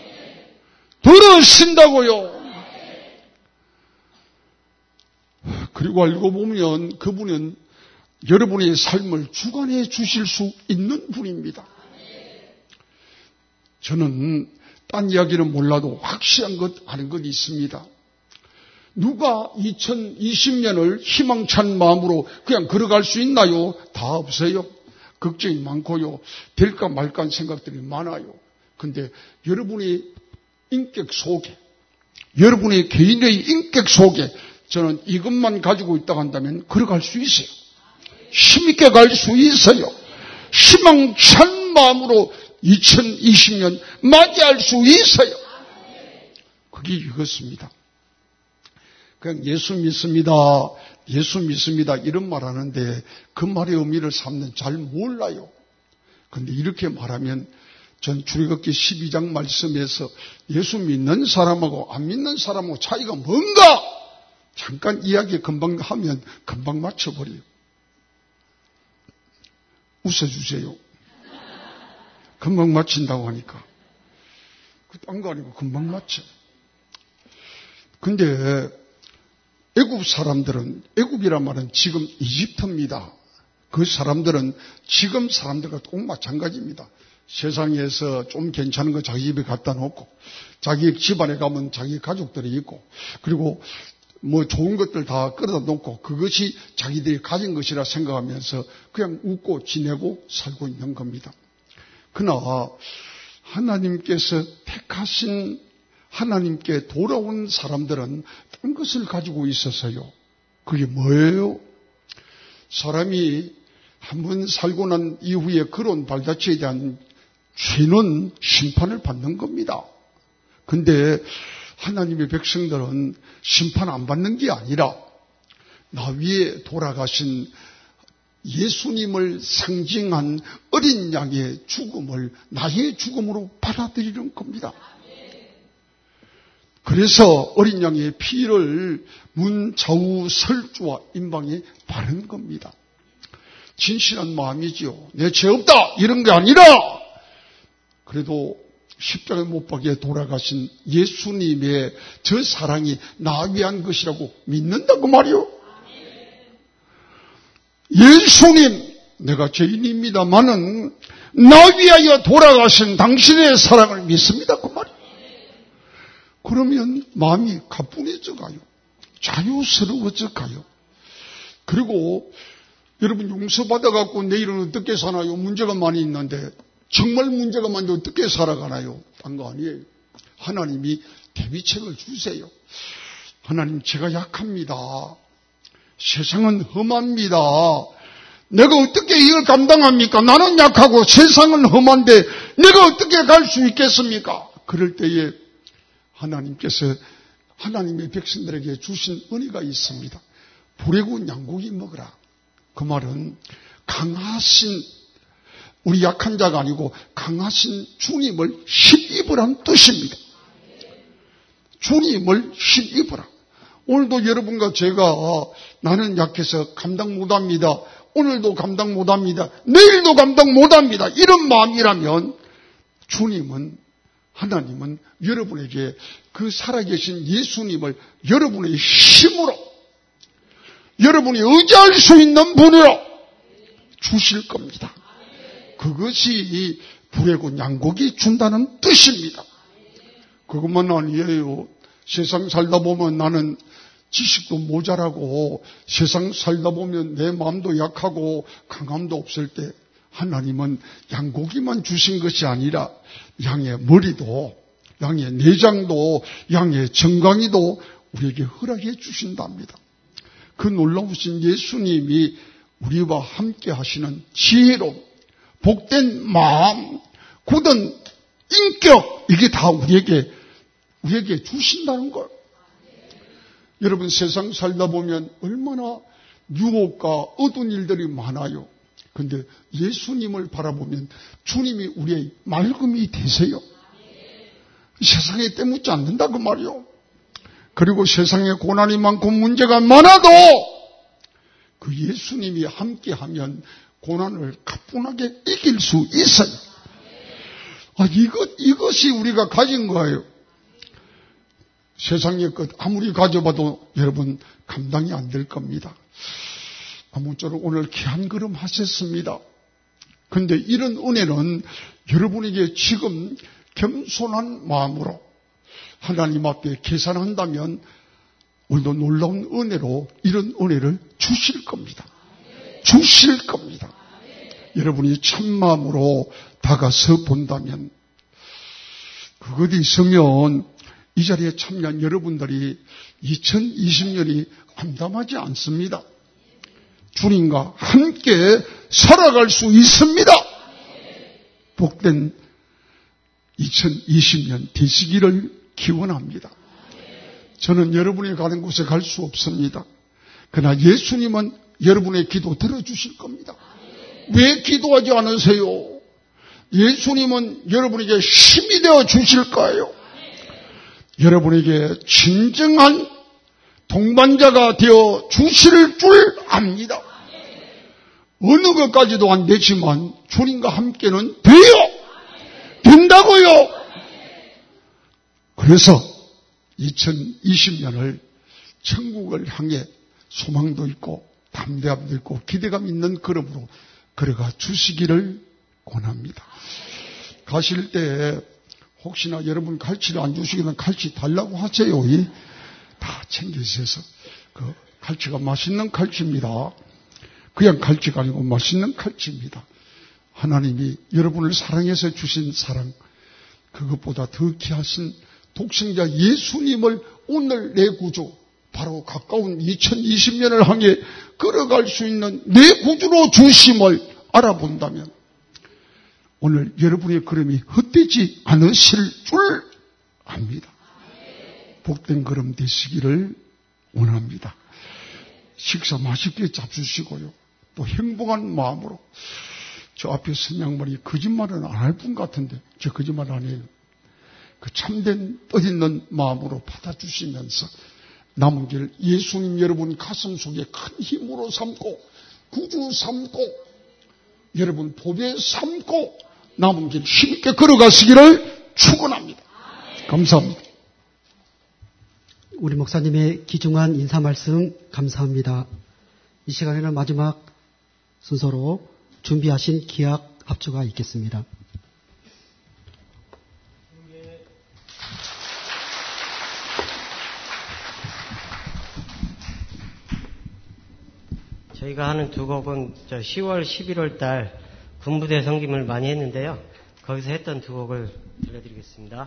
들으신다고요. 그리고 알고 보면 그분은 여러분의 삶을 주관해 주실 수 있는 분입니다. 저는 딴 이야기는 몰라도 확실한 것 아는 것 있습니다. 누가 2020년을 희망찬 마음으로 그냥 걸어갈 수 있나요? 다 없어요. 걱정이 많고요. 될까 말까 하는 생각들이 많아요. 근데 여러분의 인격 속에, 여러분의 개인의 인격 속에 저는 이것만 가지고 있다고 한다면 걸어갈 수 있어요. 힘있게 갈 수 있어요. 희망찬 마음으로 2020년 맞이할 수 있어요. 그게 이것입니다. 그냥 예수 믿습니다. 예수 믿습니다. 이런 말 하는데 그 말의 의미를 사람들은 잘 몰라요. 그런데 이렇게 말하면 전 출애굽기 12장 말씀에서 예수 믿는 사람하고 안 믿는 사람하고 차이가 뭔가 잠깐 이야기 금방 하면 금방 맞춰버려요. 웃어주세요. 금방 맞힌다고 하니까. 딴 거 아니고 금방 맞죠. 근데 애굽 사람들은, 애굽이란 말은 지금 이집트입니다. 그 사람들은 지금 사람들과 꼭 마찬가지입니다. 세상에서 좀 괜찮은 거 자기 집에 갖다 놓고, 자기 집안에 가면 자기 가족들이 있고, 그리고 뭐 좋은 것들 다 끌어다 놓고 그것이 자기들이 가진 것이라 생각하면서 그냥 웃고 지내고 살고 있는 겁니다. 그러나 하나님께서 택하신, 하나님께 돌아온 사람들은 딴 것을 가지고 있어서요. 그게 뭐예요? 사람이 한번 살고 난 이후에 그런 발자취에 대한 죄는 심판을 받는 겁니다. 근데 하나님의 백성들은 심판 안 받는 게 아니라 나 위에 돌아가신 예수님을 상징한 어린 양의 죽음을 나의 죽음으로 받아들이는 겁니다. 그래서 어린 양의 피를 문 좌우 설주와 임방에 바른 겁니다. 진실한 마음이지요. 내 죄 없다 이런 게 아니라 그래도 십자가에 못 박혀 돌아가신 예수님의 저 사랑이 나 위한 것이라고 믿는다고 말이요. 예수님, 내가 죄인입니다마는 나 위하여 돌아가신 당신의 사랑을 믿습니다 그 말이요. 그러면 마음이 가뿐해져 가요. 자유스러워져 가요. 그리고 여러분 용서받아갖고 내일은 어떻게 사나요? 문제가 많이 있는데 정말 문제가 많은데 어떻게 살아가나요? 딴 거 아니에요. 하나님이 대비책을 주세요. 하나님, 제가 약합니다. 세상은 험합니다. 내가 어떻게 이걸 감당합니까? 나는 약하고 세상은 험한데 내가 어떻게 갈 수 있겠습니까? 그럴 때에 하나님께서 하나님의 백성들에게 주신 은혜가 있습니다. 불에 구운 양고기 먹으라. 그 말은 강하신, 우리 약한 자가 아니고 강하신 주님을 힘입으라는 뜻입니다. 주님을 힘입으라. 오늘도 여러분과 제가 나는 약해서 감당 못합니다. 오늘도 감당 못합니다. 내일도 감당 못합니다. 이런 마음이라면 주님은, 하나님은 여러분에게 그 살아계신 예수님을 여러분의 힘으로, 여러분이 의지할 수 있는 분으로 주실 겁니다. 그것이 불에 구운 양고기 준다는 뜻입니다. 그것만 아니에요. 세상 살다 보면 나는 지식도 모자라고, 세상 살다 보면 내 마음도 약하고 강함도 없을 때 하나님은 양고기만 주신 것이 아니라 양의 머리도, 양의 내장도, 양의 정강이도 우리에게 허락해 주신답니다. 그 놀라우신 예수님이 우리와 함께 하시는 지혜로 복된 마음, 굳은 인격, 이게 다 우리에게 주신다는 걸. 여러분, 세상 살다 보면 얼마나 유혹과 어두운 일들이 많아요. 그런데 예수님을 바라보면 주님이 우리의 맑음이 되세요. 세상에 때묻지 않는다고 말이요. 그리고 세상에 고난이 많고 문제가 많아도 그 예수님이 함께하면 고난을 가뿐하게 이길 수 있어요. 이것이 우리가 가진 거예요. 세상의 것 아무리 가져봐도 여러분 감당이 안 될 겁니다. 아무쪼록 오늘 귀한 걸음 하셨습니다. 그런데 이런 은혜는 여러분에게 지금 겸손한 마음으로 하나님 앞에 계산한다면 오늘도 놀라운 은혜로 이런 은혜를 주실 겁니다. 주실 겁니다. 여러분이 참마음으로 다가서 본다면, 그것 있으면 이 자리에 참여한 여러분들이 2020년이 암담하지 않습니다. 주님과 함께 살아갈 수 있습니다. 복된 2020년 되시기를 기원합니다. 저는 여러분이 가는 곳에 갈 수 없습니다. 그러나 예수님은 여러분의 기도 들어주실 겁니다. 왜 기도하지 않으세요? 예수님은 여러분에게 힘이 되어 주실 거예요. 여러분에게 진정한 동반자가 되어 주실 줄 압니다. 어느 것까지도 안 되지만 주님과 함께는 돼요. 된다고요. 그래서 2020년을 천국을 향해 소망도 있고 담대함도 있고 기대감 있는 걸음으로 걸어가 주시기를 권합니다. 가실 때 혹시나 여러분 갈치를 안 주시면 갈치 달라고 하세요. 다 챙겨주셔서 그 갈치가 맛있는 갈치입니다. 그냥 갈치가 아니고 맛있는 갈치입니다. 하나님이 여러분을 사랑해서 주신 사랑, 그것보다 더 귀하신 독생자 예수님을 오늘 내 구주, 바로 가까운 2020년을 향해 걸어갈 수 있는 내 구주로 주심을 알아본다면 오늘 여러분의 걸음이 헛되지 않으실 줄 압니다. 복된 걸음 되시기를 원합니다. 식사 맛있게 잡수시고요. 또 행복한 마음으로 저 앞에 선 양반이 거짓말은 안 할 분 같은데 저 거짓말 안 해요. 그 참된 뜻있는 마음으로 받아주시면서 남은 길 예수님 여러분 가슴 속에 큰 힘으로 삼고 구주 삼고 여러분 보배 삼고 남은 길 힘있게 걸어가시기를 축원합니다. 감사합니다. 우리 목사님의 귀중한 인사 말씀 감사합니다. 이 시간에는 마지막 순서로 준비하신 기약 합주가 있겠습니다. 저희가 하는 두 곡은 10월, 11월 달 군부대 섬김을 많이 했는데요. 거기서 했던 두 곡을 들려드리겠습니다.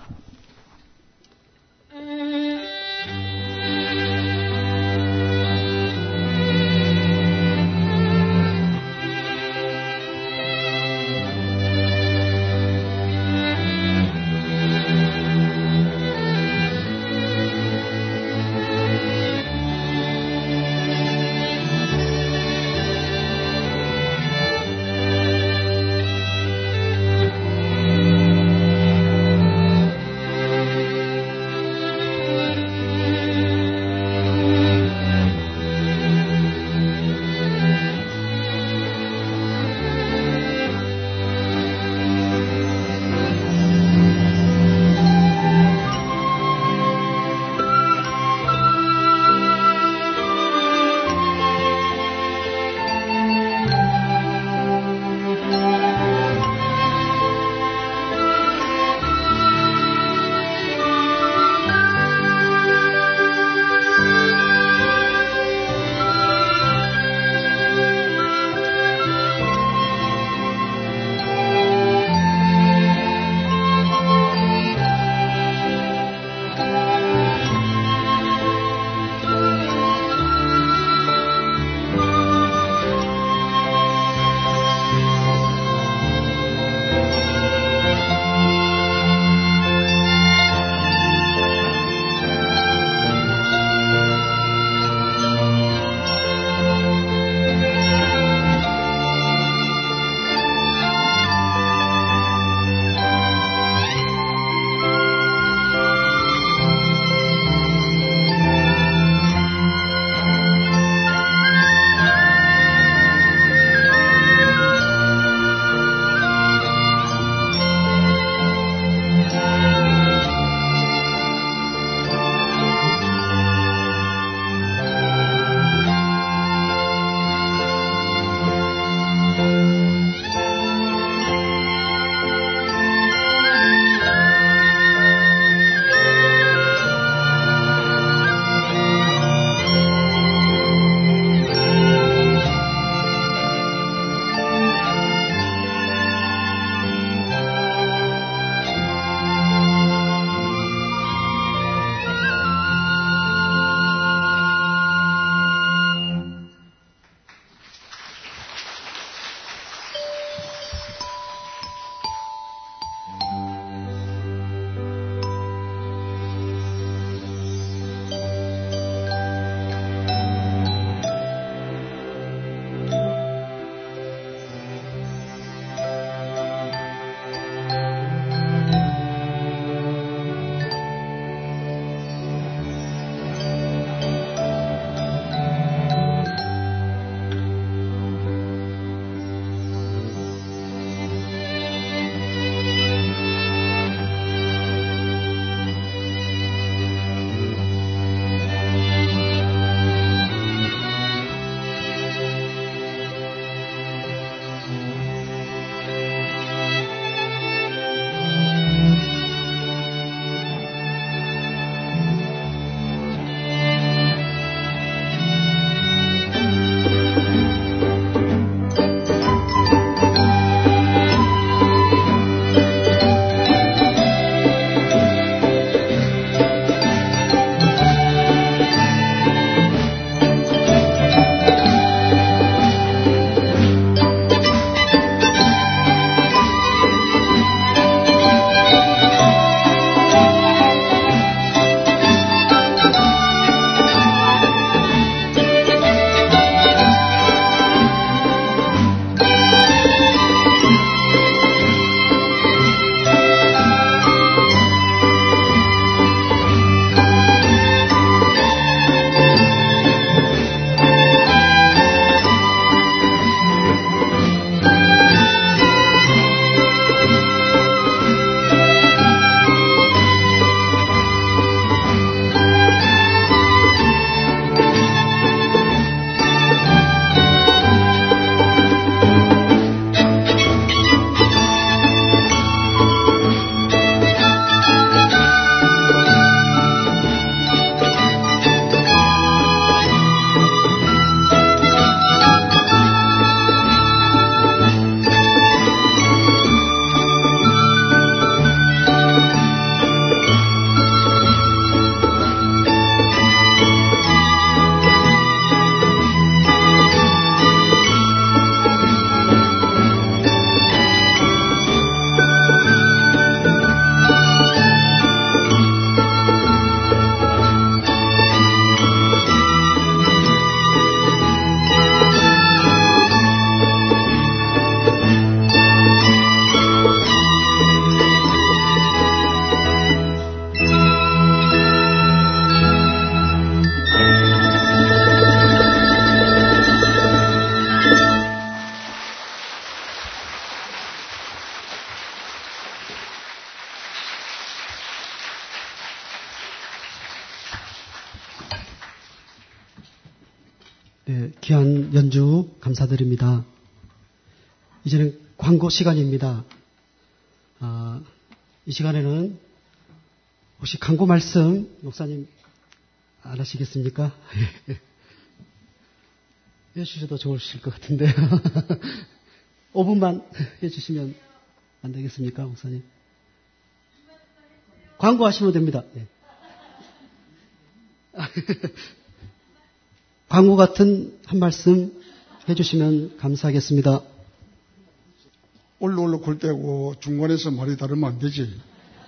네, 귀한 연주 감사드립니다. 이제는 광고 시간입니다. 이 시간에는 혹시 광고 말씀 목사님 안 하시겠습니까? 해주셔도 좋으실 것 같은데요. 5분만 해주시면 안 되겠습니까, 목사님? 광고하시면 됩니다. 네. 광고 같은 한 말씀 해주시면 감사하겠습니다. 올로 골 떼고 중간에서 말이 다르면 안 되지.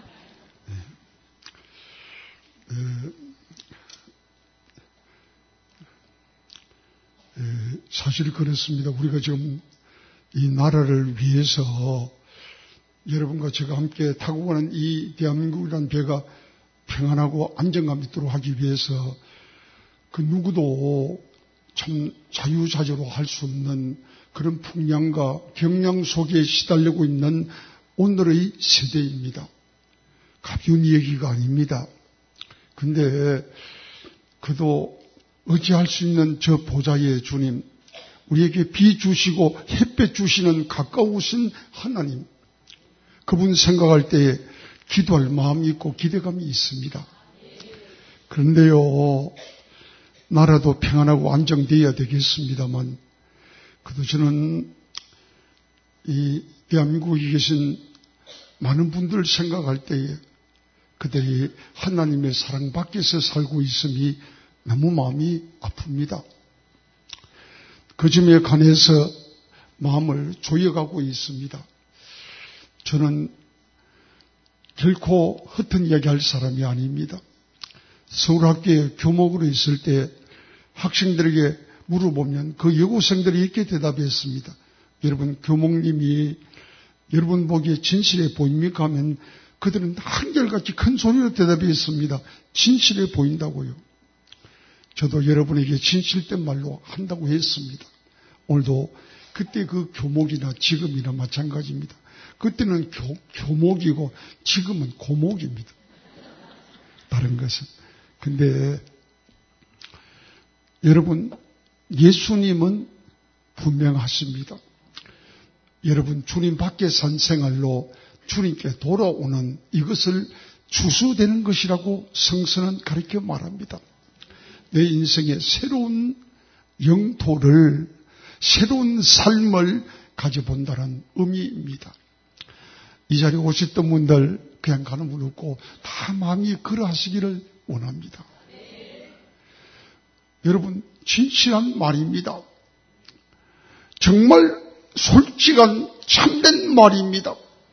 사실 그렇습니다. 우리가 지금 이 나라를 위해서 여러분과 제가 함께 타고 가는 이 대한민국이라는 배가 평안하고 안정감 있도록 하기 위해서 그 누구도 참 자유자재로 할 수 없는 그런 풍량과 경량 속에 시달리고 있는 오늘의 세대입니다. 가벼운 얘기가 아닙니다. 근데 그도 의지할 수 있는 저 보좌의 주님, 우리에게 비 주시고 햇볕 주시는 가까우신 하나님, 그분 생각할 때에 기도할 마음이 있고 기대감이 있습니다. 그런데요, 나라도 평안하고 안정되어야 되겠습니다만, 그래도 저는 이 대한민국에 계신 많은 분들 생각할 때에 그들이 하나님의 사랑 밖에서 살고 있음이 너무 마음이 아픕니다. 그 점에 관해서 마음을 조여가고 있습니다. 저는 결코 흩은 이야기할 사람이 아닙니다. 서울학교에 교목으로 있을 때 학생들에게 물어보면 그 여고생들이 이렇게 대답했습니다. 여러분, 교목님이 여러분 보기에 진실해 보입니까? 하면 그들은 한결같이 큰 소리로 대답했습니다. 진실해 보인다고요. 저도 여러분에게 진실된 말로 한다고 했습니다. 오늘도 그때 그 교목이나 지금이나 마찬가지입니다. 그때는 교목이고 지금은 고목입니다. 다른 것은. 근데 여러분, 예수님은 분명하십니다. 여러분, 주님 밖에 산 생활로 주님께 돌아오는 이것을 주소되는 것이라고 성서는 가르쳐 말합니다. 내 인생의 새로운 영토를, 새로운 삶을 가져본다는 의미입니다. 이 자리에 오셨던 분들 그냥 가는 분 없고 다 마음이 그러하시기를 원합니다. 여러분, 진실한 말입니다. 정말 솔직한 참된 말입니다.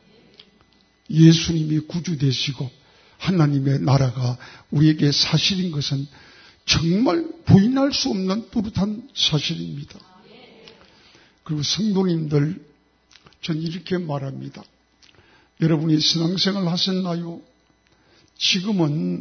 예수님이 구주 되시고 하나님의 나라가 우리에게 사실인 것은 정말 부인할 수 없는 뚜렷한 사실입니다. 그리고 성도님들, 전 이렇게 말합니다. 여러분이 신앙생활 하셨나요? 지금은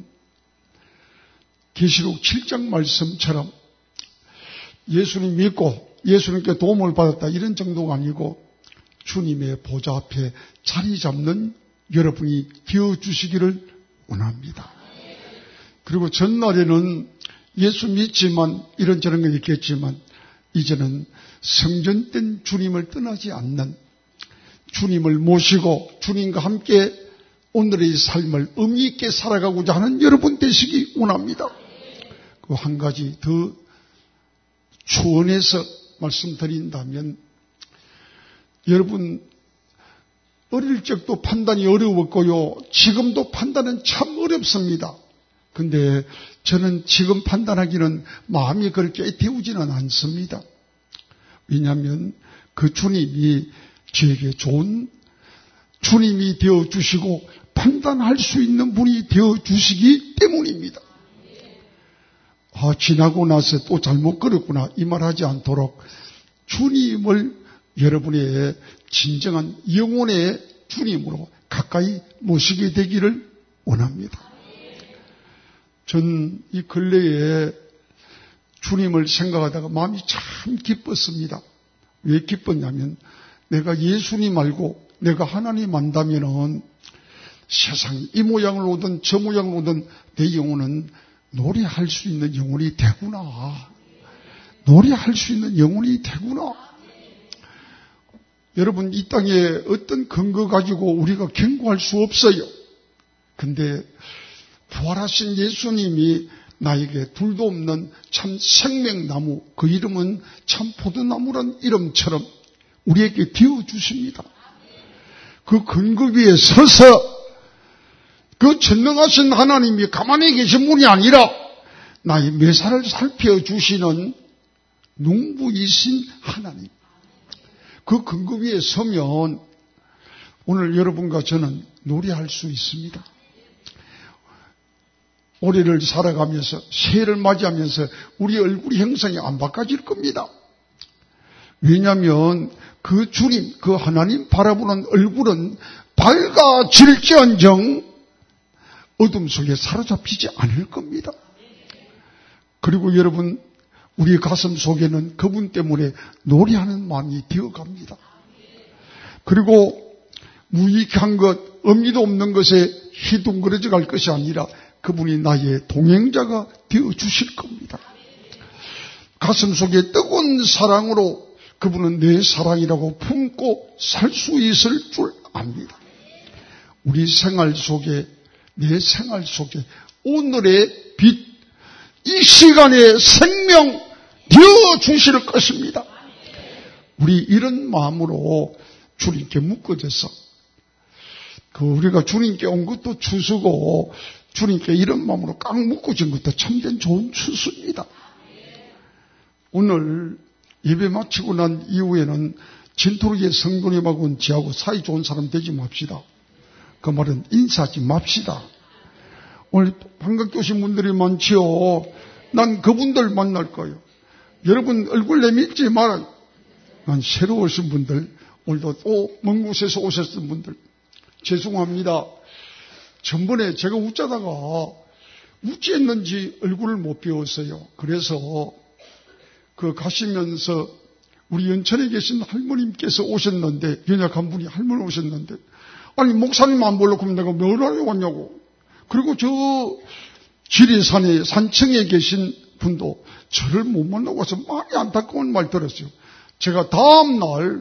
계시록 7장 말씀처럼 예수님 믿고 예수님께 도움을 받았다 이런 정도가 아니고 주님의 보좌 앞에 자리 잡는 여러분이 되어주시기를 원합니다. 그리고 전날에는 예수 믿지만 이런저런 건 있겠지만 이제는 성전된 주님을 떠나지 않는, 주님을 모시고 주님과 함께 오늘의 삶을 의미 있게 살아가고자 하는 여러분 되시기 원합니다. 그 한 가지 더 추원해서 말씀드린다면, 여러분 어릴 적도 판단이 어려웠고요, 지금도 판단은 참 어렵습니다. 근데 저는 지금 판단하기는 마음이 그렇게 애태우지는 않습니다. 왜냐하면 그 주님이 저에게 좋은 주님이 되어주시고 판단할 수 있는 분이 되어주시기 때문입니다. 지나고 나서 또 잘못 걸었구나 이 말하지 않도록 주님을 여러분의 진정한 영혼의 주님으로 가까이 모시게 되기를 원합니다. 전 이 근래에 주님을 생각하다가 마음이 참 기뻤습니다. 왜 기뻤냐면 내가 예수님 알고 내가 하나님 안다면은 세상이 이 모양을 오든 저 모양을 오든 내 영혼은 노래할 수 있는 영혼이 되구나. 노래할 수 있는 영혼이 되구나. 여러분, 이 땅에 어떤 근거 가지고 우리가 경고할 수 없어요. 근데 부활하신 예수님이 나에게 둘도 없는 참 생명나무, 그 이름은 참 포도나무란 이름처럼 우리에게 되어주십니다. 그 근거 위에 서서 그 전능하신 하나님이 가만히 계신 분이 아니라 나의 매사를 살펴주시는 농부이신 하나님. 그 근거 위에 서면 오늘 여러분과 저는 노래할 수 있습니다. 올해를 살아가면서 새해를 맞이하면서 우리 얼굴 형상이 안 바꿔질 겁니다. 왜냐하면 그 주님, 그 하나님 바라보는 얼굴은 밝아질지언정 어둠 속에 사로잡히지 않을 겁니다. 그리고 여러분, 우리 가슴 속에는 그분 때문에 노래하는 마음이 되어갑니다. 그리고 무익한 것, 의미도 없는 것에 희둥그러져 갈 것이 아니라 그분이 나의 동행자가 되어주실 겁니다. 가슴 속에 뜨거운 사랑으로 그분은 내 사랑이라고 품고 살 수 있을 줄 압니다. 우리 생활 속에, 내 생활 속에 오늘의 빛, 이 시간에 생명 되어주실 것입니다. 우리 이런 마음으로 주님께 묶어져서 우리가 주님께 온 것도 추수고 주님께 이런 마음으로 꽉 묶어진 것도 참된 좋은 추수입니다. 오늘 예배 마치고 난 이후에는 진토르기의 성도님하고는 저하고 사이 좋은 사람 되지 맙시다. 그 말은 인사하지 맙시다. 오늘 반갑게 오신 분들이 많지요. 난 그분들 만날 거예요. 여러분 얼굴 내밀지 말아요. 난 새로 오신 분들, 오늘도 또 먼 곳에서 오셨던 분들 죄송합니다. 전번에 제가 웃자다가 웃지했는지 얼굴을 못 비웠어요. 그래서 가시면서 우리 연천에 계신 할머님께서 오셨는데, 연약한 분이 할머니 오셨는데, 아니 목사님 안 보려고 하면 내가 뭘 하러 왔냐고. 그리고 저 지리산에 산청에 계신 분도 저를 못 만나고 와서 많이 안타까운 말 들었어요. 제가 다음날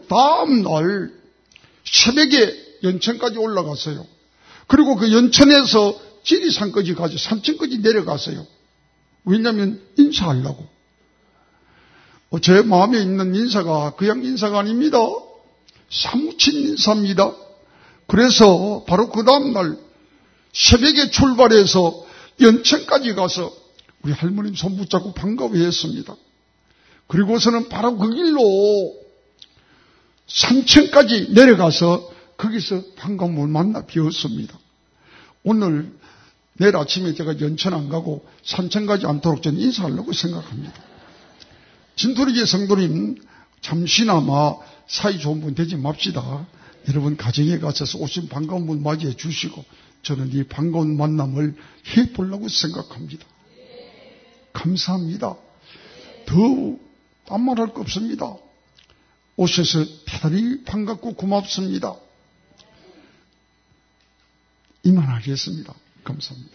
새벽에 연천까지 올라갔어요. 그리고 그 연천에서 지리산까지 가서 산청까지 내려갔어요. 왜냐하면 인사하려고. 제 마음에 있는 인사가 그냥 인사가 아닙니다. 사무친 인사입니다. 그래서 바로 그 다음날 새벽에 출발해서 연천까지 가서 우리 할머님 손 붙잡고 반가워했습니다. 그리고서는 바로 그 길로 산천까지 내려가서 거기서 반가움을 만나 뵈었습니다. 오늘 내일 아침에 제가 연천 안 가고 산천 가지 않도록 저는 인사하려고 생각합니다. 진토리계 성도님 잠시나마 사이 좋은 분 되지 맙시다. 여러분 가정에 가셔서 오신 반가운 분 맞이해 주시고 저는 이 반가운 만남을 해보려고 생각합니다. 감사합니다. 더 딴 말할 거 없습니다. 오셔서 대단히 반갑고 고맙습니다. 이만하겠습니다. 감사합니다.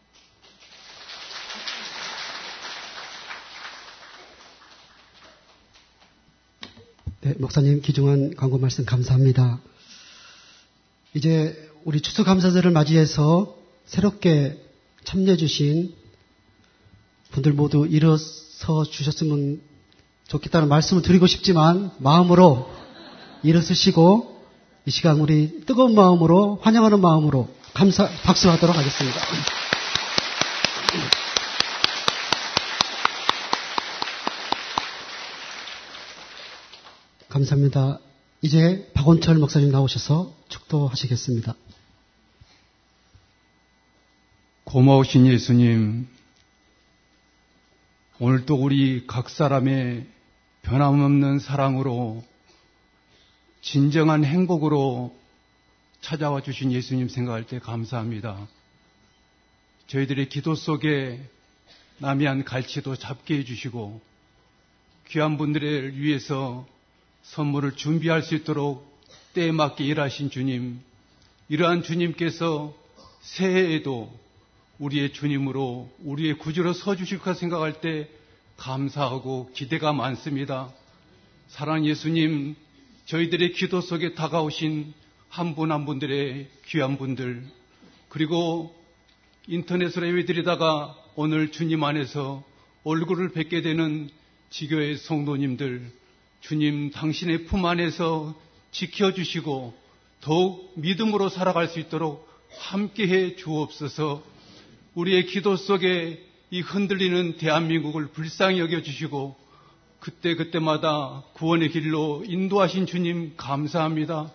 네, 목사님 귀중한 광고 말씀 감사합니다. 이제 우리 추수감사절을 맞이해서 새롭게 참여해 주신 분들 모두 일어서 주셨으면 좋겠다는 말씀을 드리고 싶지만 마음으로 일어서시고 이 시간 우리 뜨거운 마음으로 환영하는 마음으로 박수하도록 하겠습니다. 감사합니다. 이제 박원철 목사님 나오셔서 축도하시겠습니다. 고마우신 예수님, 오늘도 우리 각 사람의 변함없는 사랑으로 진정한 행복으로 찾아와 주신 예수님 생각할 때 감사합니다. 저희들의 기도 속에 남이한 갈치도 잡게 해주시고 귀한 분들을 위해서 선물을 준비할 수 있도록 때에 맞게 일하신 주님, 이러한 주님께서 새해에도 우리의 주님으로 우리의 구주로 서주실 까 생각할 때 감사하고 기대가 많습니다. 사랑하는 예수님, 저희들의 기도 속에 다가오신 한 분 한 분들의 귀한 분들, 그리고 인터넷으로 예배드리다가 오늘 주님 안에서 얼굴을 뵙게 되는 지교의 성도님들, 주님 당신의 품 안에서 지켜주시고 더욱 믿음으로 살아갈 수 있도록 함께해 주옵소서. 우리의 기도 속에 이 흔들리는 대한민국을 불쌍히 여겨주시고 그때마다 구원의 길로 인도하신 주님 감사합니다.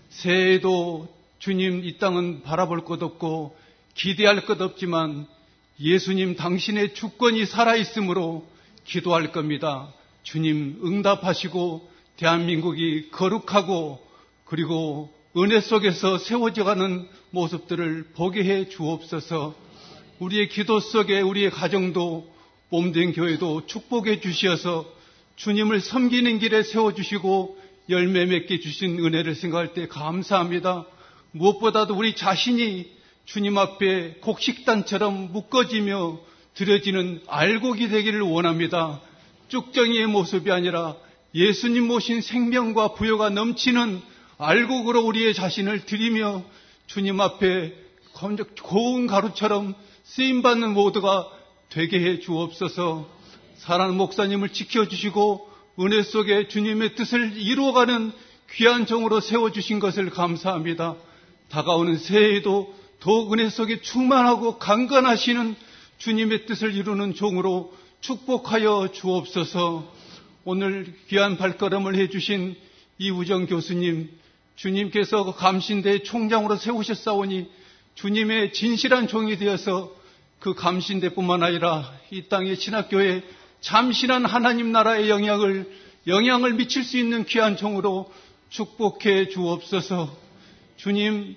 새해에도 주님 이 땅은 바라볼 것 없고 기대할 것 없지만 예수님 당신의 주권이 살아있으므로 기도할 겁니다. 주님 응답하시고 대한민국이 거룩하고 그리고 은혜 속에서 세워져가는 모습들을 보게 해 주옵소서. 우리의 기도 속에 우리의 가정도 몸된 교회도 축복해 주시어서 주님을 섬기는 길에 세워주시고 열매 맺게 주신 은혜를 생각할 때 감사합니다. 무엇보다도 우리 자신이 주님 앞에 곡식단처럼 묶어지며 드려지는 알곡이 되기를 원합니다. 쭉정이의 모습이 아니라 예수님 모신 생명과 부여가 넘치는 알곡으로 우리의 자신을 드리며 주님 앞에 고운 가루처럼 쓰임받는 모두가 되게 해 주옵소서. 사랑하는 목사님을 지켜주시고 은혜 속에 주님의 뜻을 이루어가는 귀한 종으로 세워주신 것을 감사합니다. 다가오는 새해에도 더욱 은혜 속에 충만하고 강건하시는 주님의 뜻을 이루는 종으로 축복하여 주옵소서. 오늘 귀한 발걸음을 해주신 이우정 교수님, 주님께서 감신대 총장으로 세우셨사오니 주님의 진실한 종이 되어서 그 감신대뿐만 아니라 이 땅의 신학교에 참신한 하나님 나라의 영향을 미칠 수 있는 귀한 종으로 축복해 주옵소서. 주님,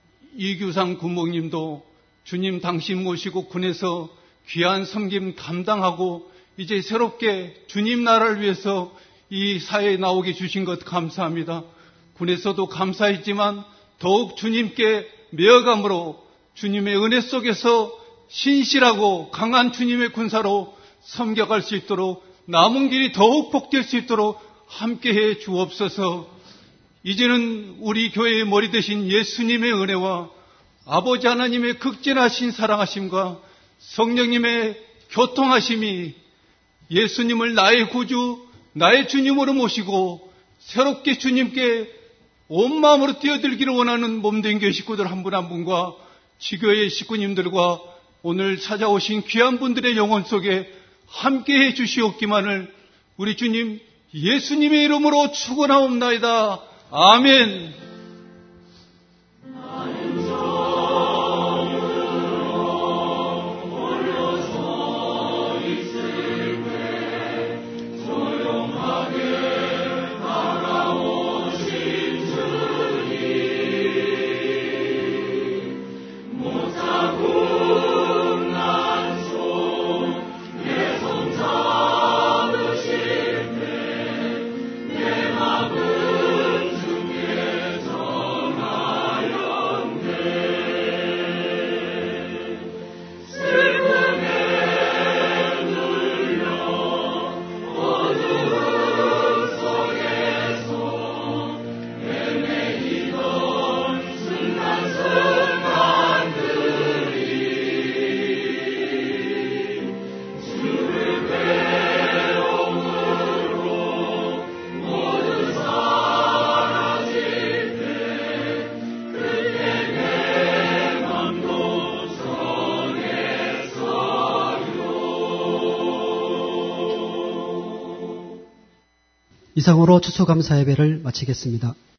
이규상 군목님도 주님 당신 모시고 군에서 귀한 섬김 감당하고 이제 새롭게 주님 나라를 위해서 이 사회에 나오게 주신 것 감사합니다. 군에서도 감사했지만 더욱 주님께 매어감으로 주님의 은혜 속에서 신실하고 강한 주님의 군사로 섬겨갈 수 있도록 남은 길이 더욱 복될 수 있도록 함께해 주옵소서. 이제는 우리 교회의 머리 되신 예수님의 은혜와 아버지 하나님의 극진하신 사랑하심과 성령님의 교통하심이 예수님을 나의 구주, 나의 주님으로 모시고 새롭게 주님께 온 마음으로 뛰어들기를 원하는 몸된 교회 식구들 한 분 한 분과 지교회 식구님들과 오늘 찾아오신 귀한 분들의 영혼 속에 함께해 주시옵기만을 우리 주님 예수님의 이름으로 축원하옵나이다. 아멘. 이상으로 추수감사 예배를 마치겠습니다.